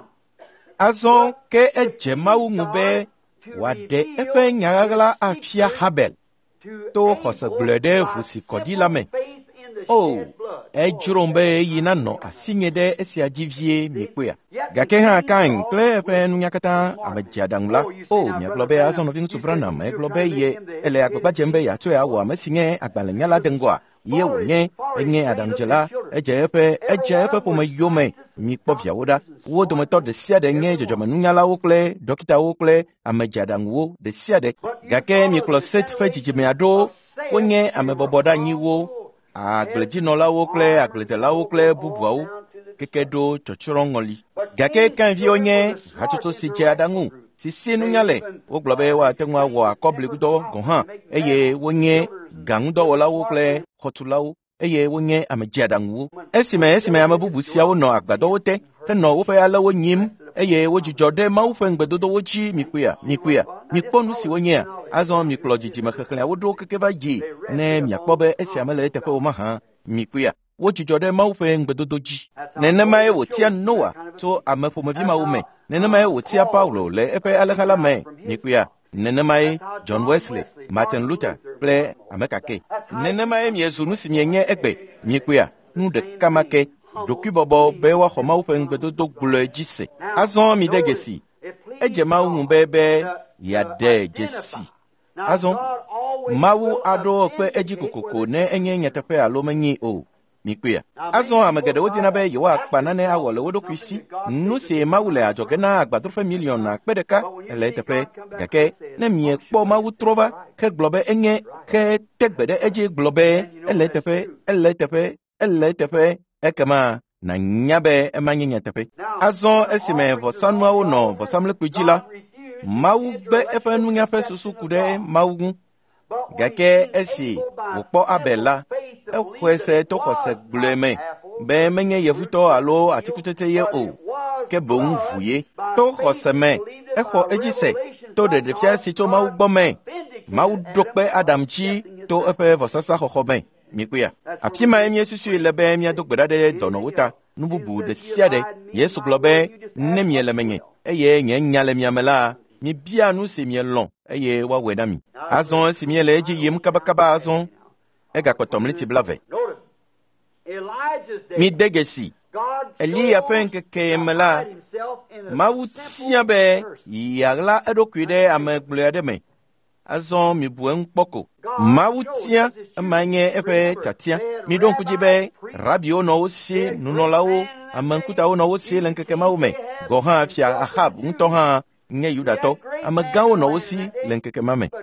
Azɔ ke edze Mawu ŋu be wòaɖe eƒe nyaɣaɣla afia Habel to xɔse gblɔe ɖe ʋu si kɔɖi la me. Edzrom be eyi nanɔ asinye ɖe esia dzi vie mikpoea. Gake hã Kain kple eƒe nunya katã ame dzeaɖaŋu la, miagblɔ be azɔ nɔvi ŋutsu Branham egblɔ be ele agbagba dzem be yeatsɔe awɔ ame si nye agbalẽnyala de ŋgɔa, ye wònye enye aɖaŋudzela, edze eƒe ƒome yome. Mikpɔ viawo ɖa, wo dometɔ ɖe sia ɖe nye dzɔdzɔmenunyalawo kple dɔkitawo kple ame dzeaɖaŋuwo ɖe sia ɖe. Gake mikplɔ Set ƒe dzidzimea ɖo, wonye amebɔbɔ ɖanyiwo, agbledzinɔlawo kple agbledelawo kple bubuawo keke ɖo tsɔtsrɔ̃ŋɔli. Gake Kainviwo nye hatsotso si dze aɖaŋu, si si nunya le. Wogblɔ be woate ŋu awɔ akɔbligudɔ gɔ̃ hã, eye wonye gaŋudɔwɔlawo kple xɔtulawo, eye wonye ame dzeaɖaŋuwo. Esime ame bubu siawo nɔ agbadɔwo te, henɔ woƒe alewo nyim, eye wodzudzɔ ɖe Mawu ƒe ŋgbedodowo dzi mikpoea. Mikpɔ nu si wonyea. Azɔ mikplɔ dzidzime xexlẽawo ɖo keke va yi, ne miakpɔ be esia mele eteƒe o mahã. Mikpoea, wodzudzɔ ɖe Mawu ƒe ŋgbedodo dzi. Nenemae wòtia Noa tso ame ƒomevi mawo me. Nenemae wòtia Paulo le eƒe alẽha me. Mikpoea, nenemae John Wesley, Martin Luther kple ame kake. Nenemae miezu nu si mienye egbe. Mikpoea, nu ɖeka ma ke, ɖokuibɔbɔ be woaxɔ Mawu ƒe ŋgbedodo gblɔe dzi se. Azɔ mi de gesi, edze Mawu ŋu be yeaɖe dzesi. Azɔ Mawu aɖo kpe edzi kokoko ne enye nyateƒe alo menye o. Mikpoea, azɔ ame geɖewo dina be yewoakpa nane awɔ le wo ɖokui si. Nu si Mawu le adzɔge na agbadroƒe miliɔn akpe ɖeka ele eteƒe, gake ne miekpɔ Mawu trɔ va hegblɔ be enye tegbe ɖe edzi gblɔ be ele eteƒe, ekema nanya be ema nye nyateƒe. Azɔ esime vɔsanuawo nɔ vɔsamlekpui dzi la, Mawu gbe eƒe nunya ƒe susu ku ɖe Mawu ŋu. Gake esi wòkpɔ Abel la, exɔe to xɔse gblɔe me be menye yevutɔ alo atikutsetse ye o, ke boŋ ʋu ye. To xɔse me exɔ edzi se to ɖeɖefia si tso Mawu gbɔ me. Mawu ɖo kpe Adam dzi to eƒe vɔsasa xɔxɔ me. Mikpuia. Afi mae míesusui le be míado gbe ɖa ɖe dɔnɔwo ta. Nu bubu ɖe sia ɖe. Yesu gblɔ be ne miele menye eye nye nya le mia me la, mibia nu si mielɔ̃ eye woawɔe na mi. Azɔ esi miele edzi yim kabakaba azɔ egakpɔ tɔmliti 20. Mide gesi Eliya ƒe ŋkeke me la, Mawu tia be yeaɣla eɖokui ɖe ame gblɔe aɖe me. Azɔ mibu eŋu kpɔ ko. Mawu tia ema nye eƒe tiatia. Miɖo ŋku dzi be rabiwo nɔ wo sie, nunɔlawo, ame ŋkutawo nɔ wo sie le ŋkeke mawo me. Gɔ hã fia Ahab ŋutɔ hã nye Yudatɔ. Amegãwo nɔ wo si le ŋkeke ma me.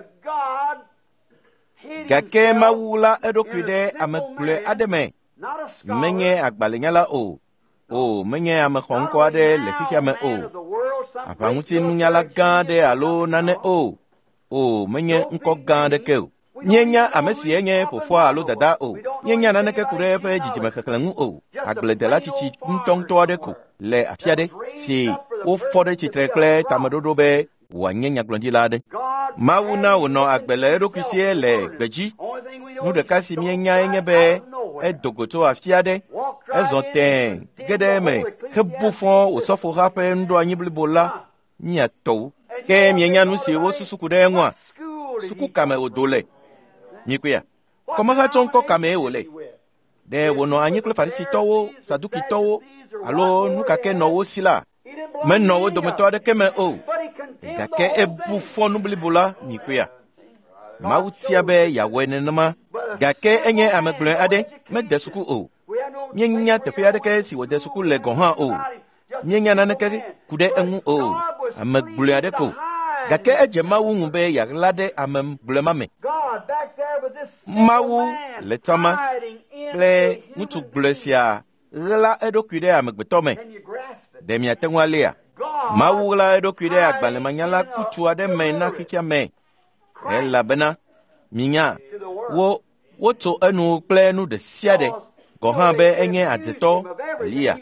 Gake Mawu la eɖokui ɖe ame gblɔe aɖe me. Menye agbalẽnyala o. O, menye ame xɔŋkɔ aɖe le xixia me o. Aʋaŋutinunyala gã aɖe alo nane o. O, menye ŋkɔ gã aɖeke o. Mienya ame si enye fofoa alo dada o. Mienya naneke ku ɖe eƒe dzidzimexexlẽ ŋu o. Agbledela tsitsi ŋutɔŋutɔ aɖe ko le afi aɖe si wofɔ ɖe tsitre kple tameɖoɖo be wòanye nyagblɔɖila aɖe. Mawu na wònɔ agbe le eɖokui sie le gbedzi. Nu ɖeka si mienya nye be edo go tso afi aɖe. Ezɔ tɛɛ ge ɖe eme hebu fɔ wòsɔfoha ƒe nuɖoanyi blibo la miatɔwo. Ke mienya nu si wosusu ku ɖe eŋua. Suku kame wòdo le. Mikpuia. Kɔmeha tsɔ ŋkɔ kame wòle. Ɖe wònɔ anyi kple Farisitɔwo, Sadukitɔwo alo nu kake nɔ wo si la. Menɔ wo dometɔ aɖeke me o. Gake ebu fɔ nu blibo la mikpuia. Mawu tia be yeawɔe nenema. Gake enye ame gblɔe aɖe mede suku o. Mienya teƒe aɖeke si wòde suku le gɔ hã o. Mienya naneke ku ɖe eŋu o. Ame gblɔe aɖe ko. Gake edze Mawu ŋu be yeaɣla ɖe ame gblɔe ma me. Mawu le tama kple ŋutsu gblɔe sia ɣla eɖokui ɖe amegbetɔ me. Ɖe miate ŋu alia. Mawu ɣla eɖokui ɖe agbalẽmanyala kutsu aɖe me na xixia me. Elabena minya wotso enu kple nu ɖe sia ɖe. Gɔ hã be enye adzetɔ Eliya.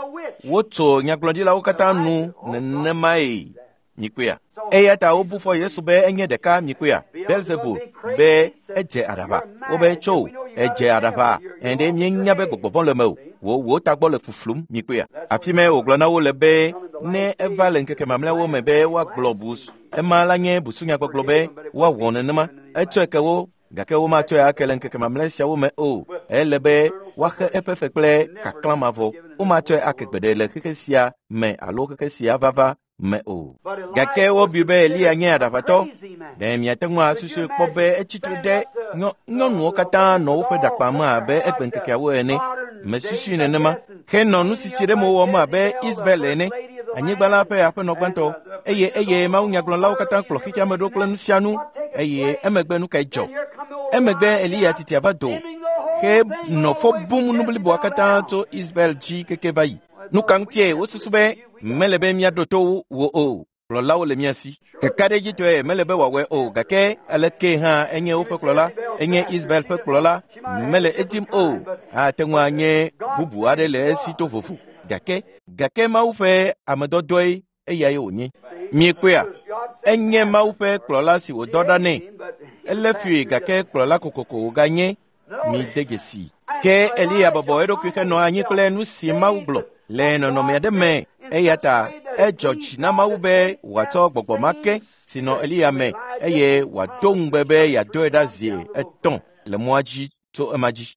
Wotso nyagblɔɖilawo katã nu nenemae. Mikpuia. Eya ta wobu fɔ Yesu be enye ɖeka mikpuia. Belzebul be edze aɖaʋa. Wobe tso edze aɖaʋa. Ende mienya be gbɔgbɔvɔ le me o. Wo tagbɔ le fuflum mikpuia. Afi me wògblɔ na wo le be ne eva le ŋkeke mamlɛawo me be woagblɔ bus. Ema la nye busunyagbɔgblɔ be woawɔ nenema. Etsɔe ke wo. Gake womatsɔe ake le ŋkeke mamlɛ siawo me o. Ele be woaxe eƒe fe kple kaklãmavɔ. Womatsɔe ake gbeɖe le xexe sia me alo xexe sia vava me o. Gake wobui be Eliya nye aɖaʋatɔ. Ɖe miate ŋu asusue kpɔ be etsitre ɖe nyɔnuwo katã nɔ woƒe ɖakpame abe egbe ŋkekeawo ene. Mesusui nenema. Ke nɔ nusisi ɖe me wɔm abe Isabel ene. Anyigba la ƒe aƒenɔ gbãtɔ. Eye mawunyagblɔlawo katã kplɔ xixia me ɖo kple nusianu. Eye emegbe nu kae dzɔ. Emegbe Eliya titia va do. Ke nɔ fɔ bum nu bliboa katã tso Isabel dzi keke va yi. Nu ka ŋutie wosusu be mele be miaɖo to wo o. Kplɔlawo le mia si. Keka ɖe dzitɔe mele be wòawɔe o. Gake aleke hã enye woƒe kplɔla. Enye Isabel ƒe kplɔla. Mele edim o. Ate ŋu anye bubu aɖe le esi to vovo. Gake Mawu ƒe amedɔdɔe eyae wònye. Mikpuia. Enye Mawu ƒe kplɔla si wòdɔ ɖa nɛ. Ele fui gake kplɔla kokoko wòganye. Mi de gesi. Ke Eliya bɔbɔ eɖokui henɔ anyi kple nu si Mawu gblɔ le nɔnɔme aɖe me. Eya ta edzɔ dzi na Mawu be wòatsɔ gbɔgbɔ ma ke si nɔ Eliya me eye wòado ŋugbe be yeadɔe ɖa zi etɔ̃ le mɔa dzi tso ema dzi.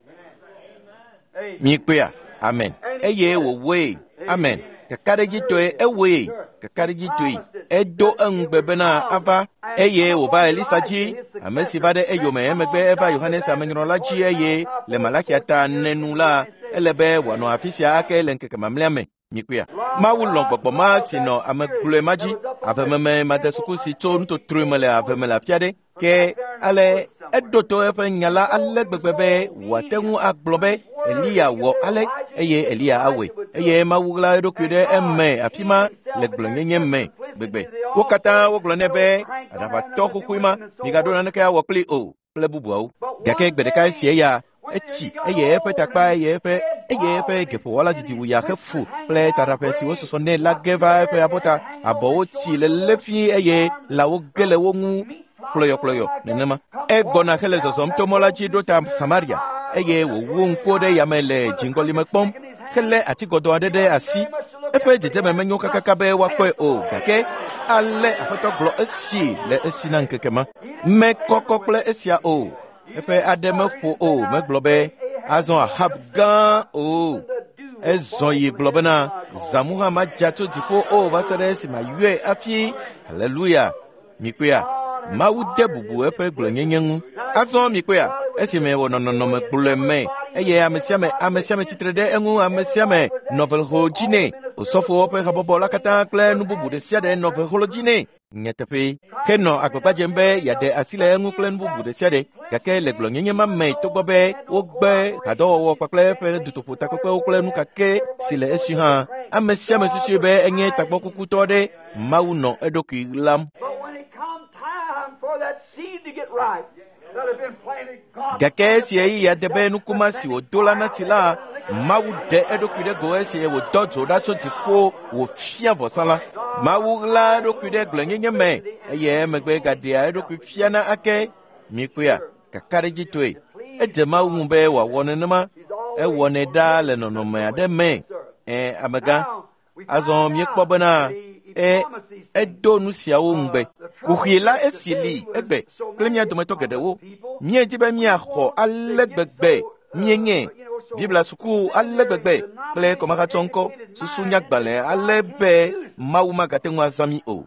Mikpuia. Amen. Eye wòwoe. Amen. Kekaɖedzitɔe ewoe. Kekaɖedzitɔe edo eŋugbe bena ava eye wòva Elisa dzi. Ame si va ɖe eyome emegbe eva Yohanes amenyrɔla dzi eye le Malakia ta nenu la ele be wòanɔ afi sia ake le ŋkeke mamlɛa me. Mikpuia. Mawu lɔ̃ gbɔgbɔ ma si nɔ ame gblɔe ma dzi. Avememe made suku si tso nutotroe me le aveme le afi aɖe. Ke ale eɖo to eƒe nya la ale gbegbe be wòate ŋu agblɔ be Eliya wɔ ale eye Eliya awoe. Eye Mawu ɣla eɖokui ɖe eme afi ma le gblɔnyenye me gbegbe. Wo katã wogblɔ nɛ be aɖaʋatɔ kukui ma migaɖo naneke awɔ kpli o kple bubuawo. Gake gbe ɖeka esie ya etsi eye eƒe takpa eye eƒe geƒowɔla didi wuya xe fu kple taɖaƒe si wosɔsɔ nɛ la ge va eƒe abɔta abɔwo tsi le lefi eye lãwo ge le wo ŋu kplɔyɔkplɔyɔ nenema egbɔna hele zɔzɔm to mɔ la dzi ɖo ta Samaria eye wòwu ŋkuwo ɖe yame le dziŋgɔlime kpɔm helé atigɔdɔ aɖe ɖe asi eƒe dzedzeme menyo kakaka be woakpɔe o gake ale aƒetɔ gblɔ esi le esi na ŋkeke ma mekɔkɔ kple esia o eƒe aɖe meƒo o megblɔ be azɔ Ahab gã o ezɔ yi gblɔ bena zãmu hã madza tso dziƒo o va se ɖe esi mayɔe afi haleluya mikpea Mawu de bubu eƒe gblɔnyenye ŋu azɔ mikpea esime wònɔ nɔnɔme gblɔe me eye ame sia ame tsitre ɖe eŋu ame sia ame nɔvelho dzi nɛ osɔfowo ƒe habɔbɔ la katã kple nu bubu ɖe sia ɖe nɔvelho dzi nɛ nye teƒe ke nɔ agbagba dzem be yeaɖe asi le eŋu kple nu bubu ɖe sia ɖe gake le gblɔnyenye ma me togbɔ be wogbe hadɔwɔwɔ kpakple eƒe dutoƒo takpekpewo kple nu kake si le esi hã ame sia ame susue be enye tagbɔkukutɔ ɖe Mawu nɔ eɖokui lam gake esi eyi ya de be nukuma si wòdo la nati la Mawu ɖe eɖokui ɖe go esi wòdɔ dzo ɖa tso dziƒo wòfia vɔsalã Mawu ɣla eɖokui ɖe gblɔnyenye me eye emegbe gaɖea eɖokui fiana ake mikpea kaka ɖe dzi toe edze Mawu ŋu be wòawɔ nenema ewɔnɛ ɖa le nɔnɔme aɖe me amegã azɔ miekpɔ bena edo nu siawo ŋugbe kuxi la esi li egbe kple mía dometɔ geɖewo míedi be míaxɔ ale gbegbe míenye Biblia suku ale gbegbe kple kɔmaxatsɔ ŋkɔ susu nyagbalẽ ale be Mawu magate ŋu azã mi o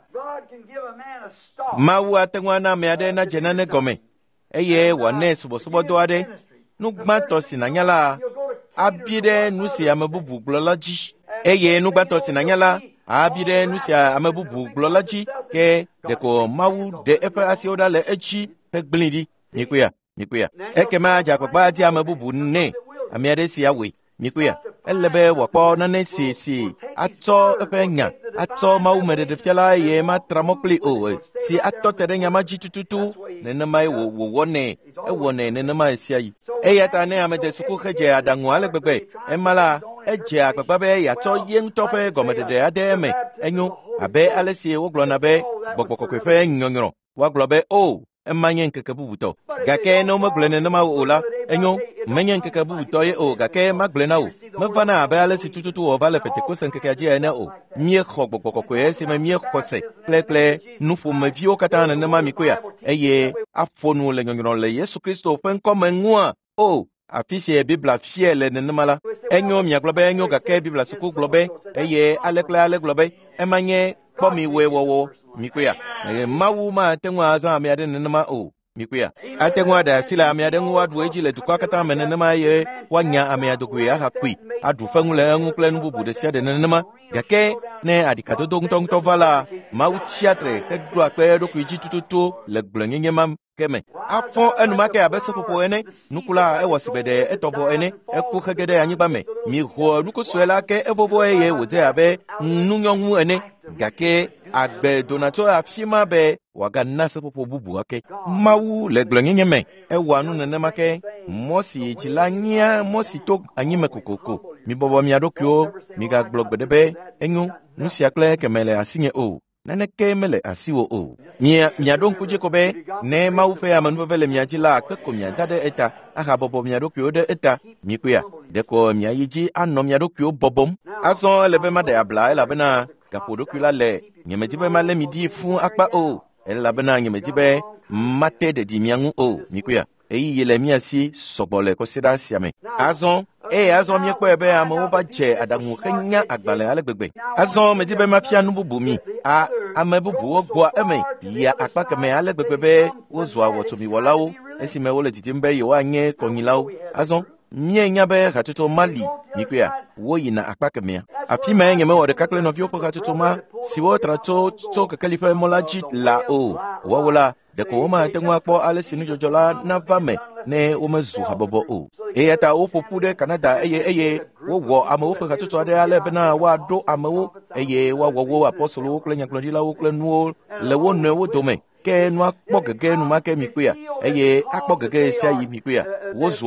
Mawu ate ŋu ana ame aɖe nadze nane gɔme eye wòanɛ subɔsubɔdɔ aɖe nu gbãtɔ si nànya la abi ɖe nu si ame bubu gblɔ la dzi eye nu gbãtɔ si nànya la abi ɖe nu si ame bubu gblɔ la dzi ke ɖeko Mawu ɖe eƒe asiwo ɖa le edzi ƒe gblẽ ɖi mikpea ekema adze agbagba di ame bubu nɛ ame aɖe si awoe mikpea ele be wòakpɔ nane si atsɔ eƒe nya atsɔ Mawu me ɖeɖefiala eye matra mɔ kpli o si atɔ te ɖe nya ma dzi tututu nenemae wòwɔnɛ ewɔnɛ nenema esia yi eya ta ne ame de suku hedze aɖaŋu ale gbegbe ema la edze agbagba be yeatsɔ ye ŋutɔ ƒe gɔmeɖeɖe aɖe eme enyo abe ale si wogblɔna be gbɔgbɔ kɔkɔe ƒe nyɔnyrɔ woagblɔ be o ema nye ŋkeke bubutɔ gake ne womegblẽ nenema o la enyo menye ŋkeke bubutɔ ye o gake magblẽ na o mevana abe ale si tututu wòva le Pentekose ŋkekea dzi ene o míexɔ gbɔgbɔ kɔkɔe esime míexɔ se kple nuƒomeviwo katã nenema mikpea eye aƒo nu le nyɔnyrɔ le Yesu Kristo ƒe ŋkɔ me ŋua o afi si Biblia fie le nenema la enyo miagblɔ be enyo gake Biblia suku gblɔ be eye ale kple ale gblɔ be ema nye kpɔmiwoe wɔwɔ mikpea Mawu mate ŋu azã ame aɖe nenema o mikpea ate ŋu aɖe asi le ame aɖe ŋu woaɖu edzi le dukɔa katã me nenema eye woanya amea dogoe ahakui aɖu feŋu le eŋu kple nu bubu ɖe sia ɖe nenema gake ne aɖikadodo ŋutɔŋutɔ va la Mawu tsiatre heɖoa kpe eɖokui dzi tututu le gblɔnyenye ma ke me afɔ enumake abe seƒoƒo ene nukula ewɔ sibeɖe etɔvɔ ene eku hege ɖe anyigba me miho nuku sue la ke evovo eye wòdze abe nunyɔnu ene gake agbe dona tso afi ma be wòagana seƒoƒo bubu ake Mawu le gblɔnyenye me ewɔa nu nenema ke mɔ si dzi la nyia mɔ si to anyime kokoko mibɔbɔ mia ɖokuiwo migagblɔ gbe ɖe be enyo nu sia kple keme le asinye o naneke mele asiwo o miaɖo ŋku dzi ko be ne Mawu ƒe amenuveve le mia dzi la akpe ko miada ɖe eta ahabɔbɔ mia ɖokuiwo ɖe eta mikpea ɖeko miayi dzi anɔ mia ɖokuiwo bɔbɔm azɔ ele be maɖe abla elabena gaƒoɖokui la le nyemedi be malé mi ɖi fũu akpa o elabena nyemedi be mate ɖeɖi mia ŋu o mikpea eyiyi le mia si sɔgbɔ le kɔsiɖa sia me azɔ miekpɔe be amewo va dze aɖaŋu henya agbalẽ ale gbegbe azɔ medi be mafia nu bubu mi ame bubuwo gbɔa eme yia akpa kemɛ ale gbegbe be wozua wɔtsomiwɔlawo esime wole didim be yewoanye kɔnyilawo azɔ mienya be hatsotso ma li mikpea woyina akpa kemɛa afi me nyemewɔ ɖeka kple nɔviwo ƒe hatsotso ma siwo tra tso kekeli ƒe mɔ la dzi la o woawo la ɖeko womate ŋu akpɔ ale si nudzɔdzɔ la nava me ne womezu habɔbɔ o eya ta woƒoƒu ɖe Kanada eye wowɔ amewo ƒe hatsotso aɖe ale bena woaɖo amewo eye woawɔ wo apɔstolowo kple nyagblɔɖilawo kple nuwo le wo nɔewo dome ke nua kpɔ gege numake mikpea eye akpɔ gege sia yi mikpea wozua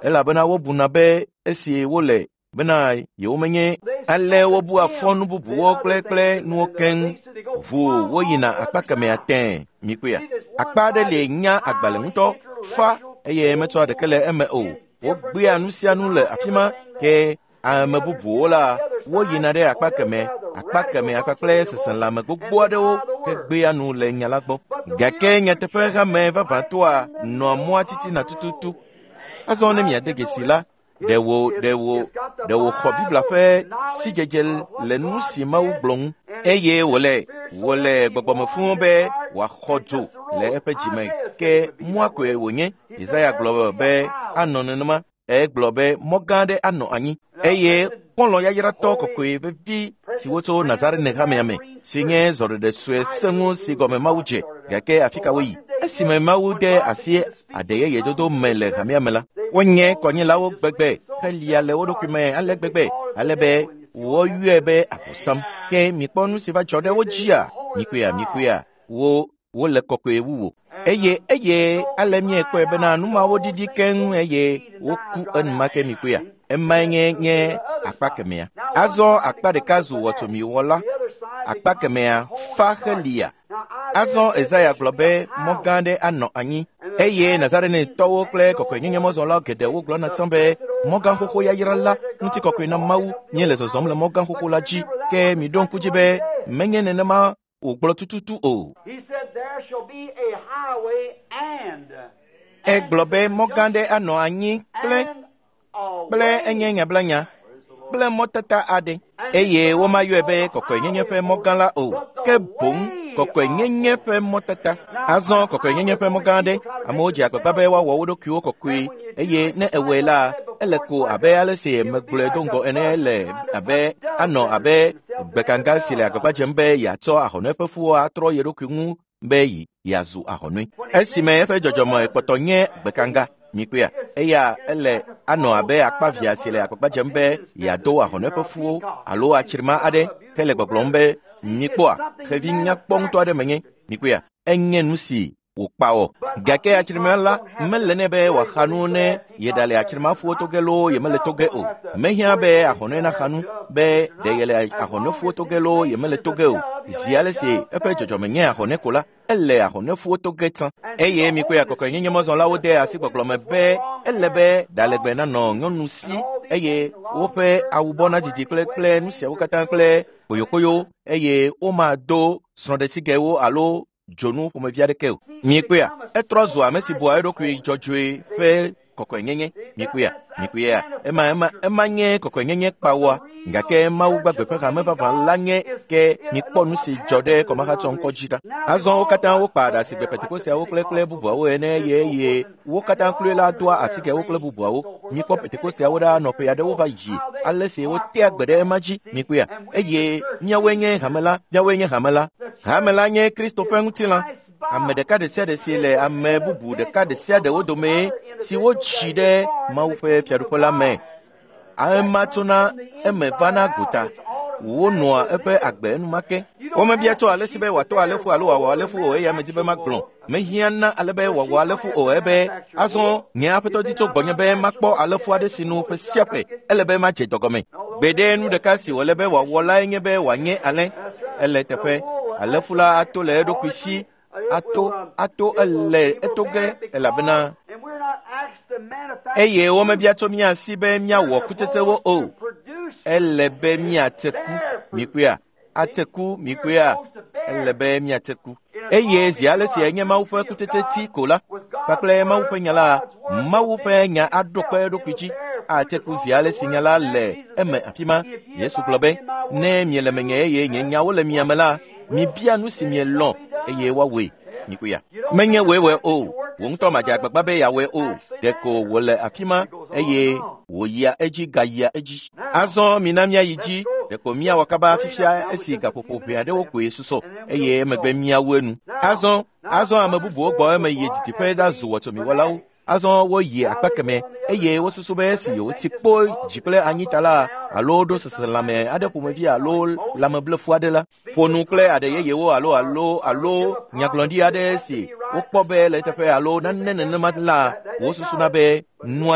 elabena wobuna be esi wole bena yewomenye ale wobu afonu bubuwo kple nuwo ken vu woyina akpakame aten mikuya akpade le nya agbale ŋutɔ fa eye metsɔ aɖeke le eme o wogbe anu sia nu le afima ke ame bubuwo la woyina ɖe akpakame kple seselãme gbogbo aɖewo ke gbea nu le nya la gbɔ gake nyateƒe hame vavãtɔa nɔa mɔa titina tututu azɔ ne miade gesi la ɖewo xɔ Biblia ƒe sidzedze le nu si Mawu gblɔ ŋu eye wòle gbɔgbɔmefu be wòaxɔ dzo le eƒe dzime ke mɔa koe wònye Yesaya gblɔ be anɔ nenema egblɔ be mɔ gã aɖe anɔ anyi eye kpɔlɔ yayratɔ kɔkɔe vevi si wotso Nazarene hamea me si nye zɔɖeɖe sue seŋu si gɔme Mawu dze gake afi ka woyi esime Mawu de asi aɖe yeye dodo me le hamea me la wonye kɔnyilawo gbegbe helia le wo ɖokui me ale gbegbe ale be woyɔe be abosam ke mikpɔ nu si va dzɔ ɖe wo dzia mikuya wole kɔkɔe wu wo eye ale miekpɔe bena numawo didi keŋ eye woku enumake mikuya emae nye akpa kemea azɔ akpa ɖeka zu wɔtsomiwɔla akpa kemea fa helia azɔ Ezaya gblɔ be mɔ gã aɖe anɔ anyi eye Nazarenetɔwo kple kɔkɔenyenyemɔzɔlawo geɖewo gblɔ na tsã be mɔgã xoxo yayra la ŋuti kɔkɔe na Mawu nye le zɔzɔm le mɔgã xoxo la dzi ke mi ɖo ŋku dzi be menye nenema wògblɔ tututu o egblɔ be mɔgã aɖe anɔ anyi kple enye nyablanya kple mɔtata aɖe eye womayɔe be kɔkɔenyenye ƒe mɔgã la o ke boŋ kɔkɔenyenye ƒe mɔtata azɔ kɔkɔenyenye ƒe mɔgã aɖe amewo dze agbagba be woawɔ wo ɖokuiwo kɔkɔe eye ne ewɔe la ele ko abe ale si megblɔe do ŋgɔ ene le abe anɔ abe gbekanga si le agbagba dzem be yeatsɔ ahɔnɔe ƒe fuwo atrɔ ye ɖokui ŋu be yeazu ahɔnɔe esime eƒe dzɔdzɔme kpɔtɔ nye gbekanga mikuya eya ele anɔ abe akpavia si le agbagba dzem be yeado ahɔnɔe ƒe fuwo alo atsirima aɖe ke le gbɔgblɔm be mikpɔa xevi nyakpɔ ŋutɔ aɖe menye mikuya enye nu si wòkpawɔ gake atsirima la mele ne be wòaxa nu ne yeɖa le atsirimafuwo toge loo yemele toge o mehiã be ahɔnɔe naxa nu be ɖe yele ahɔnɔefuwo toge loo yemele toge o zi ale si eƒe dzɔdzɔme nye ahɔnɔe ko la ele ahɔnɔefuwo toge tsã eye mikuya kɔkɔenyenyemɔzɔlawo de asi gbɔgblɔme be ele be ɖalegbe nanɔ nyɔnu si eye woƒe awubɔ na didi kple nu siawo katã kple kpoyokpoyo eye womado srɔ̃ɖesigewo alo dzonu ƒomevi aɖeke o mikuya etrɔ zu ame si bua eɖokui dzɔdzɔe ƒe kɔkɔenyenye mikuya ema nye kɔkɔenyenye kpawoa gake Mawu gbagbe ƒe hame vavã la nye ke mikpɔ nu si dzɔ ɖe kɔmahatsɔ ŋkɔ dzi ɖa azɔ wo katã wokpa ɖasigbe pentekosiawo kple bubuawo ene eye wo katã kloe la doa asikewo kple bubuawo mikpɔ pentekosiawo ɖa nɔƒe aɖewo va yi ale si wotea gbe ɖe ema dzi mikuya eye miawoe nye hame la nye Kristo ƒe ŋutilã ame ɖeka ɖe sia ɖe si le ame bubu ɖeka ɖe sia ɖewo dome si wotsi ɖe Mawu ƒe fiaɖuƒe la me ema tsona eme vana gota wonɔa eƒe agbe enumake womebia tso ale si be wòatɔ alefu alo wòawɔ alefu o eye ame di be magblɔ mehiã na ale be wòawɔ alefu o ebe azɔ nye aƒetɔ di tso gbɔnye be makpɔ alefu aɖe si nu ƒe sia ƒe ele be madze dɔgɔme gbeɖe nu ɖeka si wòle be wòawɔ lae nye be wòanye alẽ ele teƒe alefu la ato le eɖokui si ato ele etoge elabena eye womebia tso mía si be míawɔ kutetewo o ele be míateku mikuya ateku mikuya ele be míateku eye zi ale si enye Mawu ƒe kuteteti ko la kpakple Mawu ƒe nya la Mawu ƒe nya aɖo kpe eɖokui dzi ateku zi ale si nya la le eme afi ma Yesu gblɔ be ne miele menye eye nye nyawo le mia me la mibia nu si mielɔ eye woawoe mikuya menye woe o wò ŋutɔ madze agbagba be yeawɔe o ɖeko wòle afi ma eye wòyia edzi gayia edzi azɔ mina míayi dzi ɖeko míawɔ kaba fifia esi gaƒoƒo ʋɛ aɖewo koe susɔ eye emegbe míawo enu azɔ ame bubuwo gbɔ eme yi didiƒe ɖazu wɔtsomiwɔlawo azɔ woyi akpa kemɛ eye wosusu be esi wotsi kpo dzi kple anyi ta la alo ɖo seselãme aɖe ƒomevi alo lãmeblefu aɖe la ƒonu kple aɖe yeyewo alo nyagblɔɖi aɖe si wokpɔ be le teƒe alo nane nenema la wosusuna be nuae ma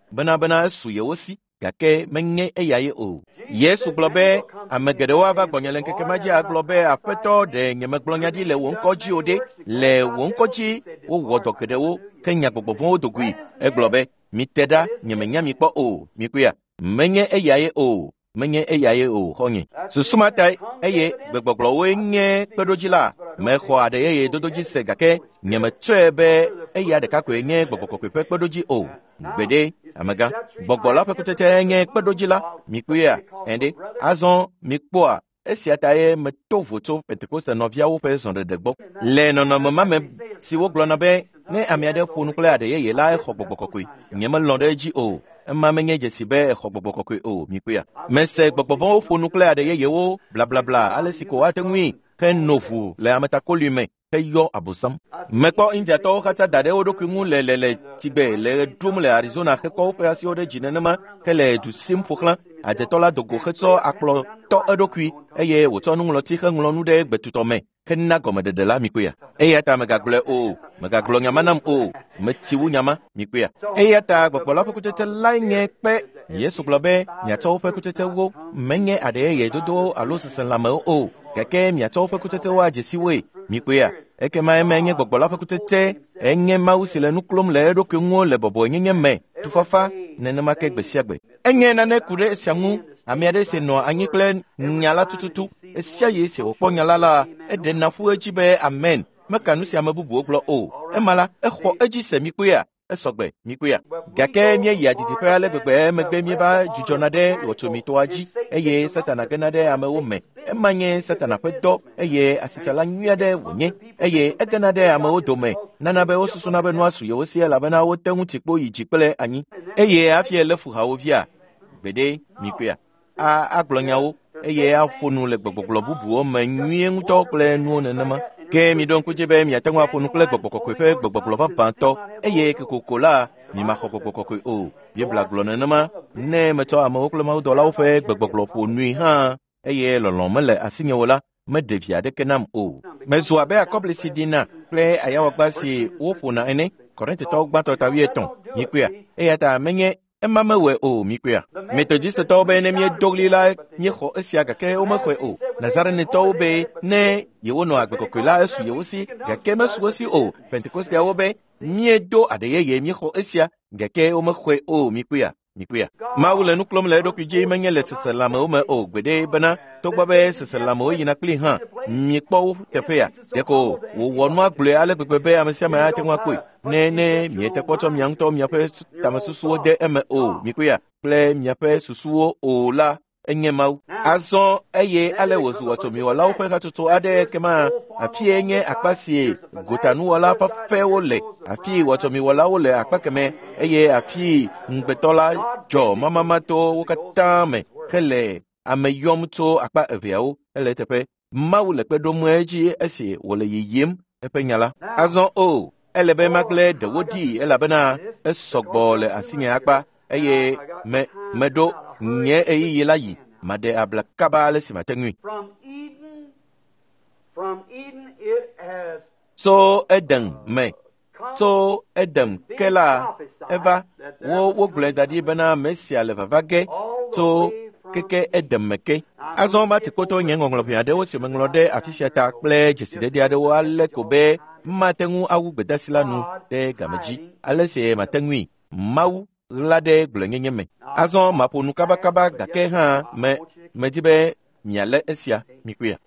bena su yewosi gake menye eyaye o. Yesu gblɔ be ame geɖewo ava gbɔnye le ŋkeke ma dzi agblɔ be aƒetɔ ɖe nyemegblɔ nya ɖi le wò ŋkɔ dzi o ɖe. Le wò ŋkɔ dzi wowɔ dɔ geɖewo ke nyagbɔgbɔ vɔ̃wo do goe. Egblɔ be mite ɖa nyemenya mi kpɔ o mikoe menye eyaye o. Menye eyaye o xɔnye. Susumatae eye gbegbɔgblɔwoe nye kpeɖodzi la mexɔ aɖe eye dododzi se gake nyemetsɔe be eya ɖeka koe nye gbɔgbɔ kɔkɔe ƒe kpeɖodzi o. Gbede amegã gbɔgbɔ la ƒe kutsetse nye kpeɖodzi la mikoea ɛnde azɔ mikpɔa esia tae meto vo tso Pentekoste nɔviawo ƒe zɔɖeɖe gbɔ le nɔnɔme ma me si wogblɔna be ne ame aɖe ƒo nu kple aɖe yeye la exɔ gbɔgbɔ kɔkɔe nyemelɔ̃ ɖe edzi o. Ema menye dzesi be exɔ gbɔgbɔ kɔkɔe o mikoea mese gbɔgbɔ vɔ̃wo ƒo nu kple aɖe yeyewo blablabla ale si ko woate ŋui ke no ʋu le ametakoli me ke yɔ abosam. Mekpɔ Indiatɔwo katã da ɖe wo ɖokui ŋu le tigbe le ɖom le Arizona hekɔ woƒe asiwo ɖe dzi nenema ke le du sim ƒo xlã. Adzetɔ la dogo hetsɔ akplɔ tɔ eɖokui eye wòtsɔ nuŋlɔti heŋlɔ nu ɖe gbetutɔ me hena gɔmeɖeɖe la mikoea. Eya ta megagblɔe o, megagblɔ nyama nam o, meti wu nyama mikoea. Eya ta gbɔgbɔ la ƒe kutsetse lae nye kpe. Yesu gblɔ be miatsɔ woƒe kutsetsewo menye aɖe yeye dodo alo seselãmewo o, gake miatsɔ woƒe kutsetsewo adze siwoe mikoea. Ekema emenye gbɔgbɔ la ƒe kutsetse enye Mawu si le nu klɔm le eɖokui ŋu le bɔbɔenyenye me tufafa nenema ke gbe sia gbe. Enye nane ku ɖe esia ŋu ame aɖe si nɔ anyi kple nya la tututu esia ye si wòkpɔ nya la eɖena ƒu edzi be amen meka nu si ame bubuwo gblɔ o. Ema la exɔ edzi se mikoea esɔgbe mikoea gake míeyi didiƒe ale gbegbe megbe míeva dzudzɔna ɖe wɔtsomitɔa dzi eye Satana gena ɖe amewo me. Ema nye Satana ƒe dɔ eye asitsala nyui aɖe wònye eye egena ɖe amewo dome nana be wosusuna be nua su yewo si elabena wote ŋu tikpo yi dzi kple anyi eye hafi le fu hawovia gbede mikoea agblɔ nyawo eye aƒo nu le gbɔgbɔgblɔ bubuwo me nyuie ŋutɔ kple nuwo nenema. Ke mi ɖo ŋkudze be miate ŋu aƒo nu kple gbɔgbɔ kɔkɔe ƒe gbɔgbɔgblɔ ʋaʋãtɔ eye kokoko la mimaxɔ gbɔgbɔ kɔkɔe o. Bibla gblɔ nenema ne metsɔ amewo kple mawudɔlawo ƒe gbɔgbɔgblɔ ƒo nui hã eye lɔlɔ̃ mele asinye o la meɖe vi aɖeke nam o. Mezu abe akɔbli si dina kple ayawagba si woƒona ene Korintitɔwo gbãtɔ ta 13 mikoea. Eya ta menye ema mewɔe o mikoea. Metodistotɔwo be ne míedoɣli la míexɔ esia gake womexɔe o. Nazarenitɔwo be ne yewonɔ agbe kɔkɔe la esu yewo si gake mesu esi o. Pentekosteawo be míedo aɖe yeye míexɔ esia gake womexɔe o mikoea. Mawu le nu kplɔm le eɖokui dzi menye le seselãmewo me o gbede bena togbɔ be seselãmewo yina kpli hã mikpɔ wo teƒea deko wòwɔ nua gblɔe ale gbegbe be ame sia ame ate ŋu akpɔe ne miete kpɔtsɔ mia ŋutɔ miaƒe tamesusuwo de eme o mikoea kple miaƒe susuwo o la enye Mawu. Azɔ eye ale wòzu wɔtsomiwɔlawo ƒe hatsotso aɖe kema afie nye akpa si gotanuwɔla ƒe le afi wɔtsomiwɔlawo le akpa keme eye afi ŋugbetɔ la dzɔ mamama to wo katã me hele ame yɔm tso akpa eveawo ele teƒe. Mawu le kpe ɖom edzi esi wòle yiyim eƒe nya la. Azɔ o ele be magblẽ ɖewo ɖi elabena esɔgbɔ le asinye akpa eye meɖo nye eyiyi la yi maɖe abla kaba ale si mate ŋui. So Eden me so Eden ke la eva wogblɔe da ɖi bena Mesia le vava ge so keke Eden me ke. Azɔ mati kpoto nye ŋɔŋlɔƒe aɖewo si meŋlɔ ɖe afi sia ta kple dzesidede aɖewo ale ko be mate ŋu awu gbedasi la nu ɖe game dzi ale si mate ŋui Mawu la ɖe gblɔnyenye me. Azɔ maƒo nu kabakaba gake hã medi be miale esia mikoea.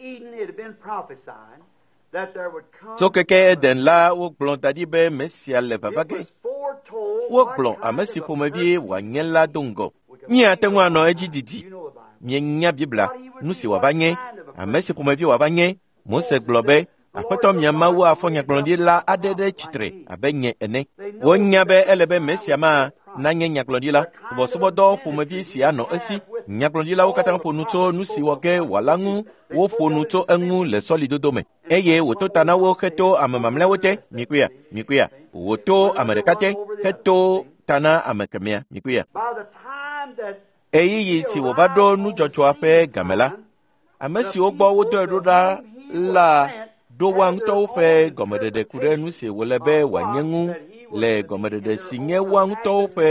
So keke Eden la wogblɔ da ɖi be Mesia le vava ge. Wogblɔ ame si ƒomevi wòanye la do ŋgɔ. Míate ŋu anɔ edzi didi. Mienya Bibla nu si wòava nye ame si ƒomevi wòava nye. Mose gblɔ be Aƒetɔ mia Mawu afɔ nyagblɔɖila aɖe ɖe tsitre abe nye ene. Wonya be ele be Mesia ma nanye nyagblɔɖila subɔsubɔdɔ ƒomevi si anɔ esi. Nyagblɔɖilawo katã ƒo nu tso nu si wɔ ge wòala ŋu woƒo nu tso eŋu le sɔlidodo me eye wòto ta na wo heto ame mamlɛawo te mikoea wòto ame ɖeka te heto ta na ame kemia mikoea. Eyiyi si wòva ɖo nudzɔdzɔa ƒe game la ame siwo gbɔ wodɔe ɖo ɖa la ɖo wa ŋutɔwo ƒe gɔmeɖeɖe ku ɖe nu si wòle be wòanye ŋu le gɔmeɖeɖe si nye wa ŋutɔwo ƒe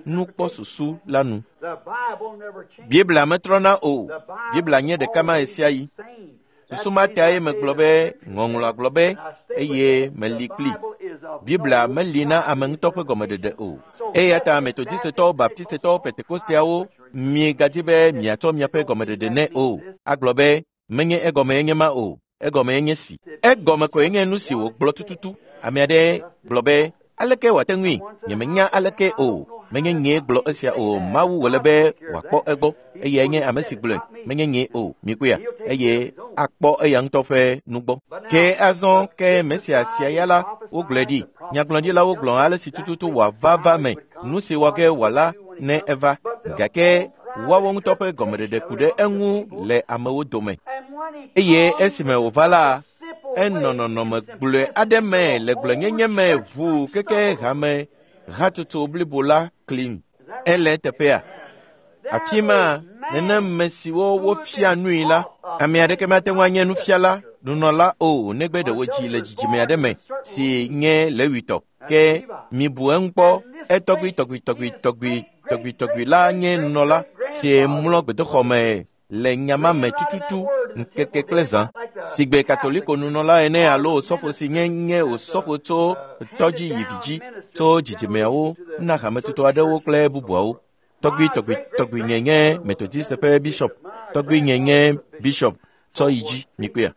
nukpɔ susu la nu. The Bible never changes. Bibla metrɔna o. The Bible Bibla nye ɖeka ma esia yi. always the same. Susu ma tea ye megblɔ be ŋɔŋlɔ agblɔ be eye meli kpli. Bibla meli na ame ŋutɔ ƒe gɔmeɖeɖe o. Eya ta metodistetɔwo, baptistetɔwo, pentekosteawo miegadi be miatsɔ miaƒe gɔmeɖeɖe ne o. Agblɔ be menye egɔme yenye ma o. Egɔme yenye si. Egɔme ko yenye nu si wògblɔ tututu. Ame aɖe gblɔ be aleke wòate ŋui, nyemenya aleke o. Menye nye gblɔ esia o. Mawu wòle be wòakpɔ egbɔ. Eye enye ame si gblɔe. Menye nye o. Mikoe eye akpɔ eya ŋutɔ ƒe nugbɔ. Ke azɔ ke Mesia sia ya la, wogblɔe ɖi. Nyagblɔɖilawo gblɔ ale si tututu wòava me. Nu si wɔ ge wòala ne eva. Gake woawo ŋutɔ ƒe gɔmeɖeɖe ku ɖe eŋu le amewo dome. Eye esime wòva la, enɔ nɔnɔme gblɔe aɖe me le gblɔnyenye me ʋu keke hame hatutu blibo la klim. Ele teƒea. Afi ma neneme siwo wofia nui la, ame aɖeke mate ŋu anye nufiala, nunɔla o, negbe ɖe wodzi le dzidzime aɖe me si nye Levitɔ. Ke mibu eŋkpɔ etɔgbi la nye nunɔla si mlɔ gbedoxɔ me le nyama me tututu nkeke kple zã. Sigbe katoliko nunɔla ene alo sɔfo si nye osɔfo tso tɔdzi yi vidzi tso dzidzimeawo na hametutu aɖewo kple bubuawo. Tɔgbi nye methodist ƒe bishop. Tɔgbi nye bishop tsɔ yi dzi mikoe.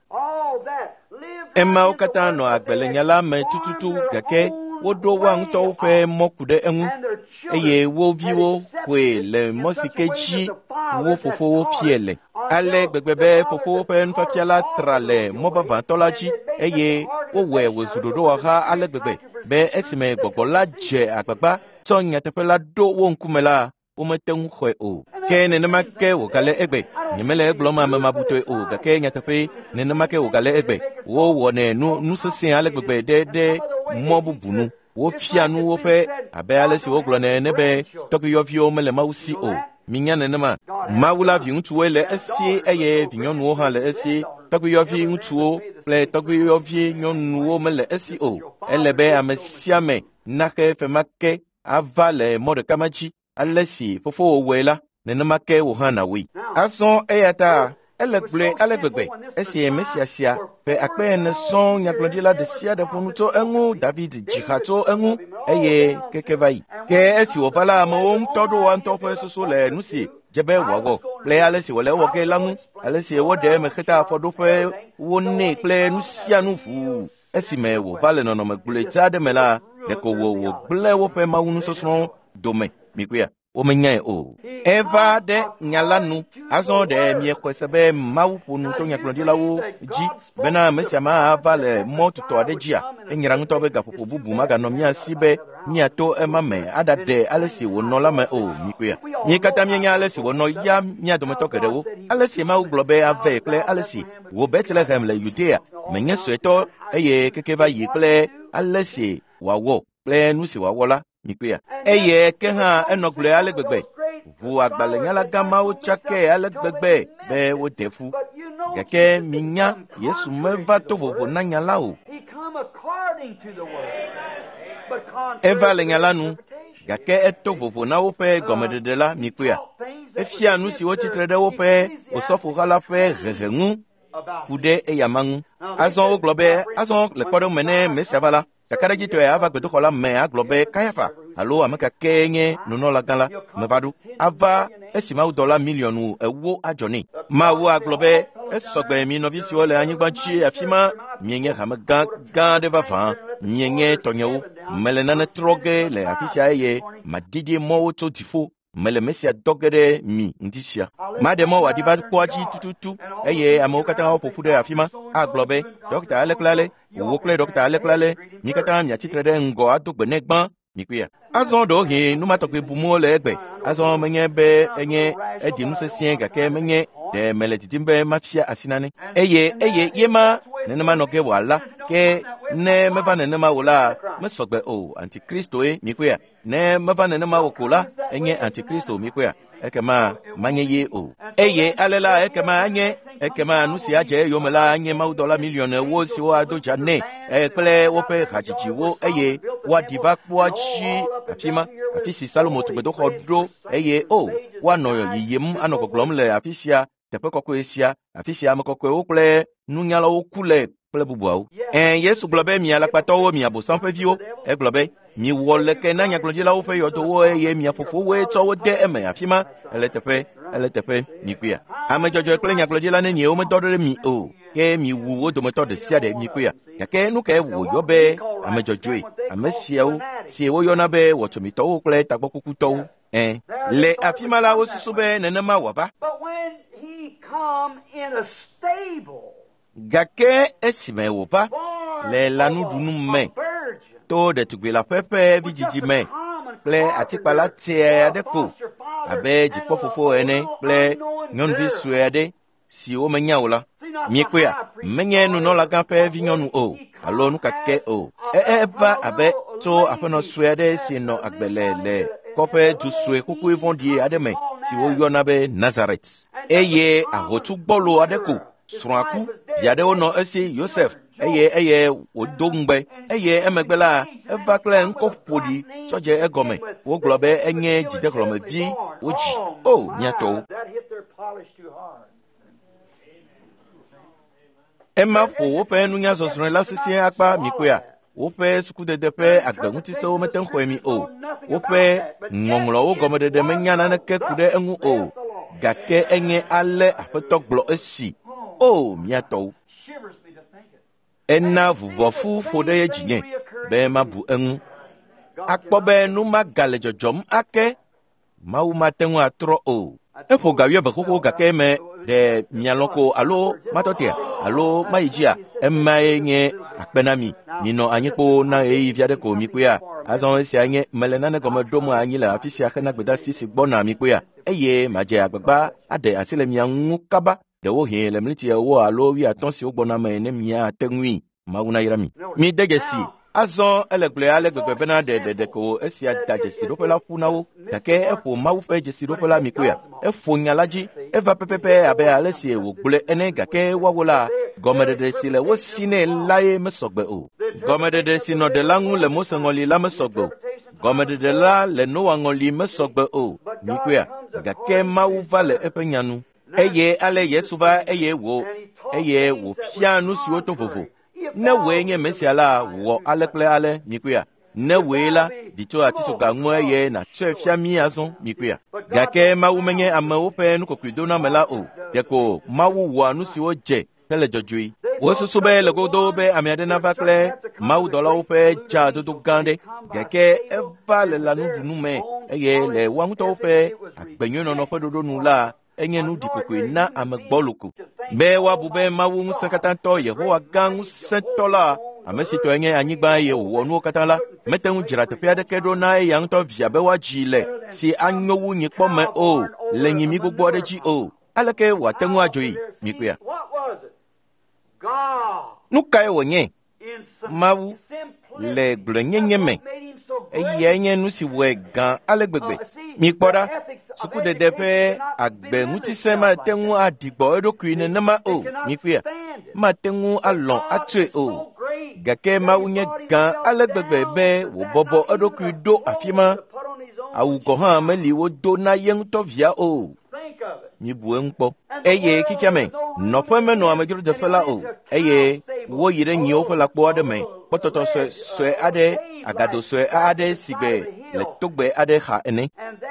Emawo katã nɔ agbelenya la me tututu gake woɖo wa ŋutɔwo ƒe mɔku ɖe eŋu eye wo viwo ƒoe le mɔ si ke dzi wo fofowo fie le. Ale gbegbe be fofowo ƒe nufiafia la tra le mɔ vavãtɔ la dzi eye wowɔe wòzu ɖoɖo wɔha ale gbegbe be esime gbɔgbɔ la dze agbagba tsɔ nyateƒe la ɖo wo ŋkume la, womete ŋu xɔe o. Ke nenema ke wògale egbe. Nyemele egblɔm ame mabutɔe o, gake nyateƒe nenema ke wògale egbe. Wowɔnɛ nu sesẽ ale gbegbe ɖe mɔ bubu nu. Wofia nu woƒe abe ale si wogblɔnɛ ne be tɔgbuiyɔviwo mele Mawu si o. Minya nenema. Mawu la viŋutsuwoe le esi eye vinyɔnuwo hã le esi. Tɔgbuiyɔvi ŋutsuwo kple tɔgbuiyɔvi nyɔnuwo mele esi o. Ele be ame sia ame naxe fema ke ava le mɔ ɖeka ma dzi. Ale si fofowo wɔe la, nenema ke wò hã nawɔe. Azɔ eya ta ele gblɔe ale gbegbe esi Mesia sia ƒe 4,000 sɔŋ nyagblɔɖila ɖe sia ɖe ƒo nu tso eŋu, David dzi ha tso eŋu eye keke va yi. Ke esi wòva la, amewo ŋutɔ ɖo wa ŋutɔ ƒe soso le nu si dze be wòawɔ kple ale si wòle ewɔ ge la ŋu, ale si woɖe eme xeta afɔɖoƒe wo nɛ kple nu sia nu ʋuu. Esime wòva le nɔnɔme gblɔe dza aɖe me la, ɖeko wògblẽ woƒe mawunusɔsrɔ̃ dome mikoe. Womenyae o. Eva ɖe nya la nu. Azɔ ɖe miexɔe se be Mawu ƒo nu to nyagblɔɖilawo dzi bena Mesia ma ava le mɔ tutɔ aɖe dzia. Enyra ŋutɔ be gaƒoƒo bubu maganɔ mia si be miato ema me aɖaɖe ale si wònɔ la me o mikoe. Mi katã mienya ale si wònɔ ya mia dometɔ geɖewo. Ale si Mawu gblɔ be ave kple ale si wò Betlehem le Yudea menye suetɔ eye keke va yi kple ale si wòawɔ kple nu si wòawɔ la. Mikoe. Eye ke hã enɔ gblɔe ale gbegbe. Ʋu agbalẽnyala gãmawo tsake ale gbegbe be wode ƒu. Gake minya Yesu meva to vovo na nya la o. Eva le nya la nu, gake eto vovo na woƒe gɔmeɖeɖe la mikoe. Efia nu si wotsitre ɖe woƒe osɔfoha la ƒe hehe ŋu ku ɖe eyama ŋu. Azɔ wogblɔ be azɔ le kpɔɖeŋu me ne Mesia va la. Kakaɖedzitɔe ava gbedoxɔ la me agblɔ be Kayafa alo ame kake nye nunɔlagã la meva ɖo. Ava esi mawudɔla miliɔnu 10 adzɔ nɛ. Mawu agblɔ be esɔgbe mi nɔvi siwo le anyigba dzi afi ma, mienye hame gã aɖe vavã, mienye tɔnyewo. Mele nane trɔ ge le afi sia eye madidi mɔwo tso dziƒo. Mele Mesia dɔ ge ɖe mi ŋdi sia. Maɖe mɔ wòaɖi va kpɔa dzi tututu eye amewo katã woƒoƒu ɖe afi ma agblɔ be dɔkita ale kple ale, wò kple dɔkita ale kple ale, mi katã miatsitre ɖe ŋgɔ ado gbe nɛ gbã mikoe. Azɔ ɖewohĩ numatɔgbe bumuwo le egbe. Azɔ menye be enye eɖi nu sesĩe gake menye ɖe mele didim be mafia asi nane. Eye ye ma nenema nɔ ge wòala ke ne meva nenema o la mesɔgbe o. Antikristoe mikoe. Ne meva nenema o ko la enye antikristo mikoe. Ekema manye ye o. Eye ale la ekema anye ekema nu si adze eyome la anye mawudɔla miliɔnu 10 siwo ado dza nɛ kple woƒe hadzidziwo eye wa diva kpɔa tsi afi ma afi si Salomo tugbedoxɔ ɖo eye o woanɔ yiyim anɔ gbɔgblɔm le afi sia teƒe kɔkɔe sia afi sia ame kɔkɔewo kple nunyalawo ku le kple bubuawo. Yesu gblɔ be mi alakpatɔwo mi abosam ƒe viwo egblɔ be miwɔ leke na nyagblɔdzilawo ƒe yɔdowo eye mia fofowoe tsɔ wo de eme afi ma ele teƒe mikpuia. Ame dzɔdzɔe kple nyagblɔdzila ne niewo medɔ ɖe mi o ke miwu wo dometɔ ɖe sia ɖe mikpuia. Gake nu kae wòyɔ be ame dzɔdzɔe ame siawo si woyɔna be wɔtsɔmitɔwo kple tagbɔkukutɔwo le afi ma la wo susu be nenema wòava. Gake esime wòva le lanuɖunu me to ɖetugbila ƒe vidzidzi me kple atikpala tse aɖe ko abe dzikpɔfofo ene kple nyɔnuvi sue aɖe si womenya o la, mikpɔa menye nunɔlagã ƒe vinyɔnu o alo nukake o. Eva abe tso aƒenɔ sue aɖe si nɔ agbe le kɔƒe du sue kukui vɔ̃ɖi aɖe me si woyɔna be Nazaret, eye ahotu gbɔlo aɖe ko srɔ̃a ku vi aɖewo nɔ esi Yosef eye wòdo ŋugbe eye emegbe la eva kple ŋkɔ ƒoɖi tsɔ dze egɔme. Wogblɔ be enye dzidexlɔmevi wodzi. O miatɔwo, ema ƒo woƒe nunyazɔzrɔ̃ la sesẽ akpa mikpoa woƒe sukudede ƒe agbeŋutisewo mete ŋu xɔe mi o. Woƒe ŋɔŋlɔwo gɔmeɖeɖe menya naneke ku ɖe eŋu o, gake enye ale Aƒetɔ gblɔ esi. O miatɔwo, ena vuvɔfu ƒo ɖe ye dzinye be mabu eŋu. Akpɔ be nu magale dzɔdzɔm ake Mawu mate ŋu atrɔ o. Eƒo ga 12 xoxo gake me ɖe mialɔ ko alo matɔtea alo mayi dzia emae nye akpe na mi. Minɔ anyikpo na ɣeyiɣi vi aɖe ko mikpoa. Azɔ esia nye mele nane gɔme ɖom anyi le afi sia hena gbedasi si gbɔna mikpoa eye madze agbagba aɖe asi le mia ŋu kaba ɖewo hɛ le mliti 10 alo 15 siwo gbɔna me ne miate ŋui. Mawu nayra mi. Mi de dzesi. Azɔ ele gblɔe ale gbegbe bena ɖeɖe ko esia da dzesiɖoƒe la ƒu na wo, gake eƒo Mawu ƒe dzesiɖoƒe la mikpoa. Eƒo nya la dzi eva pɛpɛpɛ abe ale si wògblɔe ene, gake woawo la gɔmeɖeɖe si le wo si nɛ lae mesɔgbe o. Gɔmeɖeɖe si nɔ ɖe la ŋu le Mose ŋɔli la mesɔgbe o. Gɔmeɖeɖe la le Noa ŋɔli mesɔgbe o mikpoa, gake Mawu va le eƒe nya nu. Eye ale Yesu va eye wòfia nu siwo to vovo. Ne wòe nye Mesia la wɔ ale kple ale mikpoa. Ne wòe la ɖi tso atitsoga ŋu eye nàtsɔe fia mí azɔ mikpoa. Gake Mawu menye amewo ƒe nukɔkɔedoname la o. Ɖeko Mawu wɔa nu siwo dze hele dzɔdzɔe. Wosusu be le godo be ame aɖe nava kple mawudɔlawo ƒe dzadodo gã ɖe, gake eva le lanuɖunu me eye le woa ŋutɔwo ƒe agbenyuienɔnɔ ƒe ɖoɖo nu la enye nu ɖikokoe na ame gbɔloko. Be woabu be Mawu ŋusẽkatãtɔ Yehowa gã ŋusẽtɔ la ame si tɔe nye anyigba eye wòwɔ nuwo katã la mete ŋu dzra teƒe aɖeke ɖo na eya ŋutɔ via be woadzi le si anyo wu nyikpɔ me o le nyimi gbogbo aɖe dzi o. Aleke wòate ŋu adzoe mikpoa? Nu kae wònye? Mawu le gblɔenyenye me eyae nye nu si wɔe gã ale gbegbe. Mikpɔ ɖa, sukudede ƒe agbe ŋutisẽ mate ŋu aɖigbɔ eɖokui nenema o mikpoa. Mate ŋu alɔ̃ atsoe o, gake Mawu nye gã ale gbegbe be wòbɔbɔ eɖokui ɖo afi ma. Awu gɔ hã meli wodo na ye ŋutɔ via o. Mibu eŋu kpɔ. Eye kikia me nɔƒe menɔ amedzrodeƒe la o, eye woyi ɖe nyiwo ƒe lakpo aɖe me, kpɔtɔtɔ sue aɖe, agado sue aɖe si gbe le togbe aɖe xa ene.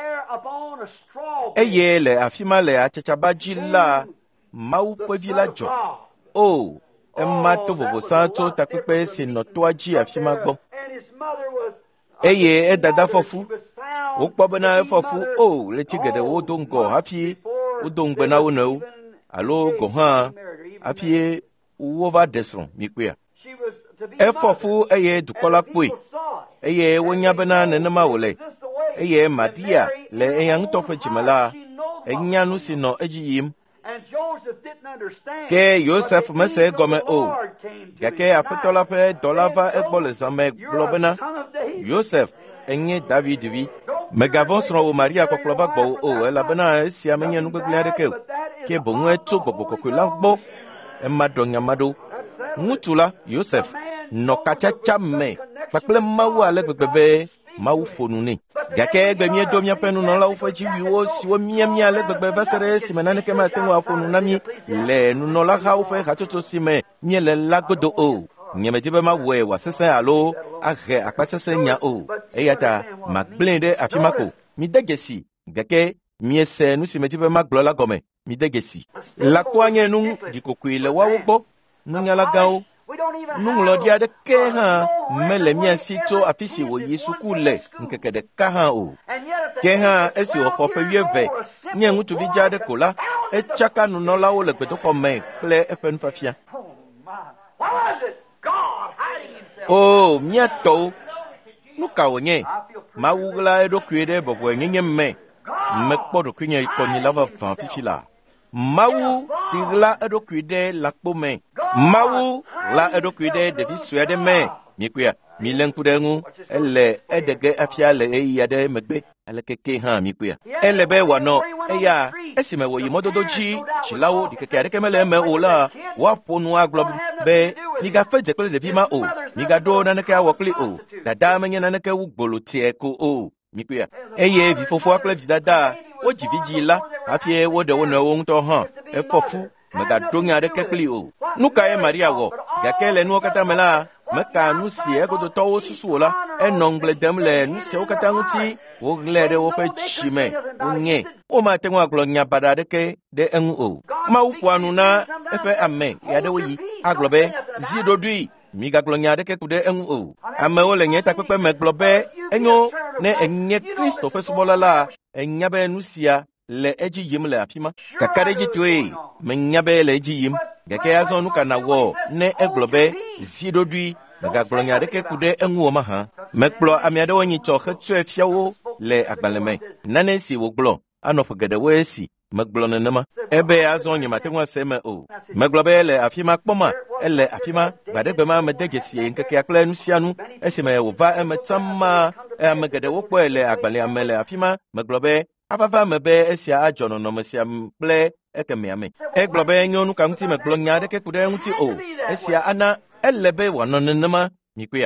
Eye le afi ma le atsatsaba dzi la, Mawu ƒe vi la dzɔ. O, ema to vovo sã tso takpekpe si nɔ toa dzi afi ma gbɔ. Eye edada fɔfu. Wokpɔ bena efɔfu o leti geɖewo do ŋgɔ hafi wodo ŋugbe na wo nɔewo alo gɔ hã hafi wova ɖe srɔ̃ mikpoa. Efɔfu eye dukɔ la kpoe eye wonya bena nenema wòle. Eye Maria le eya ŋutɔ ƒe dzime la enya nu si nɔ edzi yim. Ke Yosef mese egɔme o, gake Aƒetɔ la ƒe dɔla va egbɔ le zã me gblɔ bena Yosef enye David vi. Megavɔ srɔ̃wò Maria kpɔkplɔ va gbɔwò o, elabena esia menye nu gbegblẽ aɖeke o, ke boŋ etso Gbɔgbɔ Kɔkɔe la gbɔ ema ɖɔ nya ma ɖo. Ŋutsu la Yosef nɔ katsatsa me kpakple Mawu ale gbegbe be Mawu ƒo nu nɛ. Gake egbe míedo míaƒe nunɔlawo ƒe dziwuiwo siwo mia ale gbegbe va se ɖe esime naneke mate ŋu aƒo nu na mí le nunɔlahawo ƒe hatsotso si me míele la godo o. Nyemedi be mawɔe wòasesẽ alo ahe akpasesẽ nya o. Eya ta magblẽe ɖe afi ma ko. Mide dzesi, gake miese nu si medi be magblɔ la gɔme. Mide dzesi. Lakoa nye nu ɖikokoe le woawo gbɔ. Nunyalagãwo. Nuŋlɔɖi aɖeke hã mele mia si tso afi si wòyi suku le ŋkeke ɖeka hã o. Ke hã esi wòxɔ ƒe 12 nye ŋutsuvi dza aɖe ko la, etsaka nunɔlawo le gbedoxɔ me kple eƒe nufiafia. O, mía tɔwo, nu ka wònye? Mawu ɣla eɖokui ɖe bɔbɔenyenye me. Mekpɔ ɖokuinye kɔnyila vavã fifi la. Mawu si ɣla eɖokui ɖe lakpo me. Mawu ɣla eɖokui ɖe ɖevi sue aɖe me. Mikuia, mile ŋku ɖe ŋu. Ele eɖege afia le eyi aɖe megbe. Ale keke hã mikuia. Ele be wòanɔ eya esime wòyi mɔdodo dzi tsilawo ɖikeke aɖeke mele eme o la, woaƒo nu agblɔ be migafe dze kple ɖevi ma o. Migaɖo naneke awɔ kpli o. Dada menye naneke wu gbolotie ko o. Mikuia. Eye vi fofoa kple vi dada wodzi vidzi la hafi woɖe wo nɔewo ŋutɔ hã efɔ fu megaɖo nya aɖeke kpli o. Nu kae Maria wɔ? Gake le nuwo katã me la, meka nu si egodotɔwo susu o la, enɔ ŋgble dem le nu siawo katã ŋuti woɣlẽ ɖe woƒe dzi me. Wonye womate ŋu agblɔ nya baɖa aɖeke ɖe eŋu o. Mawu ƒoa nu na eƒe ame aɖewo yi agblɔ be zi ɖoɖoe migagblɔ nya aɖeke ku ɖe eŋu o. Amewo le nye takpekpe me gblɔ be enyo ne enye Kristo ƒe subɔla la, enya be nu sia le edzi yim le afi ma. Kakaɖedzi toe menya be le edzi yim. Gake azɔ nu kana wɔ ne egblɔ be zi ɖoɖoe megagblɔ nya aɖeke ku ɖe eŋu o mahã. Mekplɔ ame aɖewo nyitsɔ hetsɔe fia wo le agbalẽ me. Nane si wògblɔ anɔ ƒe geɖewo esi megblɔ nenema. Ebe azɔ nyemate ŋu ase me o. Megblɔ be ele afi ma kpɔma, ele afi ma gbaɖegbe ma mede dzesie ŋkekea kple nu sia nu esime wòva eme tsam ma ame geɖewo kpɔe le agbalẽa me le afi ma. Megblɔ be avava me be esia adzɔ nɔnɔme sia kple ekemea me. Egblɔ be enyo nu ka ŋuti megblɔ nya aɖeke ku ɖe eŋuti o. Esia ana ele be wòanɔ nenema mikuia.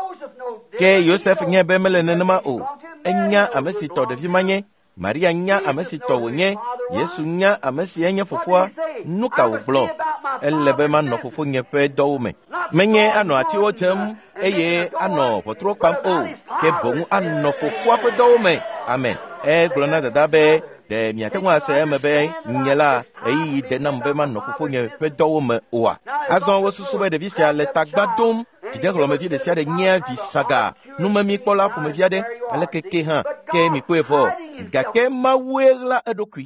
Ke Yosef nye be mele nenema o. Enya ame si tɔ ɖevi ma nye. Maria nya ame si tɔ wònye. Yesu nya ame si enye fofoa. Nu ka wògblɔ? Ele be manɔ fofo nye ƒe dɔwo me. Menye anɔ atiwo tem eye anɔ ʋɔtru kpam o. Ke boŋu anɔ fofoa ƒe dɔwo me. Amen. Egblɔ na dada be ɖe miate ŋu ase eme be nye la eyiyi de nam be manɔ fofo nye ƒe dɔwo me oa. Azɔ wosusu be ɖevi sia le tagba dom. Dzideɣlɔmevi ɖe sia ɖe nye vi saga. Numemikpɔla ƒomevi aɖe ale keke hã ke mi kpɔe vɔ. Gake Mawue ɣla eɖokui.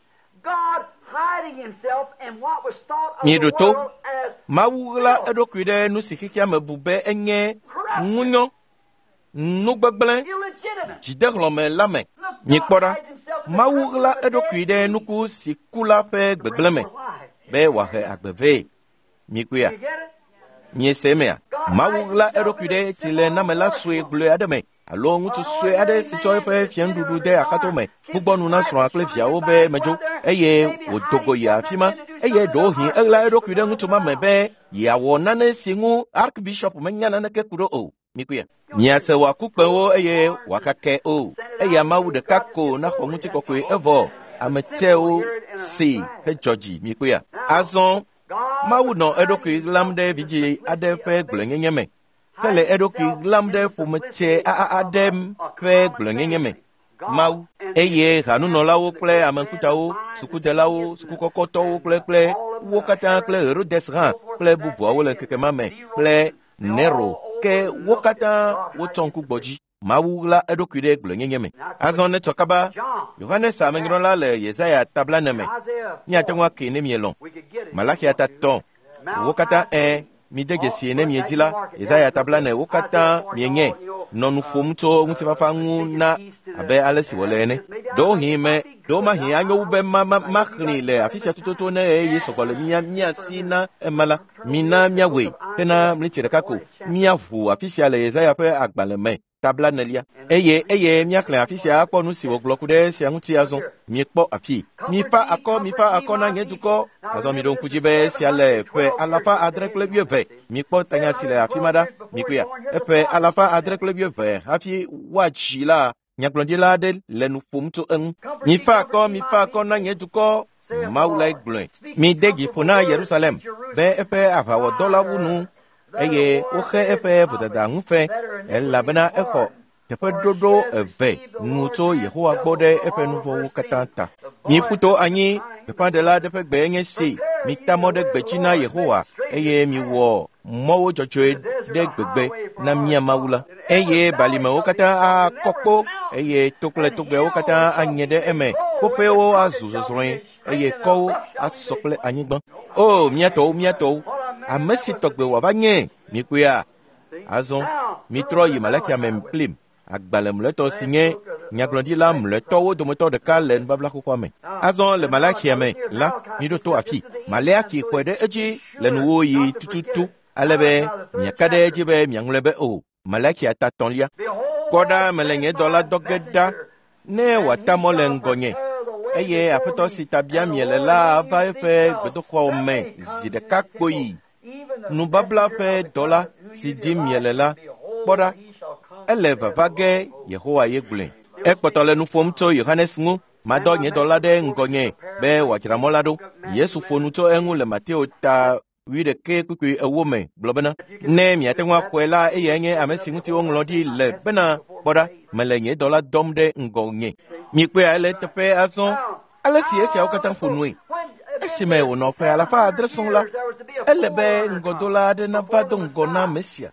Mieɖo to. Mawu ɣla eɖokui ɖe nu si xexea me bu be enye ŋunyɔ, nugbegblẽ, dzideɣlɔme la me. Mikpɔ ɖa. Mawu ɣla eɖokui ɖe nuku si ku la ƒe gbegblẽ me be wòahe agbe vɛ. Mikuia. Miese mea. Mawu ɣla eɖokui ɖe si le namela sue gblɔe aɖe me alo ŋutsu sue aɖe si tsɔ eƒe fianuɖuɖu de axato me gbugbɔ nu na srɔ̃a kple viawo be medzo eye wòdogo yi afi ma eye ɖewohĩ eɣla eɖokui ɖe ŋutsu ma me be yeawɔ nane si ŋu archbishop menya naneke ku ɖo o. Mikuia. Miase wòaku kpewo eye wòakake o. Eya Mawu ɖeka ko naxɔ ŋutikɔkɔe evɔ ametewo si hedzɔdzi. Mikuia. Azɔ Mawu nɔ eɖokui ɣlam ɖe vidzĩ aɖe ƒe gblɔnyenye me. Hele eɖokui ɣlam ɖe ƒometse aɖe ƒe gblɔnyenye me. Mawu. Eye hanunɔlawo kple ame ŋkutawo, sukudelawo, sukukɔkɔtɔwo kple wo katã kple Herodes hã kple bubuawo le ŋkeke ma me kple Nero. Ke wo katã wotsɔ ŋku gbɔdzi. Mawu ɣla eɖokui ɖe gblɔnyenye me. Azɔ ne tsɔ kaba. Yohanes amenyrɔla le Yesaya tablane me. Míate ŋu akee ne mielɔ. Malachia tatɔ. Wo katã mide dzesie ne miedzi la. Yesaya tablane wo katã mienye. Nɔ nu ƒom tso ŋutifafa ŋu na abe ale si wòle ene. Ɖewo mahĩ anyo wu be maxlĩ le afi sia tutoto ne eye sɔgbɔ le mía si na ema la. Mina míawoe hena mliti ɖeka ko. Míaʋu afi sia le Yesaya ƒe agbalẽ me. tabla nelia eye miakle afisia akpɔ nu si wògblɔ ku ɖe sia ŋuti azɔ miekpɔ afi mifa akɔ na nye dukɔ azɔ mi ɖo ŋku dzi be sia le ƒe 720 mikpɔ tanya si le afi ma ɖa mikuia eƒe 720 hafi woadzi la nyagblɔɖila aɖe le nu ƒom tso eŋu mifa akɔ na nye dukɔ Mawu lae gblɔe mi de dziƒo na Yerusalem be eƒe aʋawɔdɔla wu nu eye woxe eƒe vodada ŋufe elabena exɔ teƒe ɖoɖo eve nu tso Yehowa gbɔ ɖe eƒe nu vɔ̃wo katã ta. Mi ƒuto anyi teƒeɖela ɖe ƒe gbe nye si mi ta mɔ ɖe gbedzi na Yehowa eye mi wɔ mɔwo dzɔdzɔe ɖe gbegbe na mia Mawu la eye balimewo katã akɔkpo eye to kple togbɛwo katã anye ɖe eme ƒoƒewo azu zɔzrɔ̃e eye kɔwo asɔ kple anyigba. O miatɔwo ame si tɔgbe wòava nye mikuia azɔ mitrɔ yi Malakia me plim agbalẽ mlɔetɔ si nye nyagblɔɖila mlɔetɔwo dometɔ ɖeka le nubabla xoxoa me azɔ le Malakia me la miɖo to afi Malaki xɔe ɖe edzi le nuwo yi tututu ale be miaka ɖe edzi be miaŋlɔe be o Malakia ta tɔ̃lia kpɔ ɖa mele nye dɔla dɔ ge ɖa ne wòata mɔ le ŋgɔnye eye aƒetɔ si ta bia miele la ava eƒe gbedoxɔ me zi ɖeka kpoyi nubabla ƒe dɔla si dim miele la kpɔ ɖa ele vava ge Yehowa ye gblɔe ekpɔtɔ le nu ƒom tso Yohanes ŋu madɔ nye dɔla ɖe ŋgɔnye be wòadzra mɔ la ɖo Yesu ƒo nu tso eŋu le Mateo ta 11 me gblɔ bena ne miate ŋu axɔe la eye nye ame si ŋuti woŋlɔ ɖi le bena kpɔ ɖa mele nye dɔla dɔm ɖe ŋgɔnye mikpɔe ele teƒe azɔ ale si esiawo katã ƒo nue esime wònɔ ƒe 700 sɔŋ la ele be ŋgɔdola aɖe nava do ŋgɔ na Mesia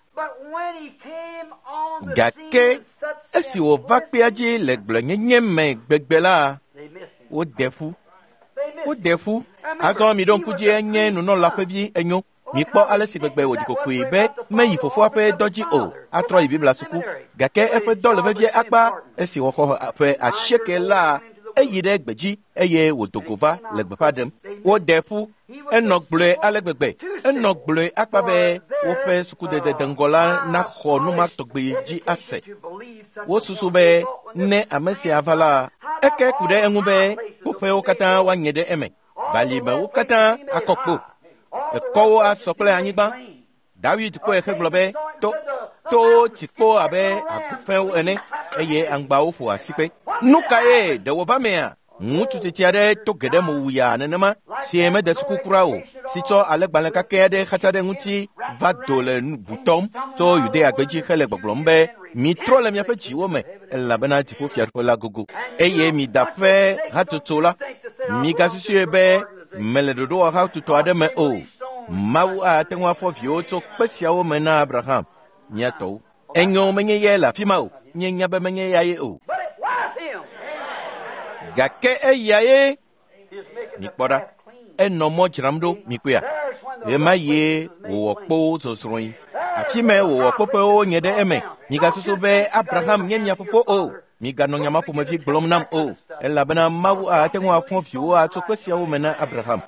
gake esi wòva kpea dzi le gblɔnyenye me gbegbe la woɖe ƒu azɔ mi ɖo ŋku dzi enye nunɔla ƒe vi enyo mikpɔ ale si gbegbe wòɖi kokoe be meyi fofoa ƒe dɔ dzi o atrɔ yi Biblia suku gake eƒe dɔ le vevie akpa esi wòxɔ ƒe 90 la eyi ɖe gbedzi eye wòdo go va le gbeƒã ɖem woɖe ƒu enɔ gblɔe ale gbegbe enɔ gblɔe akpa be woƒe sukudede ŋgɔ la naxɔ numa tɔgbe dzi ase wosusu be ne ame sia va la eke ku ɖe eŋu be woƒewo katã woanye ɖe eme balimewo katã akɔkpo ekɔwo asɔ kple anyigba David kpɔe hegblɔ be to tikpo abe agufewo ene eye aŋgbawo ƒo asikpe nu kae ɖe wòva mea ŋutsu titi aɖe to geɖe mo wuya nenema si mede suku kura o si tsɔ alẽgbalẽ kakɛ aɖe xatsa ɖe ŋuti va do le butɔm tso Yudea gbedzi hele gbɔgblɔm be mitrɔ le miaƒe dziwo me elabena dziƒofiaɖuƒe la gogo eye mida ƒe hatsotso la migasusue be mele ɖoɖo hatsotso aɖe me o Mawu ate ŋu afɔ viwo tso kpe siawo me na Abraham miatɔwo enyo menye ye le afi ma o mienya be menye ya ye o gake eya ye mikpɔ ɖa enɔ mɔ dzram ɖo mikpɔa ema ye wòwɔ kpowo zɔzrɔ̃e afi me wòwɔ kpoƒewo nye ɖe eme migasusu be Abraham nye mia fofo o miganɔ nyama ƒomevi gblɔm nam o elabena Mawu ate ŋu afɔ viwo atso kpe siawo me na Abraham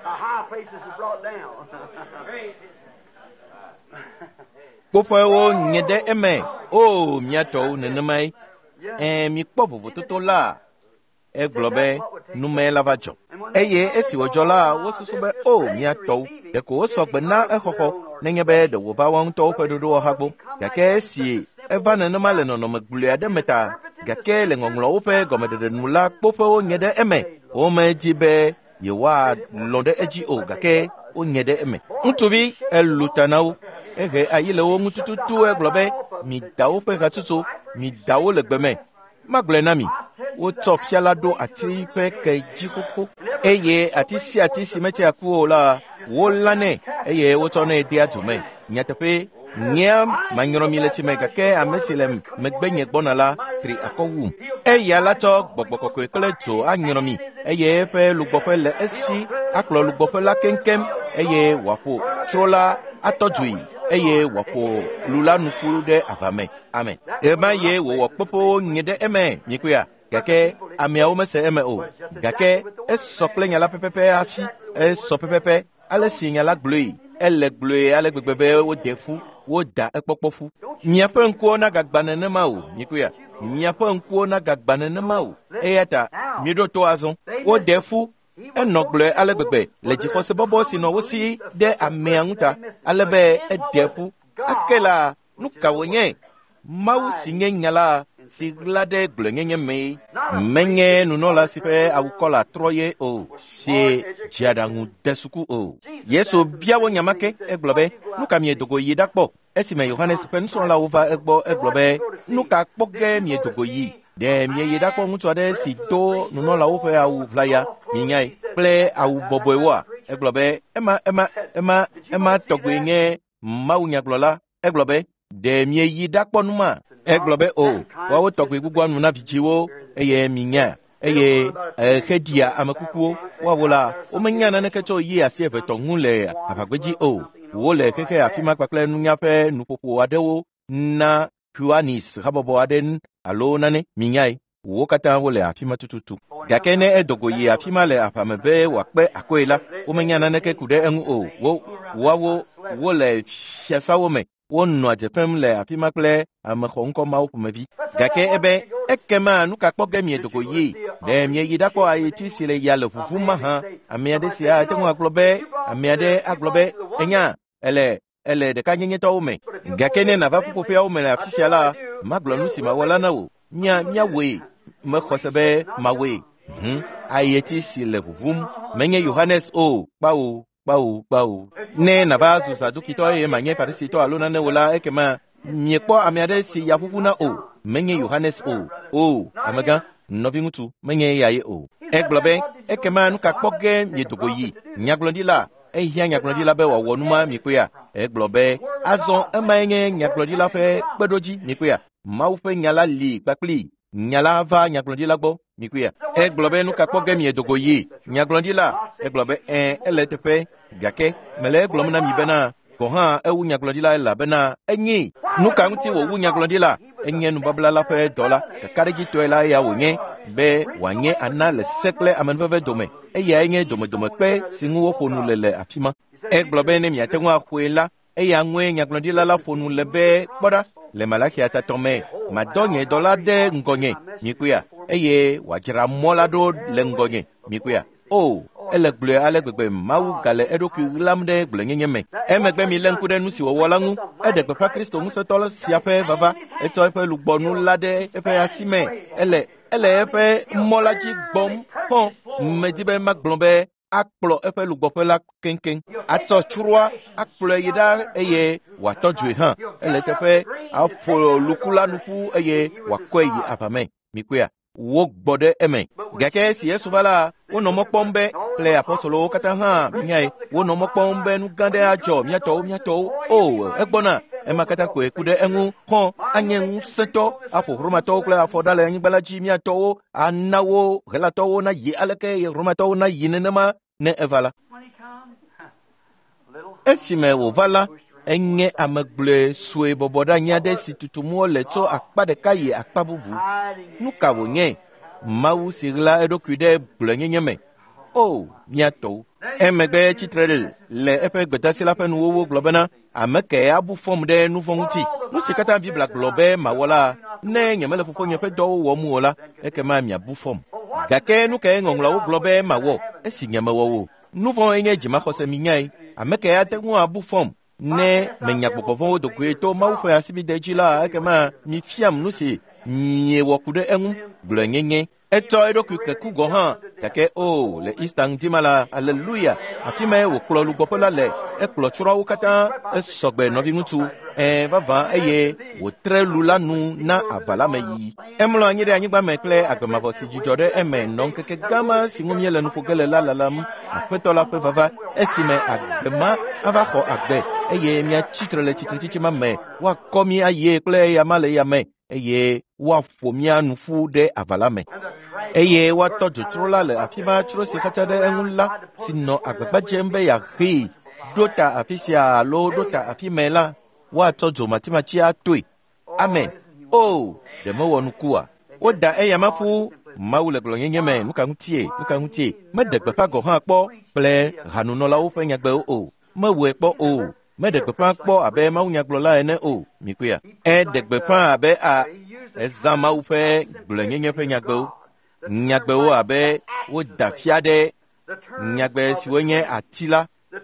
kpoƒewo nye ɖe eme o miatɔwo nenemae mikpɔ vovototo la egblɔ be nume la va dzɔ eye esi wòdzɔ la wosusu be o miatɔwo ɖeko wosɔ gbe na exɔxɔ nenye be ɖe wòva wɔn ŋutɔwo ƒe ɖoɖo hagbɔ gake esi eva nenema le nɔnɔme gblɔe aɖe me ta gake le ŋɔŋlɔwo ƒe gɔmeɖeɖe nu la kpoƒewo nye ɖe eme womedi be yewoalɔ̃ ɖe edzi o gake wonye ɖe eme ŋutsuvi elu ta na wo ehe ayi le wo ŋu tututu egblɔ be mida woƒe hatsotso midawo le gbe me magblɔe na mi wotsɔ fia la ɖo ati ƒe ke dzi xoxo eye ati sia ati si metia ku o la wolãnɛ eye wotsɔnɛ dea du me nyateƒe nye manyrɔ mi le time gake ame si le megbe nye gbɔna la tri akɔ wum eya la tsɔ gbɔgbɔ kɔkɔe kple dzo anyrɔ mi eye eƒe lugbɔƒe le esi akplɔ lugbɔƒe la keŋkeŋ eye wòaƒo tsro la atɔ dzoe eye wòaƒo lu la nu ƒu ɖe ava me amen ema ye wòwɔ kpoƒewo nye ɖe eme mikoe gake ameawo mese eme o gake esɔ kple nya la pɛpɛpɛ hafi esɔ pɛpɛpɛ ale si nya la gblɔe ele gblɔe ale gbegbe be woɖe ƒu wo da ekpokpofu miaƒe ŋkuwo na gagba nenema o mikuya miaƒe ŋkuwo na gagba nenema o eya ta mieɖo to azɔ wo de fu enɔ gblɔe ale gbegbe le dzixɔsebɔbɔ si nɔ wo si ɖe amea ŋuta ale be ede fu ake la nu ka wònye Mawu si nye nya la si ɣla ɖe gblɔnyenye mee menye nunɔla si ƒe awukɔla trɔ ye o si dziaɖaŋu de suku o. Yesu bia wo nyama ke egblɔ be nu ka miedogo yi ɖakpɔ esime Yohanes ƒe nusrɔ̃lawo va egbɔ egblɔ be nu ka kpɔ ge miedogo yi ɖe mieyi ɖakpɔ ŋutsu aɖe si do nunɔlawo ƒe awu ʋlaya mienyae kple awu bɔbɔewoa egblɔ be ema tɔgbe nye mawunyagblɔla egblɔ be ɖe mieyi ɖakpɔ numa egblɔ be o woawo tɔgbe gbogboa nu na vidziwo eye minya eye xeɖia ame kukuwo woawo la womenya naneke tso yi asi eve tɔ ŋu le aʋagbedzi o wole xexe afi ma kpakple nunya ƒe nuƒoƒo aɖewo na Ƒuanis habɔbɔ aɖe alo nane minyae wo katã wole afi ma tututu gake ne edogo yi afi ma le aƒame be wòakpe akoe la womenya naneke ku ɖe eŋu o woawo wole fiasawo me wonɔa dze fem le afi ma kple ame xɔŋkɔ mawo ƒomevi gake ebe ekema nu ka kpɔ ge miedogo yi ɖe mieyi ɖakpɔ ayeti si le ya le ʋuʋum ma hã ame aɖe sia ate ŋu agblɔ be ame aɖe agblɔ be enya ele ɖekanyanyetɔwo me gake ne nava ƒuƒoƒeawo me le afi sia la magblɔ nu si mawɔ la na wò míawoe mexɔ se be mawoe ayeti si le ʋuʋum menye Yohanes o kpawo ne nava zu zadukitɔ eye manye Farisitɔ alo nane wo la ekema miekpɔ ame aɖe si ya ʋuʋu na o menye Yohanes o amegã nɔvi ŋutsu menye ya ye o egblɔ be ekema nu ka kpɔ ge miedogo yi nyagblɔɖila ehia nyagblɔɖila be wòawɔ numa mikoya egblɔ be azɔ emae nye nyagblɔɖila ƒe kpeɖodzi mikoya Mawu ƒe nya la li kpakpli nya la va nyagblɔɖila gbɔ mikoya egblɔ be nu ka kpɔ ge miedogo yi nyagblɔɖila egblɔ be ele teƒe gake mele egblɔm na mi bena gɔ hã ewu nyagblɔɖila elabena enyi nu ka ŋuti wòwu nyagblɔɖila enye nubabla la ƒe dɔ la kakaɖedzitɔe la ya wònye be wòanye ana le se kple amenuveve dome eyae nye domedome si ŋu woƒo nu le afi ma egblɔ be ne miate ŋu aƒoe la eya ŋue nyagblɔɖila la ƒo nu le be kpɔɖa le Malachia tatɔ me madɔ nye dɔla ɖe ŋgɔnye mikoya eye wòadzra mɔ la ɖo le ŋgɔnye mikoya ele gblɔe ale gbegbe Mawu gale eɖokui ɣlam ɖe gblɔnyenye me emegbe mi lé ŋku ɖe nu si wɔwɔ la ŋu eɖe gbeƒã Kristo ŋusẽtɔ sia ƒe vava etsɔ eƒe lugbɔnu la ɖe eƒe asi me ele eƒe mɔ la dzi gbɔm medi be magblɔ be akplɔ eƒe lugbɔƒe la keŋkeŋ atsɔ tsroa akplɔe yi ɖa eye wòatɔ dzoe hã ele teƒe aƒo luku la nuƒu eye wòakɔe yi aʋame mikoya wo gbɔ ɖe eme gake si Yesu va la wonɔ mɔ kpɔm be kple apɔstolowo katã hã minyae wonɔ mɔ kpɔm be nu gã ɖe adzɔ miatɔwo egbɔna ema katã koe ku ɖe eŋu anye ŋusẽtɔ aƒo Romatɔwo kple afɔ ɖa le anyigba la dzi miatɔwo anawo helatɔwo na yi aleke Romatɔwo na yi nenema ne eva la esime wòva la enye ame gblɔe sue bɔbɔ ɖe anyi aɖe si tutum wole tso akpa ɖeka yi akpa bubu nu ka wònye Mawu si ɣla eɖokui ɖe gblɔnyenye me miatɔwo emegbe tsitre le eƒe gbedasi la ƒe nuwowo gblɔ bena ame ke abu fɔm ɖe nu vɔ̃ ŋuti nu si katã Biblia gblɔ be mawɔ la ne nyemele fofonye ƒe dɔwo wɔm o la ekema miabu fɔm gake nu ke ŋɔŋlɔwo gblɔ be mawɔ esi nyemewɔ o nu vɔ̃ enye dzimaxɔse minyae ame ke ate ŋu abu fɔm ne menya gbɔgbɔ vɔ̃wo do goe to Mawu ƒe asibide dzi la ekema mifiam nu si miewɔ ku ɖe eŋu gblɔnyenye etsɔ eɖokui keku gɔ hã gake le Easter ŋdi ma la aleluya afi ma wòkplɔ lugbɔƒe la le ekplɔ tsroawo katã esɔgbe nɔvi ŋutsu vavã eye wòtre lu la nu na ava la me yi emlɔ anyi ɖe anyigba me kple agbemavɔ si dzidzɔ ɖe eme nɔ ŋkeke gãma si ŋu míele nuƒo ge le la lalam aƒetɔ la ƒe vava esime agbema ava xɔ agbe eye míatsitre le tsitretsitsi ma me woakɔ mí ayie kple yama le yame eye woaƒo mía nu ƒu ɖe ava la me eye woatɔ dzotsro la le afi ma tsro si xatsa ɖe eŋu la si nɔ agbagba dzem be yeaxee ɖo ta afi sia alo ɖo ta afi me la woatsɔ dzo matimatsi atoe amen ɖe mewɔ nukua woda eyama ƒu Mawu le gblɔnyenye me nu ka ŋutie meɖe gbeƒã gɔ hã kpɔ kple hanunɔlawo ƒe nyagbewo mewɔe kpɔ medegbeƒã kpɔ abe mawunyagblɔla ene o mikuya edegbeƒã abe ezã mawu ƒe gblɔnyenye ƒe nyagbewo abe woda fia ɖe nyagbe siwo nye ati la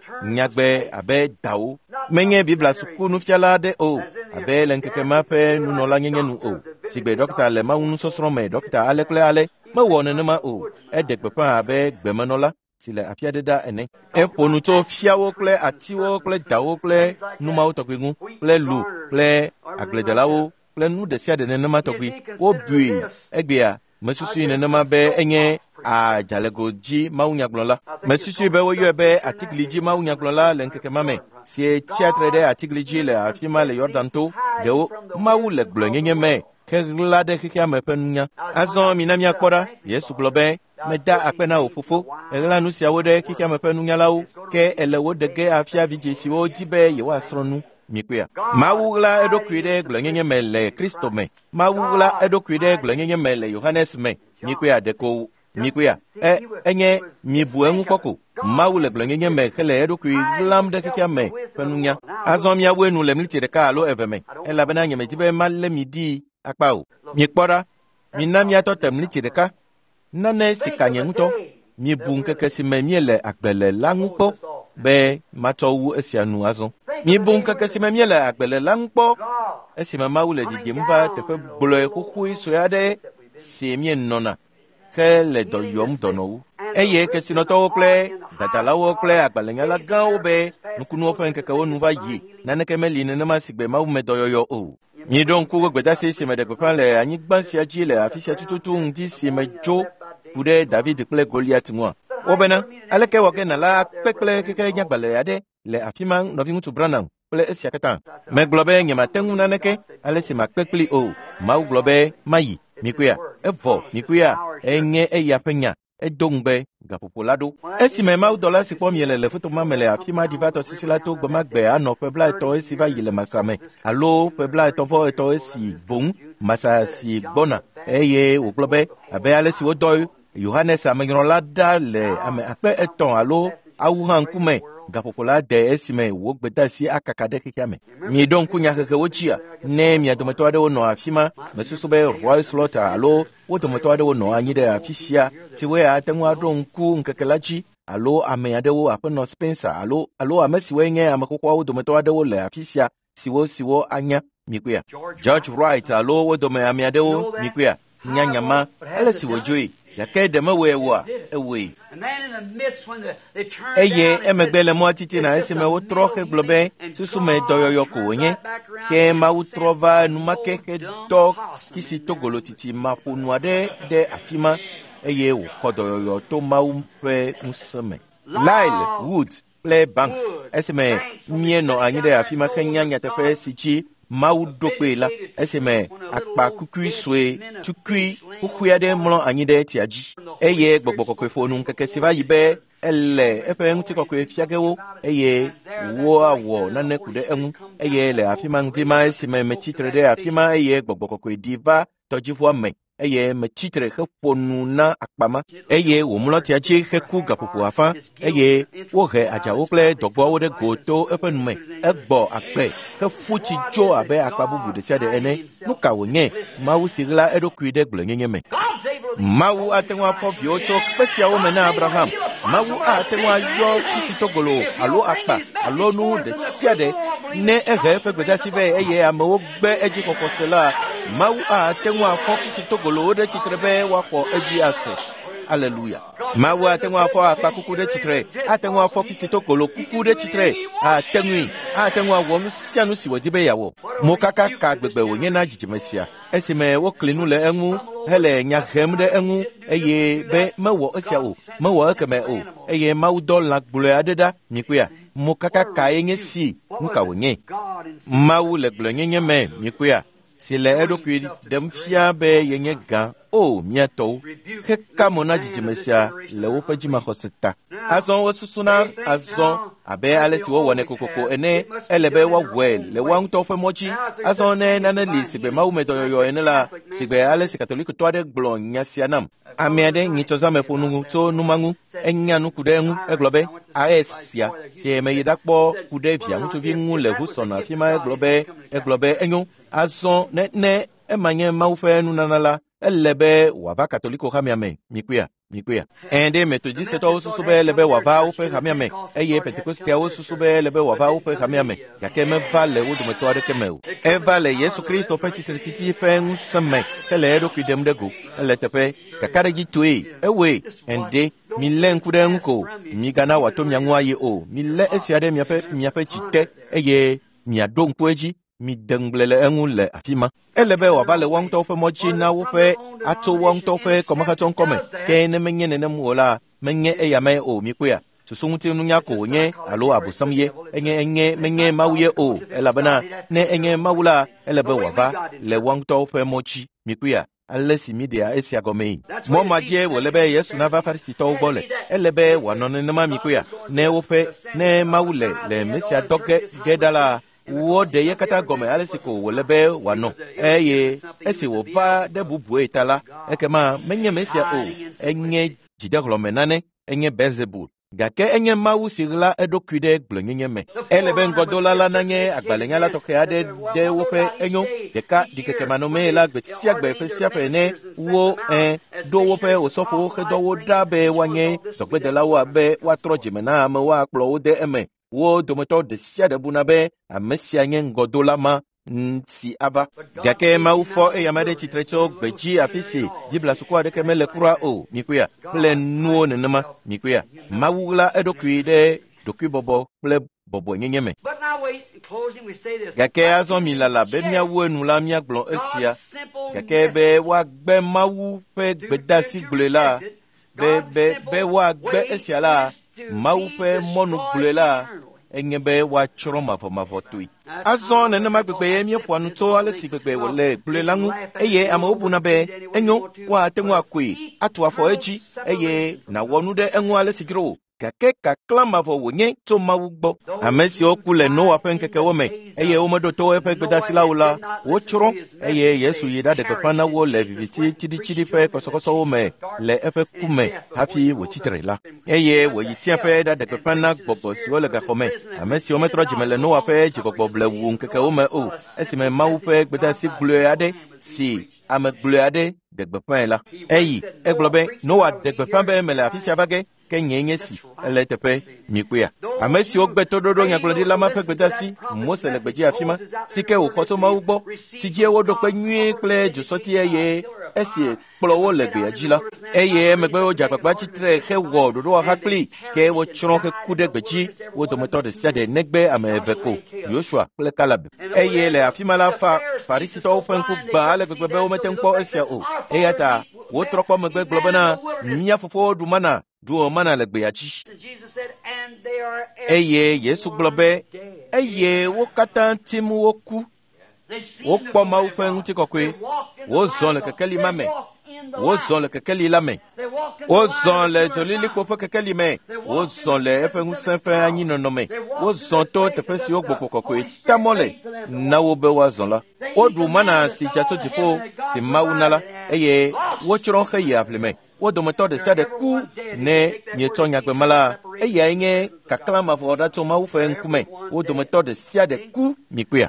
nyagbe abe dawo menye bibla suku nufiala aɖe o abe le ŋkeke ma ƒe nunɔla nyenye nu o sigbe dɔkita le mawu nusɔsrɔ̃ me dɔkita ale kple ale mewɔ nenema o eɖe gbeƒã abe gbemenɔla si le afi aɖe ɖa ene eƒo nu tso fiawo kple atiwo kple dawo kple numawo tɔgbi ŋu kple lu kple agbledelawo kple nu ɖe sia ɖe nenema tɔgbi wobui egbea mesusui nenema be enye adzalegodzi mawunyagblɔla mesusui be woyɔe be atiglidzi mawunyagblɔla le ŋkeke ma me si tsiatre ɖe atiglidzi le afi ma le Yɔrdan to ɖewo mawu le gblɔnyenye me heɣla ɖe xexea me ƒe nunya azɔ mina míakpɔ ɖa Yesu gblɔ be meda akpe na wò fofo eɣla nu siawo ɖe xexea me ƒe nunyalawo ke ele wo ɖe ge afia vidzĩ siwo di be yewoasrɔ̃ nu mikuya mawu ɣla eɖokui ɖe gblɔnyenye me le Kristo me mawu ɣla eɖokui ɖe gblɔnyenye me le Yohanes me mikuya ɖeko mikuya enye mibu eŋu kpɔko mawu le gblɔnyenye me hele eɖokui ɣlam ɖe xexea me ƒe nunya azɔ miawoe nu le mliti ɖeka alo eve me elabena nyemedi be malé mi ɖi akpa o mikpɔ ɖa mina miatɔ te mliti ɖeka nane si ka nye ŋutɔ mibu ŋkeke si me miele agbe le la ŋu kpɔ be matsɔ wu esia nu azɔ mibu ŋkeke si me miele agbe le la ŋu kpɔ esime mawu le didim va teƒe gblɔe xoxoe sue aɖe si mienɔna ke le dɔ yɔm dɔnɔwu eye kesinɔtɔwo kple dadalawo kple agbalẽnyala gãwo be nukunuwo ƒe ŋkekewo nu va yi naneke meli nenema sigbe mawu me dɔyɔyɔ o miɖo ŋku gbedasi si me ɖe gbeƒã le anyigba sia dzi le afi sia tututu ŋdi si me dzo ku ɖe David kple Goliat ŋua wobena aleke wɔ ge nala kpekple keke nyagbalẽ aɖe le afi ma nɔviŋutsu Branham kple esia katã megblɔ be nyemate ŋu naneke ale si makpe kpli o mawu gblɔ be mayi mikuya evɔ mikuya enye eya ƒe nya edo ŋugbe gaƒoƒo la ɖo esime mawudɔla si kpɔm miele le fotoma me le afi ma ɖi va tɔsisi la to gbe ma gbe anɔ ƒe 30 esi va yi le masa me alo ƒe 33 esi boŋ masa si gbɔna eye wògblɔ be abe ale si wodɔ Yohanes amenyrɔla ɖa le ame 3,000 alo awu hã ŋkume gaƒoƒo la de esime wo gbedasi akaka ɖe xexea me miɖo ŋku nyahehewo dzia ne mia dometɔ aɖewo nɔ afi ma mesusu be Roy Slaughter alo wo dometɔ aɖewo nɔ anyi ɖe afi sia siwoe ate ŋu aɖo ŋku ŋkeke la dzi alo ame aɖewo aƒenɔ Spencer alo ame siwoe nye ame xoxoawo dometɔ aɖewo le afi sia siwo anya mikuya George Wright alo wo dome ame aɖewo mikuya nyanyama ele si wòdzoe gake ɖe mewɔe woa ewoe eye emegbe le mɔa titina esime wotrɔ hegblɔ be susume dɔyɔyɔ ko wònye ke mawu trɔ va numake hedɔ kisi togolo titi maƒonu aɖe ɖe afi ma eye wòkɔ dɔyɔyɔ to mawu ƒe ŋusẽ me Lyle Woods kple Banks esime mienɔ anyi ɖe afi ma henya nyateƒe si dzi mawu ɖo kpee la esime akpa kukui sue tukui kukui aɖe mlɔ anyi ɖe tia dzi eye gbɔgbɔ kɔkɔe ƒo nu ŋkeke si va yi be ele eƒe ŋutikɔkɔe fiagewo eye woawɔ nane ku ɖe eŋu eye le afi ma ŋdi ma esime metsitre ɖe afi ma eye gbɔgbɔ kɔkɔe ɖi va tɔdziʋua me eye metsitre heƒo nu na akpa ma eye wòmlɔ tia dzi heku gaƒoƒo afã eye wohe adzawo kple dɔgbɔawo ɖe go to eƒe nume egbɔ akpe heƒu tsi dzo abe akpa bubu ɖe sia ɖe ene nu ka wònye mawu si ɣla eɖokui ɖe gblɔnyenye me mawu ate ŋu afɔ viwo tso kpe siawo me na Abraham mawu ate ŋu ayɔ kisi togolo alo akpa alo nu ɖe sia ɖe ne ehe eƒe gbedasi vɛ eye amewo gbe edzi xɔxɔ se la mawu ate ŋu afɔ kisi togolowo ɖe tsitre be woaxɔ edzi ase Aleluya. Mawu ate ŋu afɔ akpa kuku ɖe tsitre, ate ŋu afɔ kisi togolo kuku ɖe tsitre, ate ŋu awɔ nu sia nu si wòdi be yeawɔ. Mokaka ka gbegbe wònye na dzidzime sia, esime wokli nu le eŋu hele nya hem ɖe eŋu eye be mewɔ esia o, mewɔ ekeme o, eye mawu dɔ lã gblɔe aɖe ɖa mikuya. Mokaka ka ye nye si nu ka wònye. Mawu le gblɔnyenye me mikuya. si le eɖokui ɖem fia be yenye gã o miatɔwo xeka mo na dzidzimesia le woƒe dzimaxɔse ta. Azɔ wosusuna azɔ abe ale si wowɔnɛ kokoko ene ele be woawɔe le woawo ŋutɔ ƒe mɔ dzi. Azɔ ne nane li sigbe mawu me dɔyɔyɔ ene la sigbe ale si katolikotɔ aɖe gblɔ nya sia nam. Ame aɖe nyitsɔzãme ƒo nu tso numa ŋu enya nu ku ɖe ŋu egblɔ be AS sia si me yi ɖakpɔ ku ɖe via ŋutsuvi ŋu le Houston afi ma egblɔ be enyo. Azɔ ne ema nye mawu ƒe nunana la ele be wòava katoliko xamea me mikuia. Ende metodistetɔwo susu be ele be wòava woƒe xamea me eye pentekostiawo susu be ele be wòava woƒe xamea me gake meva le wo dometɔ aɖeke me o. Eva le Yesu Kristo ƒe tsitretsitsi ƒe ŋusẽ me hele eɖokui ɖem ɖe go ele teƒe kakaɖedzi toe ewoe ende milé ŋku ɖe ŋu ko migana wòato mia ŋu ayi o. Milé esia ɖe miaƒe dzi te eye miaɖo ŋku edzi. Mi dengble le eŋu le afi ma. Ele be wòava le woawo ŋutɔ ƒe mɔ dzi na woƒe atso woawo ŋutɔ ƒe kɔmexetsɔ ŋkɔme ke ne menye nenem o la menye eya me o mikoe. Susu ŋuti nunya ko wònye alo abosam ye menye mawu ye o elabena ne enye mawu la ele be wòava le woawo ŋutɔ ƒe mɔ dzi mikoe. Ale si mi ɖea esia gɔmee. Mɔ ma dzie wòle be Yesu nava Farisitɔwo gbɔ le. Ele be wòanɔ nenema mikoe. Ne mawu le Mesia dɔ ge ɖa la wo ɖe ye katã gɔme ale si ko wòle be wòanɔ eye esi wòva ɖe bubue ta la ekema menye Mesia o enye dzideɣlɔme nane enye Belzebul gake enye mawu si ɣla eɖokui ɖe gblɔnyenye me. Ele be ŋgɔdola la nanye agbalẽnyala tɔxɛ aɖe ɖe woƒe enyo ɖeka ɖikekemanɔme la gbe sia gbe ƒe sia ƒe ne wo ɖo woƒe osɔfowo hedɔ wo ɖa be woanye dɔgbedelawo abe woatrɔ dzime na amewo akplɔ wo de eme. Wo dometɔ ɖe sia ɖe buna be ame sia nye ŋgɔdola ma si ava gake mawu fɔ eye ame aɖe tsitre tso gbedzi afi si Biblia suku aɖeke mele kura o mikoe kple nuwo nenema mikoe. Mawu ɣla eɖokui ɖe ɖokuibɔbɔ kple bɔbɔnyenye me. Gake azɔ mi lala be miawu enu la miagblɔ esia gake be woagbe mawu ƒe gbedeasi gblɔe la be woagbe esia la mawu ƒe mɔnu gblɔe la enye be woatsrɔ̃ mavɔmavɔ toe. Azɔ nenema gbegbe ye míeƒoa nu tso ale si gbegbe wòle gblɔe la ŋu eye amewo buna be enyo woate ŋu akoe atu afɔ edzi eye nàwɔ nu ɖe eŋu ale si dzro gake kaklã mavɔ wònye tso mawu gbɔ. Ame siwo ku le Noa ƒe ŋkekewo me eye womeɖo to eƒe gbedasi la o la wotsrɔ̃ eye Yesu yi ɖaɖe gbeƒã na wo le viviti tsiɖitsiɖi ƒe kɔsɔkɔsɔwo me le eƒe ku me hafi wòtsitre la eye wòyi tiaƒe ɖaɖe gbeƒã na gbɔgbɔ siwo le gaxɔ me ame siwo metrɔ dzime le Noa ƒe dzigbɔgbɔ blewu ŋkekewo me o esime Mawu ƒe gbedasi gblɔe aɖe si ame gblɔe aɖe de gbeƒãe la eyi egblɔ be Noa de gbeƒã be mele afi sia va ge ke nye nye si ele teƒe mikoe. Ame siwo gbe toɖoɖo nyagblɔɖila ma ƒe gbedasi Mose le gbedzi afi ma si ke wòxɔ tso Mawu gbɔ si dzi woɖo kpe nyuie kple dzosɔti eye esi kplɔ wo le gbea dzi la eye emegbe wodze agbagba tsitre hewɔ ɖoɖoa xa kpli ke wotsrɔ̃ heku ɖe gbedzi wo dometɔ ɖe sia ɖe negbe ame eve ko Yosua kple Kaleb eye le afi ma la Farisitɔwo ƒe ŋku gbã ale gbegbe be womete ŋu kpɔ esia o eya ta wotrɔ kpɔ megbe gblɔ bena mía fofowo ɖu mana le gbea dzi eye Yesu gblɔ be eye wo katã tim woku wokpɔ Mawu ƒe ŋutikɔkɔe wozɔ le kekeli ma me wozɔ le kekeli la me wozɔ le dzolilikpo ƒe kekeli me wozɔ le eƒe ŋusẽ ƒe anyinɔnɔ me wozɔ to teƒe si wogbɔ kɔkɔe tamɔ le na wo be woazɔ la woɖu mana si dza tso dziƒo si Mawu na la eye wotsrɔ̃ heyi aʋlime wo dometɔ ɖe sia ɖe ku ne mietsɔ nyagbema la eyae nye kaklã mavɔ ɖa tso Mawu ƒe ŋkume wo dometɔ ɖe sia ɖe ku mikoe.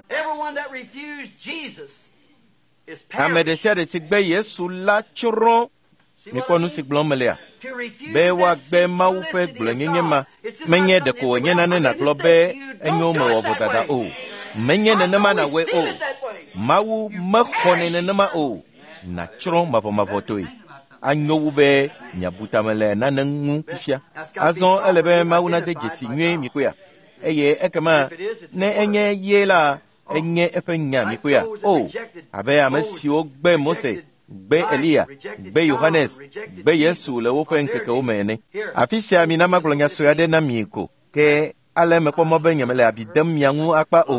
Ame ɖe sia ɖe si gbe Yesu la tsrɔ̃ mikpɔ nu si gblɔm melea be woagbe Mawu ƒe gblɔnyenye ma menye ɖeko wònye nane nàgblɔ be enyo mewɔ vodada o menye nenema nàwɔe o Mawu mexɔnɛ nenema o nàtsrɔ̃ mavɔmavɔ toe anyo wu be miabutame le nane ŋu fifia. Azɔ ele be Mawu nade dzesi nyuie mikoe eye ekema ne enye ye la enye eƒe nya mikoe o abe ame siwo gbe Mose gbe Elia gbe Yohanes gbe Yesu le woƒe ŋkekewo me ene. Afi sia mina magblɔ nya sue aɖe na mi ko ke ale mekpɔ mɔ be nyemele abi dem mia ŋu akpa o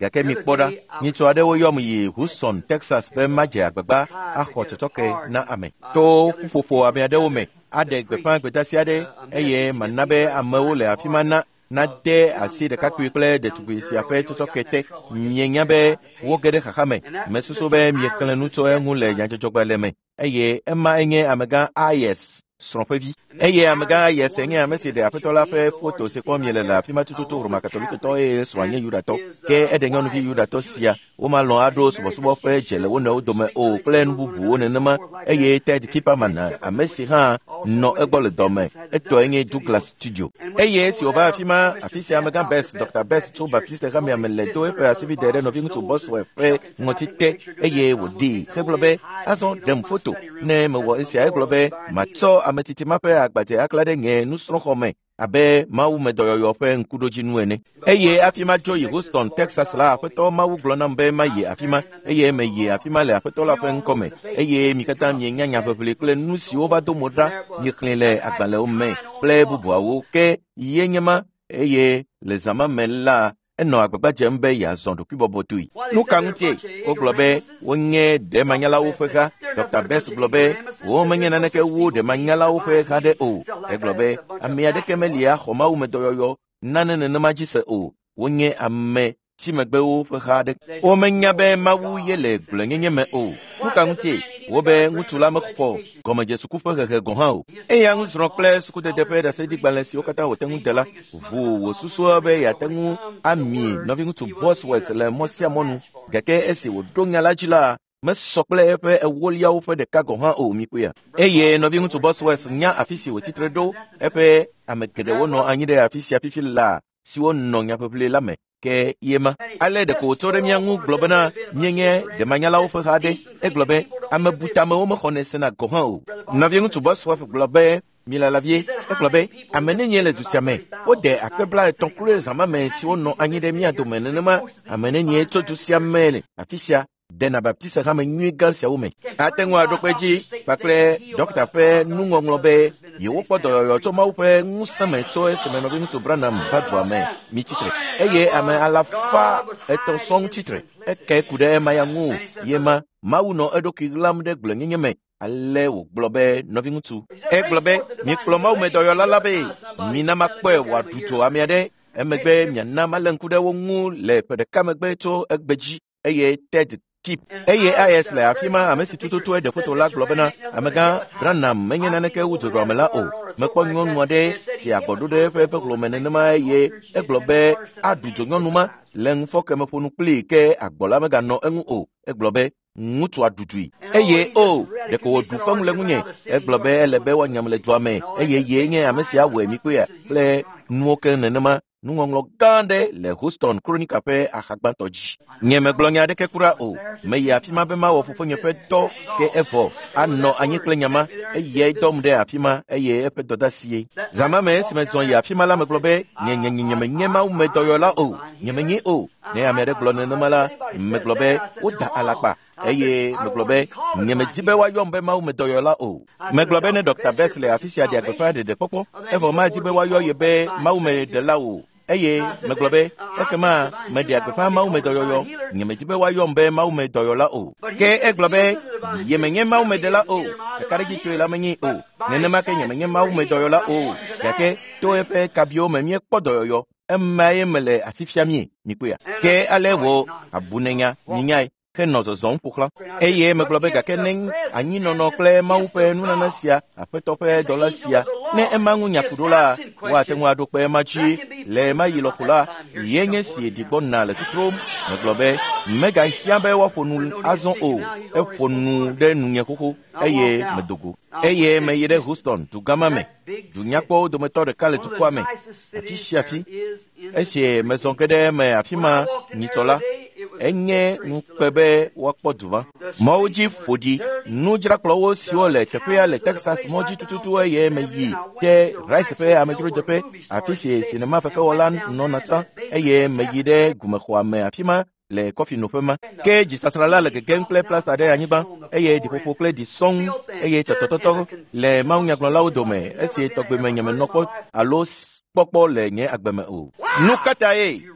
gake mi kpɔɖa nyitsɔ aɖewo yɔm yi Houston, Texas be madze agbagba axɔ tsɔtsɔke na ame to ƒuƒoƒo ame aɖewo me aɖe gbeƒã gbedasi aɖe eye mana be amewo le afi ma na de asi ɖekakpui kple ɖetugbui sia ƒe tsɔtsɔke te mienya be wo ge ɖe xaxa me mesusu be miexlẽ nu tso eŋu le nyadzɔdzɔgbalẽ me eye ema enye amegã Ayes srɔ̃ƒevi eye amegã Ayes enye ame si ɖe aƒetɔ la ƒe foto si kpɔm miele le afi ma tututu Roma katolikitɔ eye srɔ̃a nye Yudatɔ ke eɖe nyɔnuvi Yudatɔ sia womalɔ aɖo subɔsubɔ ƒe dze le wo nɔewo dome o kple nu bubuwo nenema eye Ted Kipperman ame si hã nɔ egbɔ le dɔ me etɔ enye Douglas Studio eye esi wòva afi ma afi sia amegã Bess Dr. Bess tso Baptiste Xamia me le do eƒe asivi de ɖe nɔvi ŋutsu Boswell ƒe ŋɔti te eye wòɖee hegblɔ be azɔ ɖem foto ne mewɔ esia egblɔ be matsɔ ametiti ma ƒe agbadze akla ɖe nye nusrɔ̃xɔ me abe Mawu me dɔyɔyɔ ƒe ŋkuɖodzinu ene eye afi ma dzo yi Houston, Texas la aƒetɔ Mawu gblɔ nam be mayi afi ma eye meyi afi ma le aƒetɔ la ƒe ŋkɔ me eye mi katã mienya nyaʋeʋli kple nu siwo va do mo ɖa miexlẽ le agbalẽwo me kple bubuawo ke ye nye ma eye le zã ma me la enɔ agbagba dzem be yeazɔ ɖokuibɔbɔtɔe nu ka ŋutie wogblɔ be wonye ɖemanyalawo ƒe ha Dr. Bess gblɔ be womenye naneke wu ɖemanyalawo ƒe ha ɖe o egblɔ be ame aɖeke meli axɔ Mawu me dɔyɔyɔ nane nenema dzi se o wonye ame timegbewo ƒe ha ɖe womenya be Mawu ye le gblɔnyenye me o nu ka ŋutie wo be ŋutsu la mexɔ gɔmedze suku ƒe hehe gɔ̃ hã o eya ŋu zrɔ̃ kple sukudede ƒe ɖaseɖigbalẽ siwo katã wòte ŋu de la ʋu wòsusua be yeate ŋu ami nɔvi ŋutsu Boswell le mɔ sia mɔnu gake esi wòɖo nya la dzi la mesɔ kple eƒe ewoliawo ƒe ɖeka gɔ̃ hã o mi koe eye nɔvi ŋutsu Boswell nya afi si wòtsitre ɖo eƒe ame geɖewo nɔ anyi ɖe afi sia fifi la siwo nɔ nyaʋeʋli la me ke ye ma ale ɖeko wòtɔ ɖe mía ŋu gblɔ bena mienye ɖemanyalawo ƒe ha ɖe egblɔ be ame butamewo mexɔnɛ sena gɔ̃ hã o nɔvi ŋutsu Boswell gblɔ be milalavie egblɔ be ame nenye le du sia me wode 30 kple zã ma me siwo nɔ anyi ɖe mía dome nenema ame nenye tso du sia me le afi sia dena Baptiste hame nyui gã siawo me ate ŋu aɖo kpe dzi kpakple dɔkta ƒe nuŋɔŋlɔ be yewokpɔ dɔyɔyɔ tso Mawu ƒe ŋusẽ me tso esime nɔvi ŋutsu Branham va dua me mi tsitre eye ame 300 sɔŋ tsitre eke ku ɖe ema ya ŋu ye ma Mawu nɔ eɖokui ɣlam ɖe gblɔnyenye me ale wògblɔ be nɔvi ŋutsu egblɔ be mikplɔ Mawu me dɔyɔla la be mina makpɔe wòaɖudzo ame aɖe emegbe miana malé ŋku ɖe wo ŋu le ƒe ɖeka megbe tso egbe dzi eye Ted Kip eye Ayes le afi ma ame si tututu eɖe foto la gblɔ bena amegã Branham menye naneke wu dzodzɔme la o mekpɔ nyɔnu aɖe si agbɔɖo ɖe eƒe ƒeʋlome nenema eye egblɔ be aɖudzo nyɔnu ma le ŋufɔke me ƒonu kplii ke agbɔ la meganɔ eŋu o egblɔ be ŋutsu aɖuɖui eye o ɖeko wòɖu feŋu le ŋunye egblɔ be ele be woanyam le dua me eye ye nye ame si awɔe mi koe kple nuwo ke nenema nuŋɔŋlɔ gã ɖe le Houston Kronika ƒe axagbãtɔ dzi nye megblɔ nya aɖeke kura o meyi afi ma be mawɔ fofonye ƒe dɔ ke evɔ anɔ anyi kple nyama eye dɔm ɖe afi ma eye eƒe dɔdasie zã ma me esi mezɔ yi afi ma la megblɔ be nyemenye Mawu me dɔyɔla o nyemenye o ne ame aɖe gblɔ nenema la megblɔ be woda alakpa eye megblɔ be nyemedi be woayɔm be Mawu me dɔyɔla o megblɔ be ne Dr. Bess le afi sia ɖe agbeƒã ɖeɖekpɔkpɔ evɔ madi be woayɔ ye be Mawu me ɖela o eye megblɔ be ekema meɖe agbeƒã Mawu me dɔyɔyɔ nyemedi be woayɔm be Mawu me dɔyɔla o ke egblɔ be yemenye Mawu me ɖela o ɖekaɖedzi la menye o nenema ke nyemenye Mawu me dɔyɔla o gake to eƒe kabiwo me miekpɔ dɔyɔyɔ emaye mele asi fiamie mi koe ke ale wò abunenya minyae henɔ zɔzɔm ƒo xlã eye megblɔ be gake ne anyinɔnɔ kple Mawu ƒe nunana sia aƒetɔ ƒe dɔla sia ne ema ŋu nya ku ɖo la woate ŋu aɖo kpe ema dzi le ema yi lɔƒo la ye nye si ɖigbɔna le totrom megblɔ be megahiã be woaƒo nu azɔ o eƒo nu ɖe nunye xoxo eye medogo eye meyi ɖe Houston du gãma me du nyakpɔwo dometɔ ɖeka le dukɔa me afi sia afi esi mezɔ ge ɖe eme afi ma nyitɔ la enye ŋukpe be woakpɔ du ma mɔwo dzi ƒoɖi nudzrakplɔwo siwo le teƒea le Texas mɔ dzi tututu eye meyi ɖe Rice ƒe amedzrodzeƒe afi si sinema fefewɔla nɔna tsã eye meyi ɖe gumexɔa me afi ma le kɔfi noƒe ma ke dzisasra la le gegem kple plasta ɖe anyigba eye ɖiƒoƒo kple ɖi sɔŋ eye tɔtɔtɔtɔ le mawunyagblɔlawo dome esi tɔgbe me nyemenɔkpɔ alo kpɔkpɔ le nye agbeme o nu katae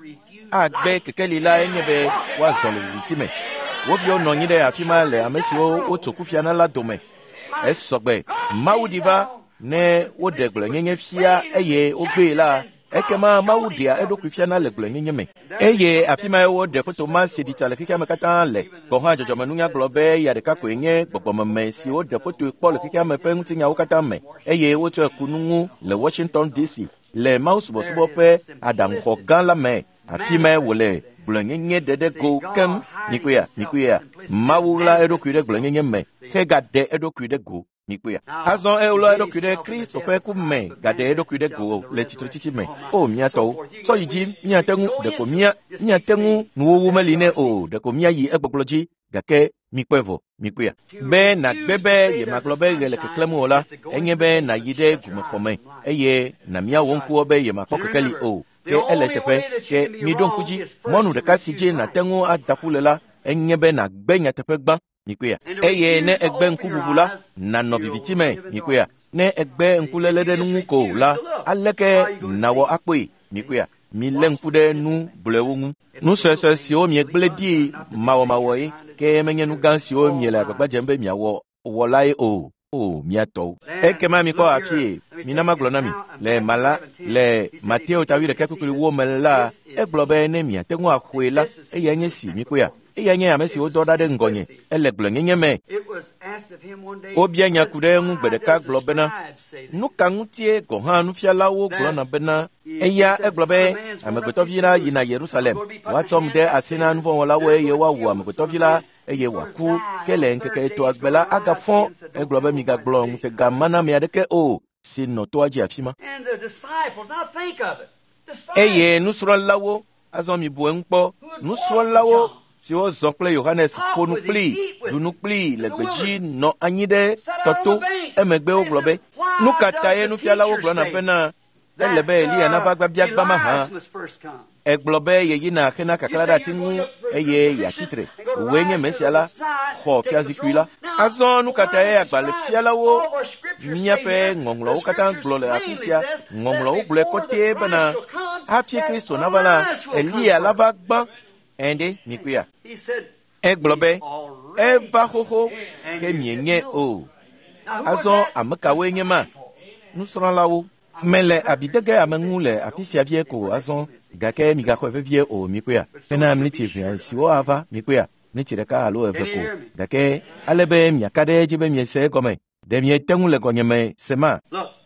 agbe kekeli la enye be wa zɔli litime wo viwo nɔ anyi ɖe afi ma le ame siwo wotso kufia na la dome esɔgbe mawu di va ne woɖe gblɔnyenye fia eye wogbee la ekema mawu ɖea eɖokui fia na le gblɔnyenye me eye afi ma woɖe foto ma seditsa le xexea me katã le gɔ hã dzɔdzɔmenunya gblɔ be ya ɖeka koe nye gbɔgbɔmeme si woɖe foto kpɔ le xexea me ƒe ŋutinyawo katã me eye wotsɔe ku nuŋu le Washington DC le mawu subɔsubɔ ƒe aɖaŋuxɔ gã la me afi ma wòle gblɔnyenye ɖeɖe go keŋ nikoya mawu la eɖokui ɖe gblɔnyenye me xe gaɖe eɖokui ɖe go nikoya azɔ ewlɔ eɖokui ɖe Kristo ƒe ku me gaɖe eɖokui ɖe go le tsitretsitsi me o míatɔwo sɔ yi dzi míate ŋu ɖeko míate ŋu nuwowo meli ne o ɖeko míayi egbɔgblɔ dzi gake mikpɔe vɔ mikoya be nàgbe be yemagblɔ be ɣe le keklẽm o la enye be nàyi ɖe gomexɔme eye nàmiawɔ ŋkuwɔ be yemakpɔ kekeli o ke ele teƒe ke miɖo ŋku dzi mɔnu ɖeka si dzi nàte ŋu adaƒu le la enye be nàgbe nyateƒe gbã mikoya eye ne egbe ŋkuʋuʋu la nànɔ viviti me mikoya ne egbe ŋkulele ɖe nuŋu ko la aleke nàwɔ akpoe mikoya milé ŋku ɖe nu gblɔewo ŋu nusɔesɔ siwo miegblẽ ɖi mawɔmawɔe ke menye nu gã siwo miele agbagba dzem be miawɔ wɔlae o miatɔwo ekema mikɔ afi mina magblɔ na mi le Mateo 21:9 me la egblɔ be ne miate ŋu axɔe la eya nye si mikoya eya nye ame siwo dɔ ɖa ɖe ŋgɔnye ele gblɔnyenye me wobia nya ku ɖe ŋu gbe ɖeka gblɔ bena nu ka ŋutie gɔ hã nufialawo gblɔna bena eya egblɔ be amegbetɔvi la yina Yerusalem woatsɔm de asi na nuvɔwɔlawo eye woawu amegbetɔvi la eye wòaku ke le ŋkeke etɔa gbe la agafɔ egblɔ be migagblɔ ŋutega mana ame aɖeke o si nɔ toa dzi afi ma eye nusrɔ̃lawo azɔ mi bu eŋu kpɔ nusrɔ̃lawo siwo zɔ kple Yohanes ƒo nu kplii ɖu nu kplii le gbedzi nɔ anyi ɖe tɔto emegbe wogblɔ be nu ka ta ye nufialawo gblɔna bena ele be Eliya nava gbabia gbama hã egblɔ be yeyina hena kakla ɖe ati ŋu eye yeatsitre woe nye Mesia la xɔ fiazikpui la azɔ nu ka ta ye agbalẽfialawo míaƒe ŋɔŋlɔwo katã gblɔ le afi sia ŋɔŋlɔwo gblɔe kɔtɛe bena hafi Kristo nava la Eliya la va gbã ende mikoya egblɔ be eva xoxo ke mienye o azɔ ame kawoe nye ma nusrɔ̃lawo mele abidege ame ŋu le afi sia vie ko azɔ gake migaxɔe vevie o mikoya hena mliti ʋia siwo ava mikoya mliti ɖeka alo eve ko gake ale be miaka ɖe edzi be miese egɔme ɖe miete ŋu le gɔnyeme sema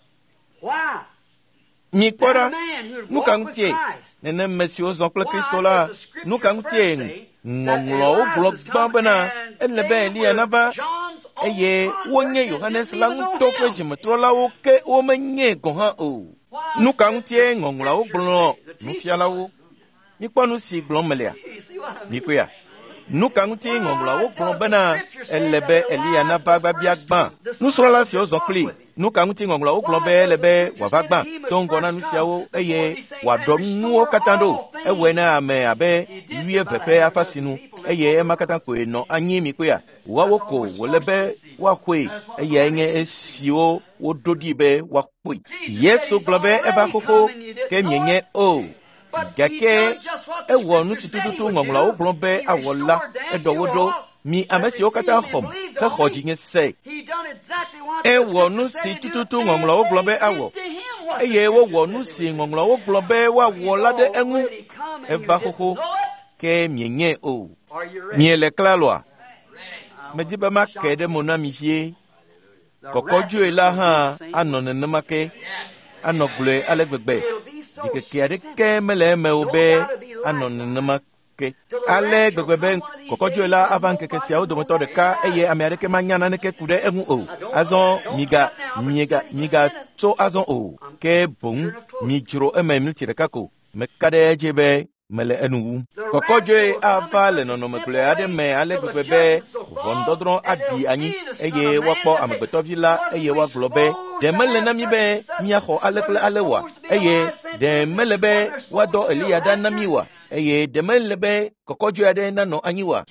mikpɔ ɖa nu ka ŋutie neneme siwo zɔ kple Kristo la nu ka ŋutie ŋɔŋlɔwo gblɔ gbã bena ele be Eliya nava eye wonye Yohanes la ŋutɔ ƒe dzimetrɔlawo ke womenye gɔ hã o nu ka ŋutie ŋɔŋlɔwo gblɔ nufialawo mikpɔ nu si gblɔm melia mikoya nu ka ŋutie ŋɔŋlɔwo gblɔ bena ele be Eliya nava gbabia gbã nusrɔ̃la siwo zɔ kpli nu ka ŋuti ŋɔŋlɔwo gblɔ be ele be wòava gbã to ŋgɔ na nu siawo eye wòaɖɔ nuwo katã ɖo ewɔe na ame abe 12 ƒe afasinu eye ema katã koe nɔ anyi mikoya woawo ko wòle be woaxɔe eye nye esiwo woɖo ɖi be woakpɔe Yesu gblɔ be eva xoxo ke mienye o gake ewɔ nu si tututu ŋɔŋlɔwo gblɔ be awɔ la eɖɔ wo ɖo mi ame siwo katã xɔm hexɔ dzinye se ewɔ nu si tututu ŋɔŋlɔwo gblɔ be awɔ eye wowɔ nu si ŋɔŋlɔwo gblɔ be woawɔ la ɖe eŋu eva xoxo ke mienye o miele klaloa medi be make ɖe mo na mi vie kɔkɔdzoe la hã anɔ nenema ke anɔ gblɔe ale gbegbe dzikeke aɖeke mele eme o be anɔ nenema ke ale gbegbe be kɔkɔdzoe la ava ŋkeke siawo dometɔ ɖeka eye ame aɖeke manya naneke ku ɖe eŋu o azɔ migatso azɔ o ke boŋ midzro eme miniti ɖeka ko meka ɖe edzi be mele enu wum kɔkɔdzoe ava le nɔnɔme gblɔe aɖe me ale gbegbe be ʋɔnudɔdrɔ̃ aɖi anyi eye woakpɔ amegbetɔvi la eye woagblɔ be ɖe mele na mi be míaxɔ ale kple ale wòa eye ɖe mele be woadɔ Eliya ɖa na mi wòa eye ɖe mele be kɔkɔdzoe aɖe nanɔ anyi wòa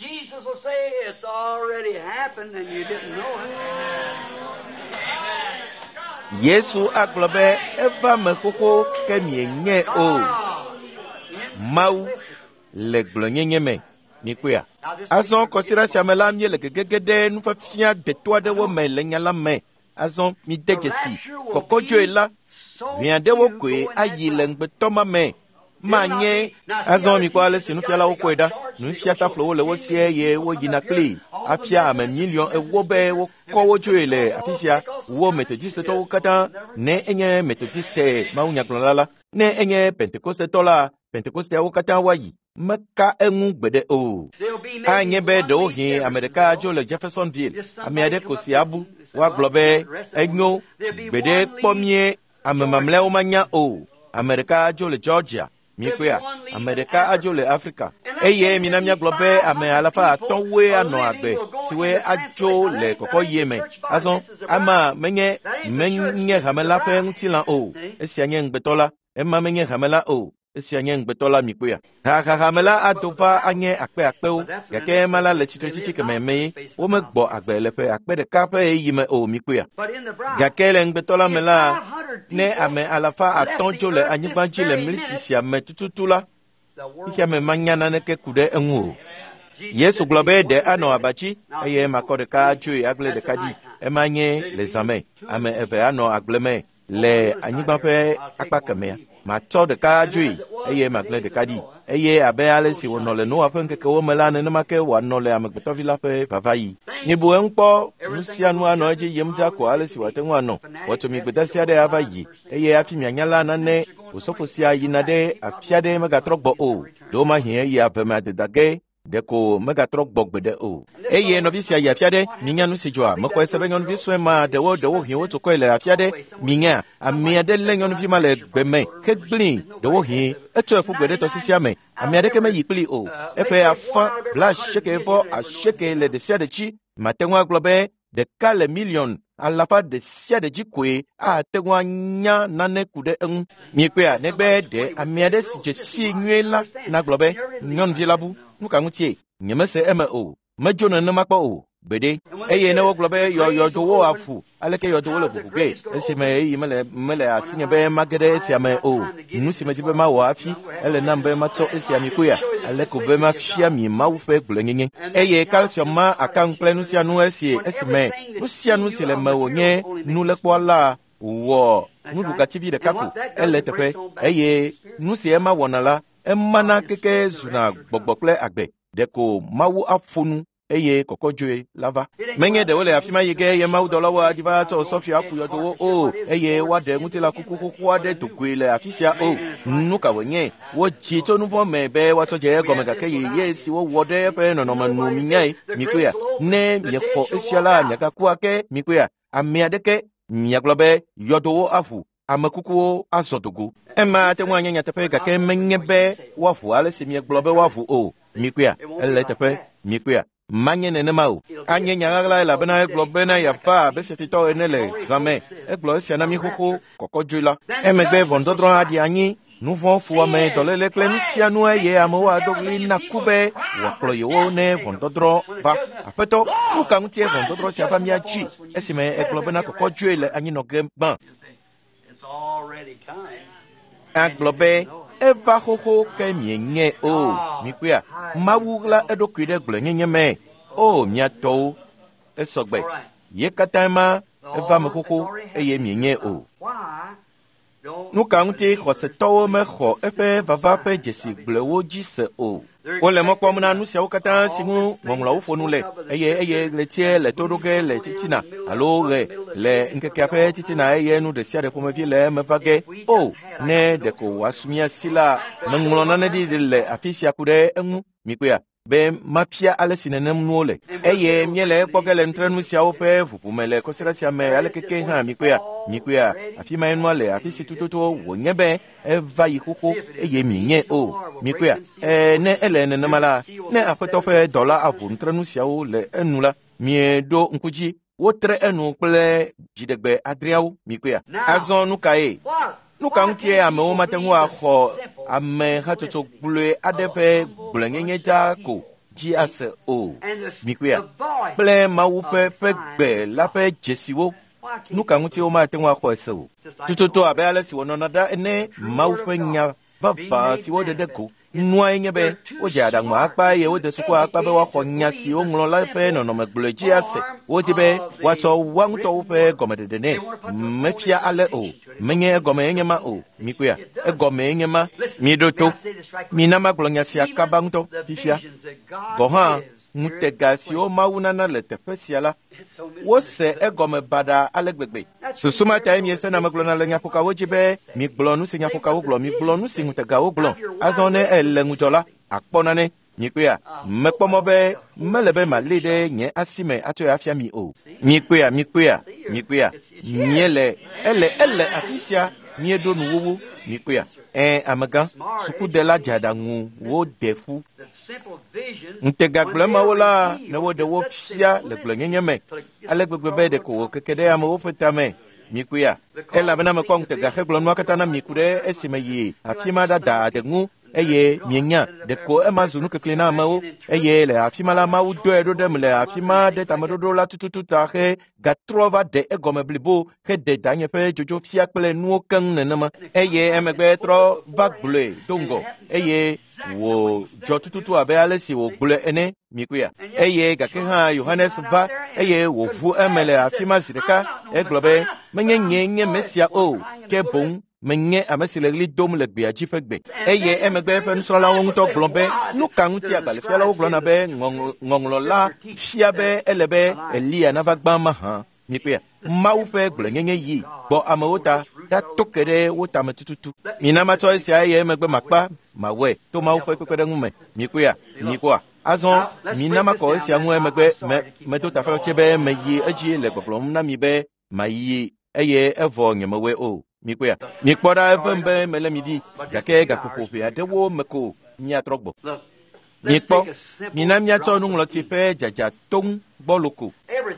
Yesu agblɔ be eva me xoxo ke mienye o Mawu le gblɔnyenye me mikpea azɔ kɔsira sia me la míele gegege ɖe nufiafia deto aɖewo me le nya la me azɔ mi de dzesi kɔkɔdzoe la ʋia ɖewo koe ayi le ŋgbetɔ ma me manye azɔ mikpɔ ale si nufialawo kɔe ɖa nufia taflowo le wo sie ye wo yina kpli afia ame miliɔn ewo be wokɔ wo dzoe le afi sia wo metodistetɔwo katã ne enye metodiste mawunyagblɔla la ne enye pentekostetɔ la pentekosteawo katã woayi meka eŋu gbeɖe o anye be ɖewohĩ ame ɖeka dzo le Jeffersonville ame aɖe kosi abu woagblɔ be enyo gbeɖe kpɔ mie ame mamlɛawo manya o ame ɖeka dzo le Georgia mikpea ame ɖeka adzo le Afrika eye mina míagblɔ be ame 500 anɔ agbe siwoe adzo le kɔkɔyie me azɔ ama menye hame la ƒe ŋutilã o esia nye ŋgbetɔ la ema menye hame la o esia nye ŋgbetɔ la mikpea hahame la ado va anye akpewo gake ema la le tsitretsitsi keme me womegbɔ agbe le ƒe 1,000 ƒe eyime o mikpea gake le ŋgbetɔ la me la ne ame 500 dzo le anyigba dzi le mliti sia me tututu la xixia me manya naneke ku ɖe eŋu o Yesu gblɔ be ɖe anɔ abatsi eye makɔ ɖeka tsoe agble ɖeka dzi ema nye le zã me ame 2 anɔ agble me le anyigba ƒe akpa kemea matsɔ ɖeka dzoe eye magble ɖeka ɖi eye abe ale si wònɔ le Noa ƒe ŋkekewo me la nenema ke wòanɔ le amegbetɔvi la ƒe vavayi mibu eŋukpɔ nu sia nu anɔ edzi yem dza ko ale si wòate ŋu anɔ wɔtso mi gbeda sia ɖe ava yi eye afi mianya la nane wòsɔfo sia yina ɖe afi aɖe megatrɔ gbɔ o ɖewo mahi eyi ave me adedage ɖeko megatrɔ gbɔ gbeɖe o eye nɔvi sia yi afi aɖe minya nu si dzɔa mexɔ ese be nyɔnuvi sue ma ɖewo hi wotso kɔe le afi aɖe minya ame aɖe lé nyɔnuvi ma le gbe me ke gblĩ ɖewo hi etsɔe ƒu gbe ɖe tɔsisia me ame aɖeke meyi kpli o eƒe afã bla 80 le ɖe sia ɖe dzi mate ŋu agblɔ be ɖeka le miliɔn 100 ɖe sia ɖe dzi koe ate ŋu anya nane ku ɖe eŋu mikpea negbe ɖe ame aɖe si dze si nyuie la nagblɔ be nyɔnuvi la bu nu ka ŋutie nyemese eme o medzo nenema kpɔ o gbeɖe eye ne wogblɔ be yɔdowo aƒu aleke yɔdowo le ʋuʋu ge esime eyi mele asinye be mage ɖe esia me o nu si medi be mawɔ afi ele nam be matsɔ esia mi koea aleko be mafia mi Mawu ƒe gblɔnyenye eye calcium ma akaŋu kple nu sia nu esime nu sia nu si le mewò nye nu le kpɔ la wɔ nuɖukativi ɖeka ko ele teƒe eye nu si ema wɔna la emana keke zuna gbɔgbɔ kple agbe ɖeko Mawu aƒo nu eye kɔkɔdzoe la va menye ɖewo le afi ma yi ge ye mawudɔlawo adi va tsɔ sɔfia aku yɔdowo o eye woaɖe ŋutilã kuku aɖe do goe le afi sia o nu ka wònye wodzi tso nu vɔ̃ me be woatsɔ dze egɔme gake yeye si wowɔ ɖe eƒe nɔnɔme nu minyae mikpea ne miexɔ esia la miagaku ake mikpea ame aɖeke miagblɔ be yɔdowo aƒu ame kukuwo azɔ dogo ema te ŋu anye nyateƒe gake menye be woaƒu ale si miegblɔ be woaƒu o mikpea ele teƒe mikpea manye nenema o anye nyaɣaɣla elabena egblɔ bena yava abe fiafitɔ ene le zã me egblɔ esia na mi xoxo kɔkɔdzoe la emegbe ʋɔnudɔdrɔ̃ aɖi anyi nu vɔ̃ fu ame dɔléle kple nu sia nu eye amewo aɖo ɣli na ku be wòakplɔ yewo ne ʋɔnudɔdrɔ̃ va aƒetɔ nu ka ŋutie ʋɔnudɔdrɔ̃ sia va mia dzi esime egblɔ bena kɔkɔdzoe le anyinɔge gbã agblɔ be eva xoxo ke mienye o mikpea Mawu ɣla eɖokui ɖe gblɔnyenye me o miatɔwo esɔgbe ye katã ma eva me xoxo eye mienye o nu ka ŋuti xɔsetɔwo mexɔ eƒe vava ƒe dzesi gblɔewo dzi se o wole mɔ kpɔm na nu siawo katã si ŋu ŋɔŋlɔwo ƒo nu le eye ɣletie le to ɖo ge le titina alo ɣe le ŋkekea ƒe titina eye nu ɖe sia ɖe ƒomevi le eme va ge o ne ɖeko wòasumia si la meŋlɔ nane ɖi le afi sia ku ɖe eŋu mikpea be mafia ale si nenem nuwo le eye miele ekpɔ ge le nutrenu siawo ƒe ʋuʋu me le kɔsiɖa sia me ale keke hã mikpea afi ma enua le afi si tututu wònye be eva yi xoxo eye mienye o mikpea ne ele nenema la ne aƒetɔ ƒe dɔ la aʋu nutrenu siawo le enu la mieɖo ŋku dzi wotre enu kple dziɖegbe adreawo mikpea azɔ nu kae nu ka ŋutie amewo mate ŋu axɔ ame hatsotso gblɔe aɖe ƒe gblɔnyenye dza ko dzi ase o mikpea kple Mawu ƒe gbe la ƒe dzesiwo nu ka ŋutie womate ŋu axɔ ese o tututu abe ale si wònɔna ɖa ene Mawu ƒe nya vavã siwo ɖeɖe ko nua nye be wo dze aɖaŋu akpa eye wo de suku akpa be woaxɔ nya si woŋlɔ la ƒe nɔnɔme gblɔe dzi ase wodi be woatsɔ woa ŋutɔwo ƒe gɔmeɖeɖe nɛ mefia ale o menye egɔme yenye ma o mi kpea egɔme yenye ma mi ɖo to mi na magblɔ nya sia kaba ŋutɔ fifia gɔ hã ŋutega siwo Mawu nana le teƒe sia la wose egɔme baɖa ale gbegbe susuma tae miesena megblɔna le nyaƒokawo dzi be migblɔ nu si nyaƒokawo gblɔ migblɔ nu si ŋutegawo gblɔ azɔ ne ele ŋudzɔ la akpɔna ne mi kpea mekpɔ mɔ be mele be malée ɖe nye asi me atsɔe afia mi o mi kpea miele ele afi sia mieɖo nuwowo mi kpea amegã sukudela dze aɖaŋu wo de ƒu ŋutegagblẽ mawo la ne woɖe wo fia le gblɔnyenye me ale gbegbe be ɖeko wo keke ɖe amewo ƒe tame mi kpea elabena mekɔ ŋutega hegblɔ nua katã na mi ku ɖe esime yi afi ma ɖada ade ŋu eye mienya ɖeko ema zu nu kekle na amewo eye le afi ma la Mawu dɔe ɖo ɖem le afi ma ɖe tameɖoɖo la tututu ta he gatrɔ va ɖe egɔme blibo he ɖe danye ƒe dzodzo fia kple nuwo keŋ nenema eye emegbe trɔ va gblɔe do ŋgɔ eye wò dzɔ tututu abe ale si wògblɔe ene mi kpea eye gake hã Yohanes va eye wòʋu eme le afi ma zi ɖeka egblɔ be menye nye Mesia o ke boŋ menye ame si le ɣli dom le gbea dzi ƒe gbe eye emegbe eƒe nusrɔ̃lawo ŋutɔ gblɔ be nu ka ŋuti agbalẽfialawo gblɔna be ŋɔŋlɔ la fia be ele be Elia nava gbã mahã mi kpea Mawu ƒe gblɔnyenye yi gbɔ amewo ta ɖato ke ɖe wo tame tututu mina matsɔ esia eye emegbe makpa mawɔe to Mawu ƒe kpekpeɖeŋu me mi kpea mi kpɔa azɔ mina makɔ esia ŋu emegbe medo tafel tse be meyi edzi le gbɔgblɔm na mi be mayi eye evɔ nyemewɔe o mi kpea mi kpɔ ɖa evem be mele mi di gake gaƒoƒo ʋe aɖewo me ko miatrɔ gbɔ mi kpɔ mina miatsɔ nuŋlɔti ƒe dzadzato gbɔ loko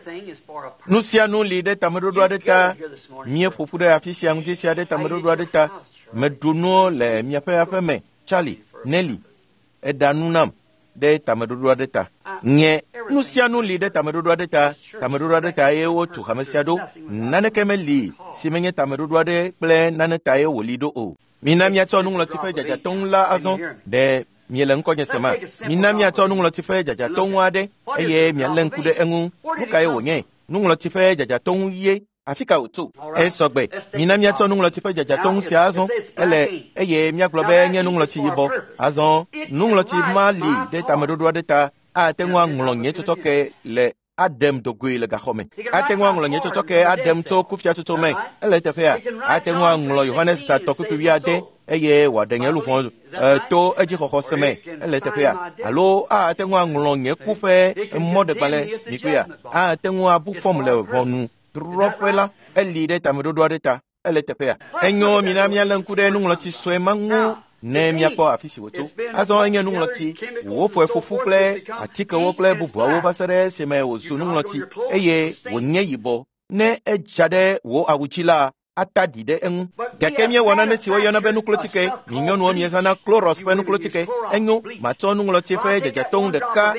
nu sia nu li ɖe tameɖoɖo aɖe ta mieƒoƒu ɖe afi sia ŋuti sia ɖe tameɖoɖo aɖe ta meɖu nuwo le miaƒe aƒe me Charlie Nelly eɖa nu nam ɖe tameɖoɖo aɖe ta nye nu sia nu li ɖe tameɖoɖo aɖe ta eye wotu hame sia ɖo naneke meli si menye tameɖoɖo aɖe kple nane ta ye wòli ɖo o mina miatsɔ nuŋlɔti ƒe dzadzatɔŋu la azɔ ɖe miele ŋkɔnye sema mina miatsɔ nuŋlɔti ƒe dzadzatɔŋu aɖe eye mialé ŋku ɖe eŋu nu kae wònye nuŋlɔti ƒe dzadzatɔŋu ye afi ka wòtso esɔgbe mina miatsɔ nuŋlɔti ƒe dzadzatɔŋu sia azɔ ele eye miagblɔ be nye nuŋlɔti yibɔ azɔ nuŋlɔti ma li ɖe tameɖoɖo aɖe ta ate ŋu aŋlɔ nye tsɔtsɔke le aɖem dogoe le gaxɔ me ate ŋu aŋlɔ nye tsɔtsɔke aɖem tso kufia tsotso me ele teƒea ate ŋu aŋlɔ Yohanes tatɔ kpekpevi ade eye wòaɖe nye luʋɔ to edzixɔxɔ se me ele teƒea alo ate ŋu aŋlɔ nye ku ƒe mɔɖegbalẽ mi kpea ate ŋu abu fɔm le ʋɔnu drɔƒe la eli ɖe tameɖoɖo aɖe ta ele teƒea enyo mina mialé ŋku ɖe nuŋlɔti sue ma ŋu ne miakpɔ afi si wòtso azɔ enye nuŋlɔti wòfɔe ƒoƒu kple atikewo kple bubuawo va se ɖe esime wòzu nuŋlɔti eye wònye yibɔ ne edza ɖe wò awu dzi la ata ɖi ɖe eŋu gake miewɔ nane si woyɔna be nuklotike mi nyɔnuwo miezãna kloros ƒe nuklotike enyo matsɔ nuŋlɔti ƒe dzadzatɔŋu ɖeka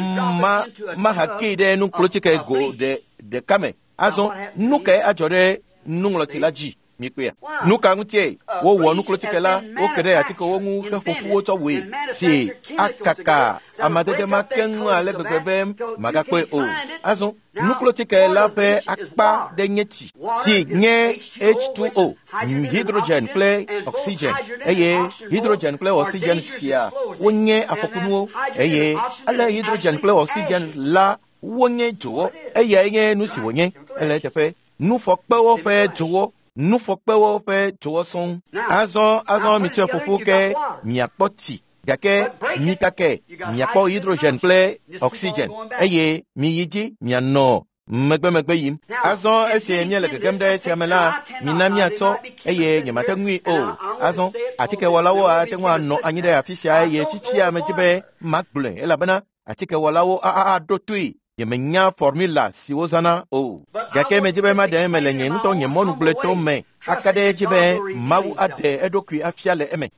mahakee ɖe nuklotike go ɖeka me azɔ nu kae adzɔ ɖe nuŋlɔti la dzi mi kpea nu ka ŋutie wowɔ nuklotike la woke ɖe atikewo ŋu ke ƒoƒuwo tsɔ wɔe si akaka amadede ma keŋ ale gbegbe be magakpɔe o azɔ nuklotike la ƒe akpa ɖe nye tsi si nye H2O hydrogen kple oxygen eye hydrogen kple oxygen sia wonye afɔkunuwo eye ale hydrogen kple oxygen la wonye dzowɔ eyae nye nu si wònye ele teƒe nufɔkpewo ƒe dzowɔ nufɔkpewo ƒe dzowɔ sɔŋ azɔ mitsɔe ƒoƒu ke miakpɔ tsi gake mi kake miakpɔ hydrogen kple oxygen eye mi yi dzi mianɔ megbe yim azɔ esi miele gegem ɖe esia me la mina miatsɔ eye nyemate ŋui o azɔ atikewɔlawo ate ŋu anɔ anyi ɖe afi sia eye fifia medi be magblɔe elabena atikewɔlawo aɖo toe yemenya formula si wozãna o gake medi be maɖe eme le nye ŋutɔ nye mɔnugblẽto me aka ɖe edzi be Mawu aɖe eɖokui afia le eme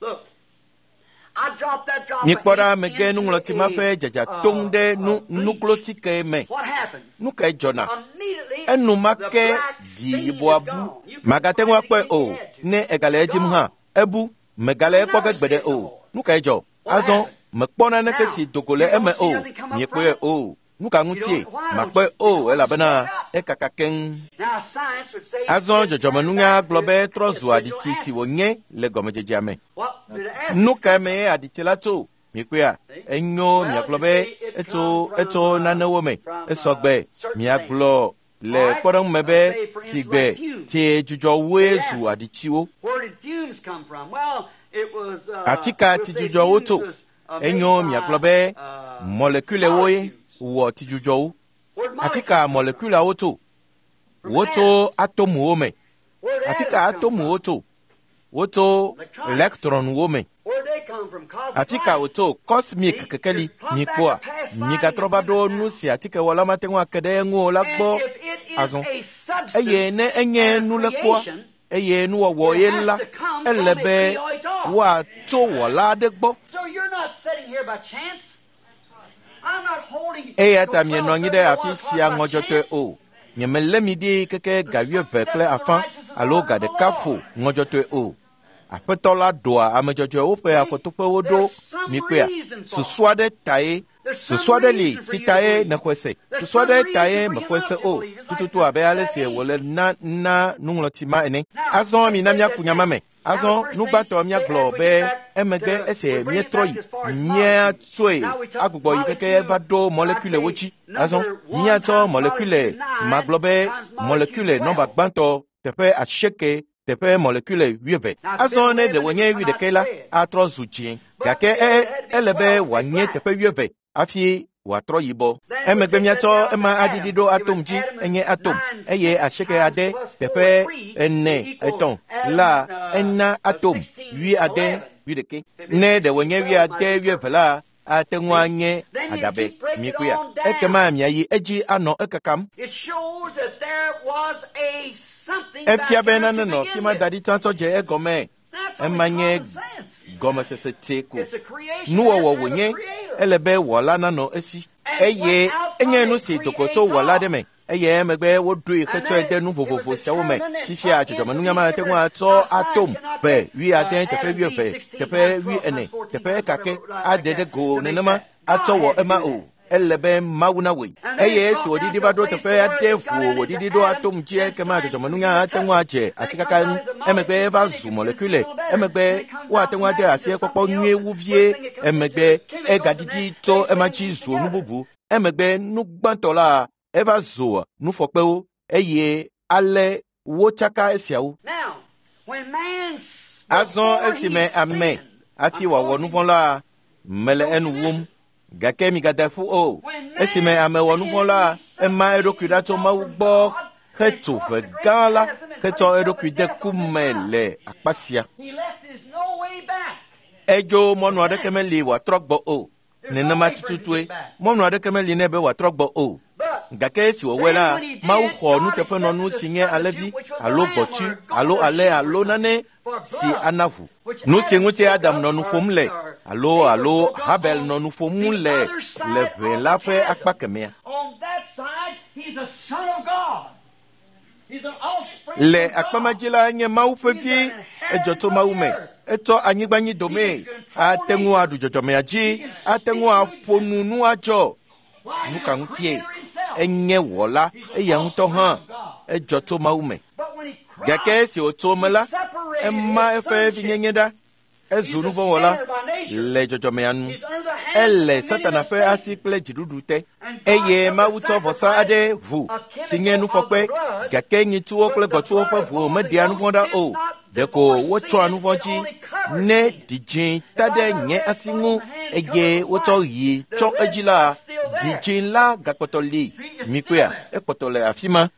mikpɔ ɖa mege nuŋlɔti ma ƒe dzadzatoŋ ɖe nuklotike me nu kae dzɔna enumake dzi yibɔa bu magate ŋu akpɔe o ne egale edzim hã ebu megale ekpɔ ge gbeɖe o nu kae dzɔ azɔ mekpɔna neke si dogo le eme o miekpɔe o nu ka ŋutie makpɔe o elabena ekaka keŋ. Azɔ dzɔdzɔmenunya gblɔ be trɔ zu aɖitsi si wònye le gɔmedzedzea me. Nu ka me aɖitsi la tso miekpɔa enyo miagblɔ be etso nanewo me esɔgbe miagblɔ le kpɔɖeŋu me be sigbe tie dzudzɔwoe zu aɖitsiwo. Atika ti dzudzɔwo to enyo miagblɔ be molekulewoe wɔ ti dzudzɔwo. Atika molekulawo to woto atomuwo me. Atika atomuwo to woto electronwo me. Atika woto cosmic kekeli mikpoa migatrɔ va ɖo nu si atike wɔla mate ŋu ake ɖe eŋu la gbɔ azɔ eye ne enye nu le kpɔa eye nuwɔwɔ ye la ele be woato wɔla aɖe gbɔ. Eya ta mienɔ anyi ɖe afi sia ŋɔdzɔtɔe o. Nyemele mi ɖi keke ga 12 kple afã alo ga ɖeka ƒo ŋɔdzɔtɔe o. Aƒetɔ la ɖoa ame dzɔdzɔewo ƒe afɔtoƒewo ɖo mikpea. Susu aɖe tae, susu aɖe li si tae nexɔe se, susu aɖe tae mexɔe se o. Tututu abe ale si wòle na nuŋlɔti ma ene. Azɔ mina miaku nyama me. Azɔ nugbãtɔ miagblɔ be emegbe esi mietrɔ yi miatsoe agbugbɔ yi keke va ɖo molekulewo dzi. Azɔ miatsɔ molekule magblɔ be molekule nɔmba gbãtɔ teƒe 80 teƒe molekule 12. Azɔ ne ɖe wònye 11 la atrɔ zu dzĩ gake ele be wòanye teƒe 12 afi wòatrɔ yibɔ. Emegbe miatsɔ ema adidi ɖo atom dzi enye atom eye 80 ade teƒe 4 etɔ̃ la ena atom 11 ne ɖe wònye 12 la ate ŋu anye adabe mikpea ekema miayi edzi anɔ ekakam. Efia be nane nɔ fi ma da ɖi tsãtsɔ dze egɔme emanye gɔmesese te ko nuwɔwɔ wònye ele be wɔla nanɔ esi eye enye nu si dokoto wɔla ɖe me eye emegbe woɖoe hetsɔe de nu vovovo siawo me fifia dzɔdzɔmenunya ma te ŋu atsɔ atom be 11 teƒe 12 teƒe 14 teƒe kake ade ɖe go nenema atsɔ wɔ ema o. Ele be Mawu na woe eye esi wòɖiɖi va ɖo teƒe ade ʋuo wòɖiɖi ɖo atom dzi ekema dzɔdzɔmenunya ate ŋu adze asikaka ŋu emegbe eva zu molekule emegbe woate ŋu ade asi ekpɔkpɔ nyuie wuvie emegbe egaɖiɖi tso ema dzi zu nu bubu emegbe nu gbãtɔ la eva zu nufɔkpewo eye ale wotsaka esiawo. Azɔ esime ame afi wòawɔ nu vɔ̃ la mele enu wom gake migada ƒu o. Esime ame wɔ nu vɔ̃ la ema eɖokui ɖa tso Mawu gbɔ hetso ʋe gã la hetsɔ eɖokui de ku me le akpa sia. Edzo mɔnu aɖeke meli wòatrɔ gbɔ o. Nenema tututue mɔnu aɖeke meli ne be wòatrɔ gbɔ o. Gake esi wòwɔe la Mawu xɔ nuteƒenɔnu si nye alẽvi alo gbɔtsu alo ale alo nane si ana ʋu. Nu si ŋuti Adam nɔ nu ƒom le alo Habel nɔ nu ƒom le ʋe la ƒe akpa kemea. Le akpamadzi la nye Mawu ƒe vi edzɔ tso Mawu me. Etsɔ anyigba nyi dome ate ŋu aɖu dzɔdzɔmea dzi ate ŋu aƒo nu adzɔ nu ka ŋutie enye wɔla eya ŋutɔ hã edzɔ tso Mawu me. Gake esi wòtso me la ema eƒe vinyenye ɖa ezu nu vɔ̃ wɔla le dzɔdzɔmea nu ele Satana ƒe asi kple dziɖuɖu te eye Mawu tsɔ vɔsa aɖe ʋu si nye nufɔkpe gake nyitsuwo kple gbɔtsuwo ƒe ʋuwo meɖia nu vɔ̃ ɖa o. Ɖeko wotsɔa nu vɔ̃ dzi ne didzĩ ta ɖe nye asi ŋu eye wotsɔ ɣi tsɔ edzi la didzĩ la gakpɔtɔ li mikpea ekpɔtɔ le afi ma.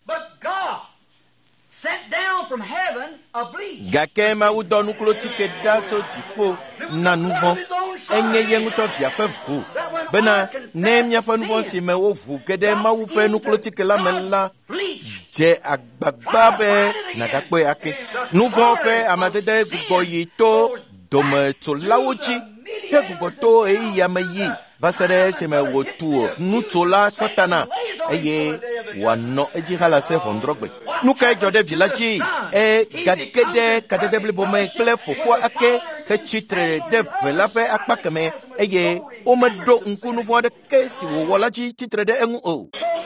Gake Mawu dɔ nuklotike ɖa tso dziƒo na nu vɔ̃ enye ye ŋutɔ via ƒe ʋu bena ne miaƒe nu vɔ̃ si me woʋu ge ɖe Mawu ƒe nuklotike la me la dze agbagba be nàgakpɔe ake. Nu vɔ̃ ƒe amadede gbugbɔ yi to dometsolawo dzi Heguboto Yamayi, Basare Seme Wotu, Nutola Satana, Eye, Wano Ejihala Se Hondrogbe. Nuka Jode Village, Gadgede, Kadebli Bome, Cle for Ake, Hechitre, Develope Akpakame, Eye, Omedo Unkunu for the case, Wolaji, Chitre de Mo.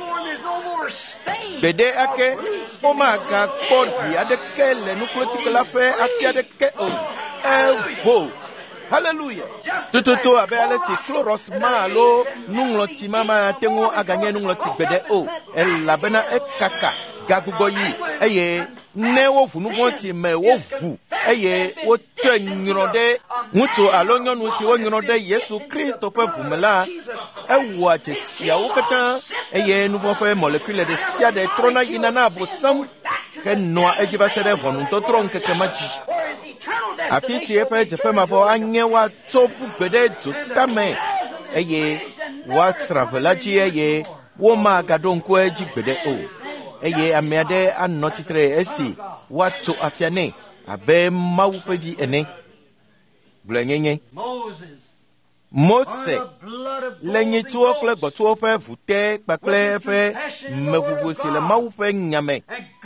Bede Ake, Omaka, Korki, Adeke, Nucleotic Pe, Akia de Keo, Elvo. Hallelujah. Tututu abele si kloros malo nungloti mama tengo aganye nungloti bede o el labena ekaka gagugoyi eye ne wo fu nu si me wo fu eye wo twenyrode mutu alonyo nu si wo nyrode Yesu Kristo pe bumela ewo atesia wo kata eye nu vo fe molecule de sia de trona inana bosam ke noa ejiba sede vonu to tron keke maji afisi epe jepe mafo anye wa tofu bede tutame eye wa sravelaji eye wo ma gadon ko eji bede o eye amiade anotitre esi wa to afiane abe mawu peji ene blenyenye Mose lenyi tuo kle gbotuo fe vute pakle fe megugu sile mawu fe nyame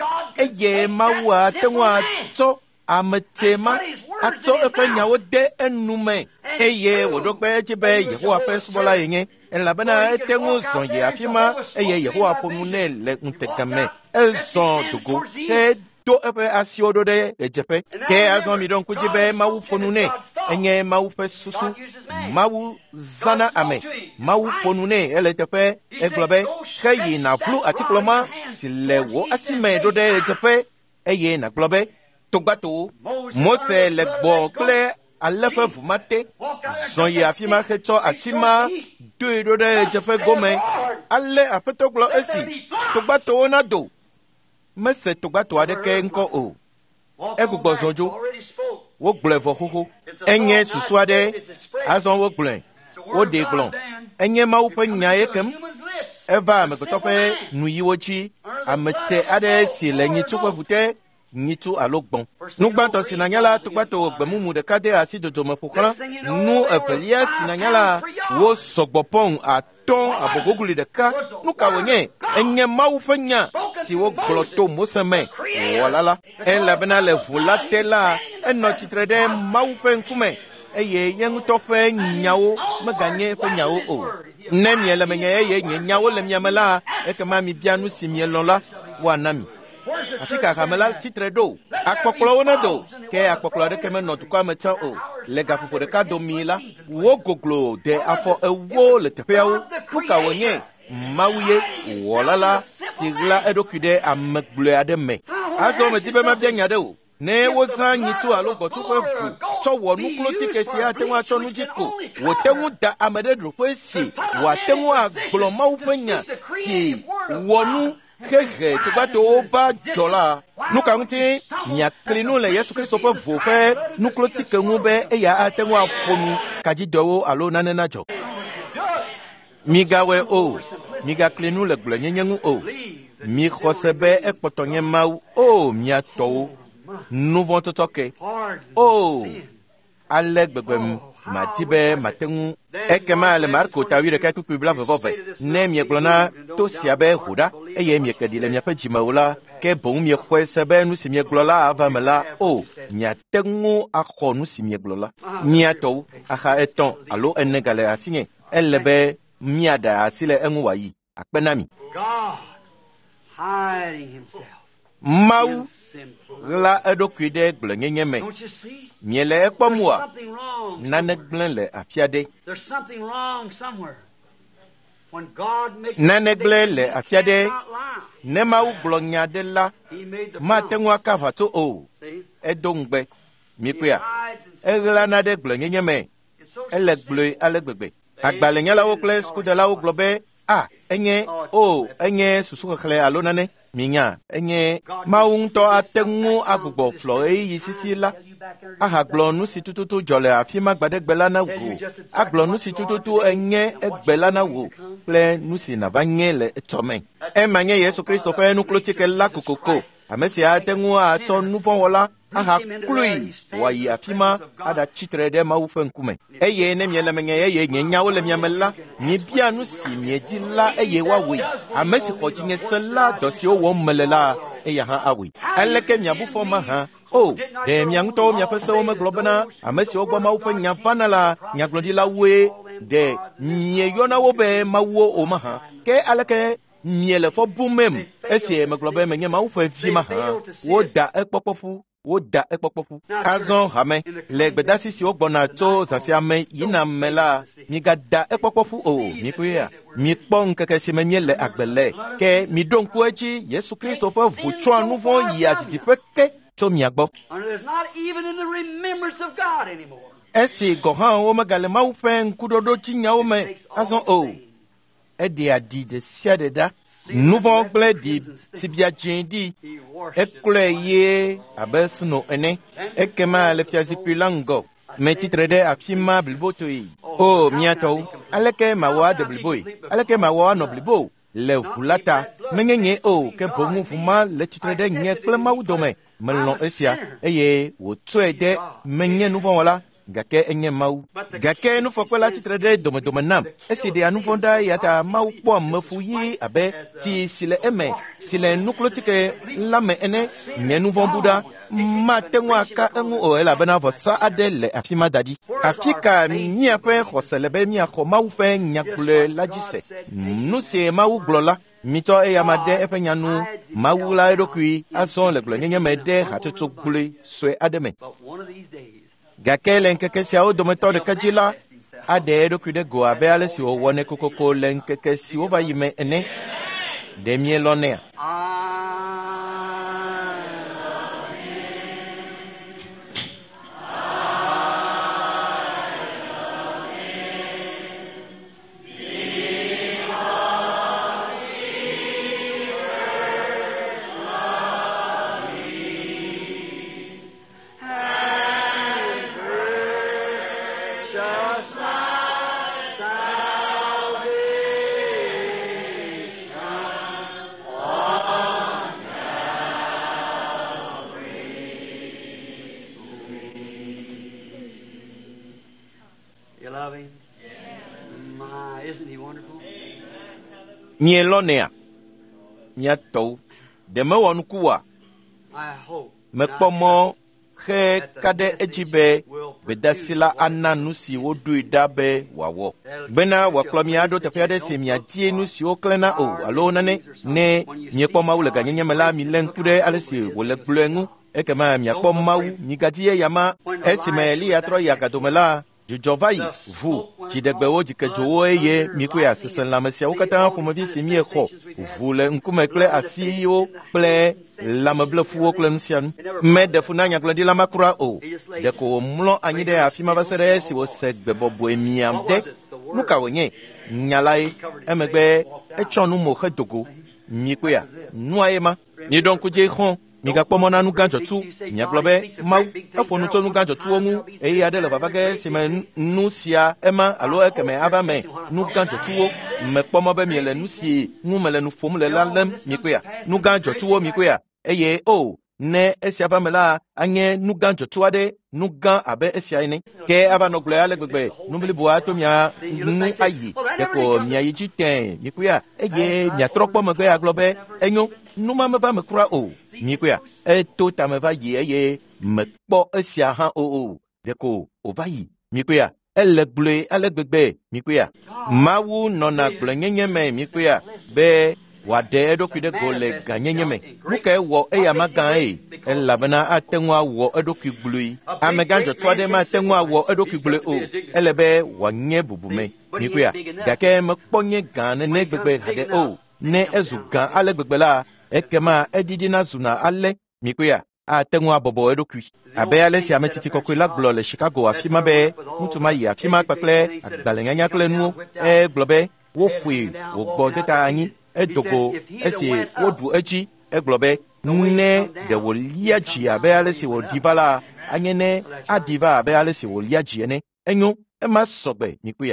eye mawu atenwa to ametema ato epe nyawo de enume eye wodokpe jibe Yehowa fe subola yenye elabena etengu zonye afima eye Yehowa pomune le ntekame elson dugo he do epe asiodo de ejepe ke azon mi don kujibe mawu ponune enye mawu fe susu mawu zana ame mawu ponune eletepe eglobe keyi na flu atikloma silewo asime do de ejepe eye na globe Togbato, Mose le bon clé à l'effet vous mater, Zoye afima keto atima, deux de jefe gome, allez à petoglo aussi, Togbato onado, mais c'est Togbato adeke enko o, Ego zonjo, Wogble voho, Enye suswade, Azon wogle, Wodeglon, Enye maupe nyaekem, Eva me kotope, nuyiwochi, Amete ade si lenyi tukwe bute, Nitu alogbon. Nou banto sinanyala tukbato gbemumu de kade asi de dome pokran. Nou epelia sinanyala wo sogbopon a ton abogoguli de ka. Nou kawenye enye mau fenya si wo gloto moseme. Walala. En la bena le volate la en notitre de mau penkume. Eye yengu tofe nyawo meganye fe nyawo o. Nemye le menye eye nyawo le myamela ekema mi bianu si mielonla wanami. Atika kamela titre do akpoklo wona do ke akpoklo de kemen no tukwa metan o lega popo de ka do mila wo goglo de afo ewo le tepeawo puka wonye mawuye wolala sigla edokude amegble ademe azo me tibe mabia nyade o ne wo san yitu alo gotu ko fu so wo nuklo tikesi atenwa acho nujiko wo tenwu da amede dro kwesi wa tenwu aglo mawufenya si wonu Hehe, tubato ba jola. Nuka nti nyaklinu le Yesu Kristo pe vope nuklotike ngube eya atenwa fonu kajidowo alo nanena jo. Migawe o, miga klinu le glenyenyengu o. Mi khosebe ekpotonye mau o miato. Nou vont toke. O, alegbegem matibe matengu ekema le marko tawire kaku kubla vove ne mi glona to siabe huda eye mi kedile mi pejima wala ke bon mi kwesebe nu si mi glola avamela o mi atengu akonu si mi glola mi ato aha eton alo enegale asinye elebe mi ada asile enwayi akpenami God hiding himself Mau la edokuide glenyenyeme miele ekpomwa nane glenle afiade nane glenle afiade ne mau glonyade la matenwa kafato o edongbe mipia egla nade glenyenyeme elegblo alegbegbe agbalenyala wo kle skudala wo globe enye susu kle alonane minya enye maunto atengu agugbo flo yisisi la ahaglonu sitututu jole afima gbadegbela na wo aglonu sitututu enye egbela na wo ple nusi na banyele etome emanye Yesu Kristo pe nuklotike la kokoko amesi atengu ato nuvon wala aha klui wa yi afima ada chitre de mawu fe nkume eye ne miele menye eye nyawo le miamela mi bia nu si mi di la eye wa we amesi ko tinye sela dosi o wo melela eye ha awe eleke miabufo ma ha o de mianto mi apese o meglobena amesi o gba mawu fe nyavanala nyaglodi la we de nye yona wo be mawo o ma ha ke aleke miele fo bumem esi meglobe menye mawu fe fima ha wo da ekpopofu azon hame le gbedasi si ogbona to zasiame yina mela mi gada ekpopofu o mi kuya mi pon keke si menye le agbele ke mi donku echi Yesu Kristo fo vucho anufo yi atiti peke to mi agbo esi gohan o magale mawu fe nkudodo chinya o me azon o edi adi de siadeda nouveau blé di sibia jindi ekule ye abesno ene ekema le fiazi pilango metitre de afima blibotoi o miato aleke mawa de bliboi aleke mawa no blibo le hulata menyenye o ke bomu fuma le titre de nye klema udome melon esia eye wo tsoede menye nouveau wala gake enye mau gake nu fokwela titre de dome nam eside anu fonda yata mau po mafu yi abe ti sile eme sile nuklotike lame ene nyenu von buda matenwa ka engu o ela bena vosa adele afima dadi atika mi ape khoselebe mi akho mau fe nyakule lajise nu se mau glola mito e yamade epe nyanu mau la edokui ason le glonye mede hatoto kule swe ademe gake lenkeke si ao dometo de kajila ade do kude go abe ale si o wone kokoko lenkeke si o va yime ene de mielonea mielonea nyato de mewon kuwa mekpomo he kade ejibe bedasila ananusi wodu dabe wawo bena waklomia do tefiade semia tie nusi oklena o alo nane ne miekpoma wule ganyenye mela milenkude alesi wole blengu ekema miakpoma wu migatie yama esimeli atro yagadomela Jovai, vous, qui de beau que Joe ye, Mikuya, c'est la messia au catan pour me dire c'est mieux quoi. Vous le n'coumecle à CEO, play, la meuble fou au clemsian, mais de funanya gladi la macra o. De co moulon anide à Fima Vasere, si au sec de bobo et miam de, Mukawenye, Nyalai, Emebe, et Chonumo Hetogo, Mikuya, Noema, ni donc Jon. Miga pomona nu ganjo tu nyaglobe mau afo nu to nu ganjo tu omu e ya de le babage se me nu sia ema alo ekeme abame nu ganjo tu o me pomo be mi le nu si nu me le nu fom le lalem mi kwa nu ganjo tu o mi kwa eye o ne esi abame la anye nu ganjo tu ade nu gan abe esi ine ke aba no gble ale gbegbe nu bili bo ato mia nu ayi e ko mia yi jiten mi kwa eye mia tropo me gbe aglobe enyo nu ma me ba me kura o Mikuya, to tameva ye, me po esia ha o, deko, o vayi, Mikuya, elle bleu, elle bebe, Mikuya, mawu nona blenye me, Mikuya, be, wade edo kude gole ganyenye me, muke wo eya magan el labana atengwa wo edo kublui, ameganjo twade ma atengwa wo edo kublui o, elebe wanye bubume, Mikuya, dake me ponye gan ne bebe hade o, ne ezu gan ale bebe la, ekema edidi na zuna ale mikuya atengwa bobo edokui abe ale si ametiti kokwela glole Chicago afima be mutuma yi afima kpekle agbalenganya kle nu globe wo fui wo gbo deta anyi edogo esi wodu eji globe ne de wo liaji abe ale si wo divala anyene adiva abe ale si wo liaji ene enyo ema sogbe mikuya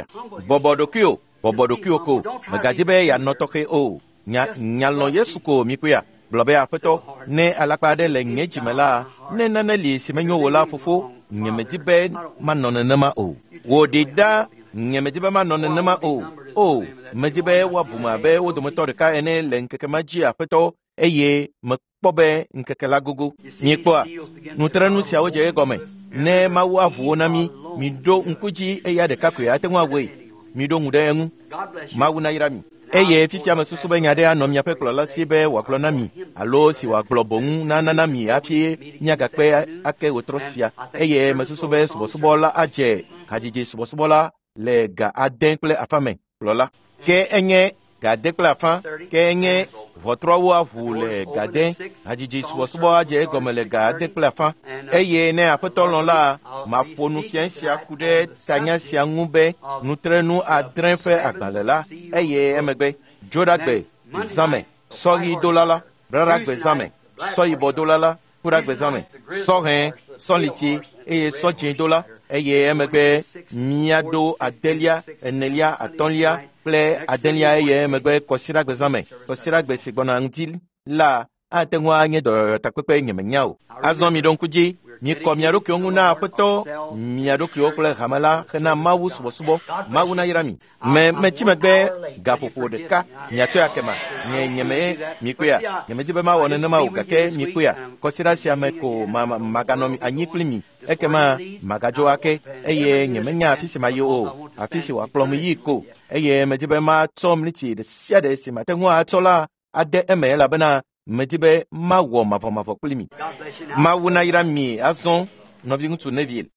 bobo dokio ko magajibe ya notoke o nyalno Yesu ko mikuya gblɔ be aƒetɔ ne alakpa aɖe le nye dzime la, ne nane li si menyo wò la fofo, nye medi be manɔ nenema o. Wò ɖe ɖa nye medi be manɔ nenema o medi be woabu abe wo dometɔ ɖeka ene le ŋkeke ma dzi aƒetɔ, eye mekpɔ be ŋkeke la gogo. Miekpɔa, nutrenu siawo dze egɔme. Ne Mawu aʋu wo na mi, miɖo ŋku dzi eya ɖeka koe ate ŋu awɔe. Miɖo ŋu ɖe eŋu. Mawu nayra mi. Eye fifia mesusu be nya ɖe anɔ miaƒe kplɔla si be wòagblɔ na mi, alo si wòagblɔ boŋu nana mi hafi miagakpe ake wòtrɔ sia. Eye mesusu be subɔsubɔ la adze hadzidzi subɔsubɔ la le ga ade kple afã me kplɔla. Ke enye ga ade kple afã, ke enye ʋɔtrɔwo aʋu le ga de, hadzidzi subɔsubɔ adze egɔme le ga ade kple afã. Eye ne aƒetɔ lɔ̃ la, maƒo nufia sia ku ɖe tanya sia ŋu be nutrenu adre ƒe agbalẽ la, eye emegbe dzodagbe zãme, sɔɣidola la, bradagbe zãme, sɔyibɔdola la, kuɖagbe zãme, sɔhɛ, sɔliti, eye sɔdzĩdola, eye emegbe miaɖo adelia, enelia, atɔ̃lia kple adelia, eye emegbe kɔsiɖagbe zãme, kɔsiɖagbe si gbɔna ŋdi la ate ŋu anye dɔyɔyɔ takpekpe nye menya o. Azɔ mi ɖo ŋku dzi, mikɔ mia ɖokuiwo ŋu na aƒetɔ mia ɖokuiwo kple hame la hena Mawu subɔsubɔ. Mawu nayra mi. Metsi megbe gaƒoƒo ɖeka miatsɔe akema. Nye mikpea, nyemedi be mawɔ nenema o, gake mikpea, kɔsiɖa sia me ko maganɔ anyi kpli mi. Ekema magadzo ake, eye nyemenya afi si mayi o, afi si wòakplɔm yi ko. Eye medi be matsɔ mliti ɖe sia ɖe si mate ŋu atsɔ la ade eme elabena medi be mawɔ mavɔmavɔ kpli mi. Mawu nayra mi azɔ, nɔvi ŋutsu Neville.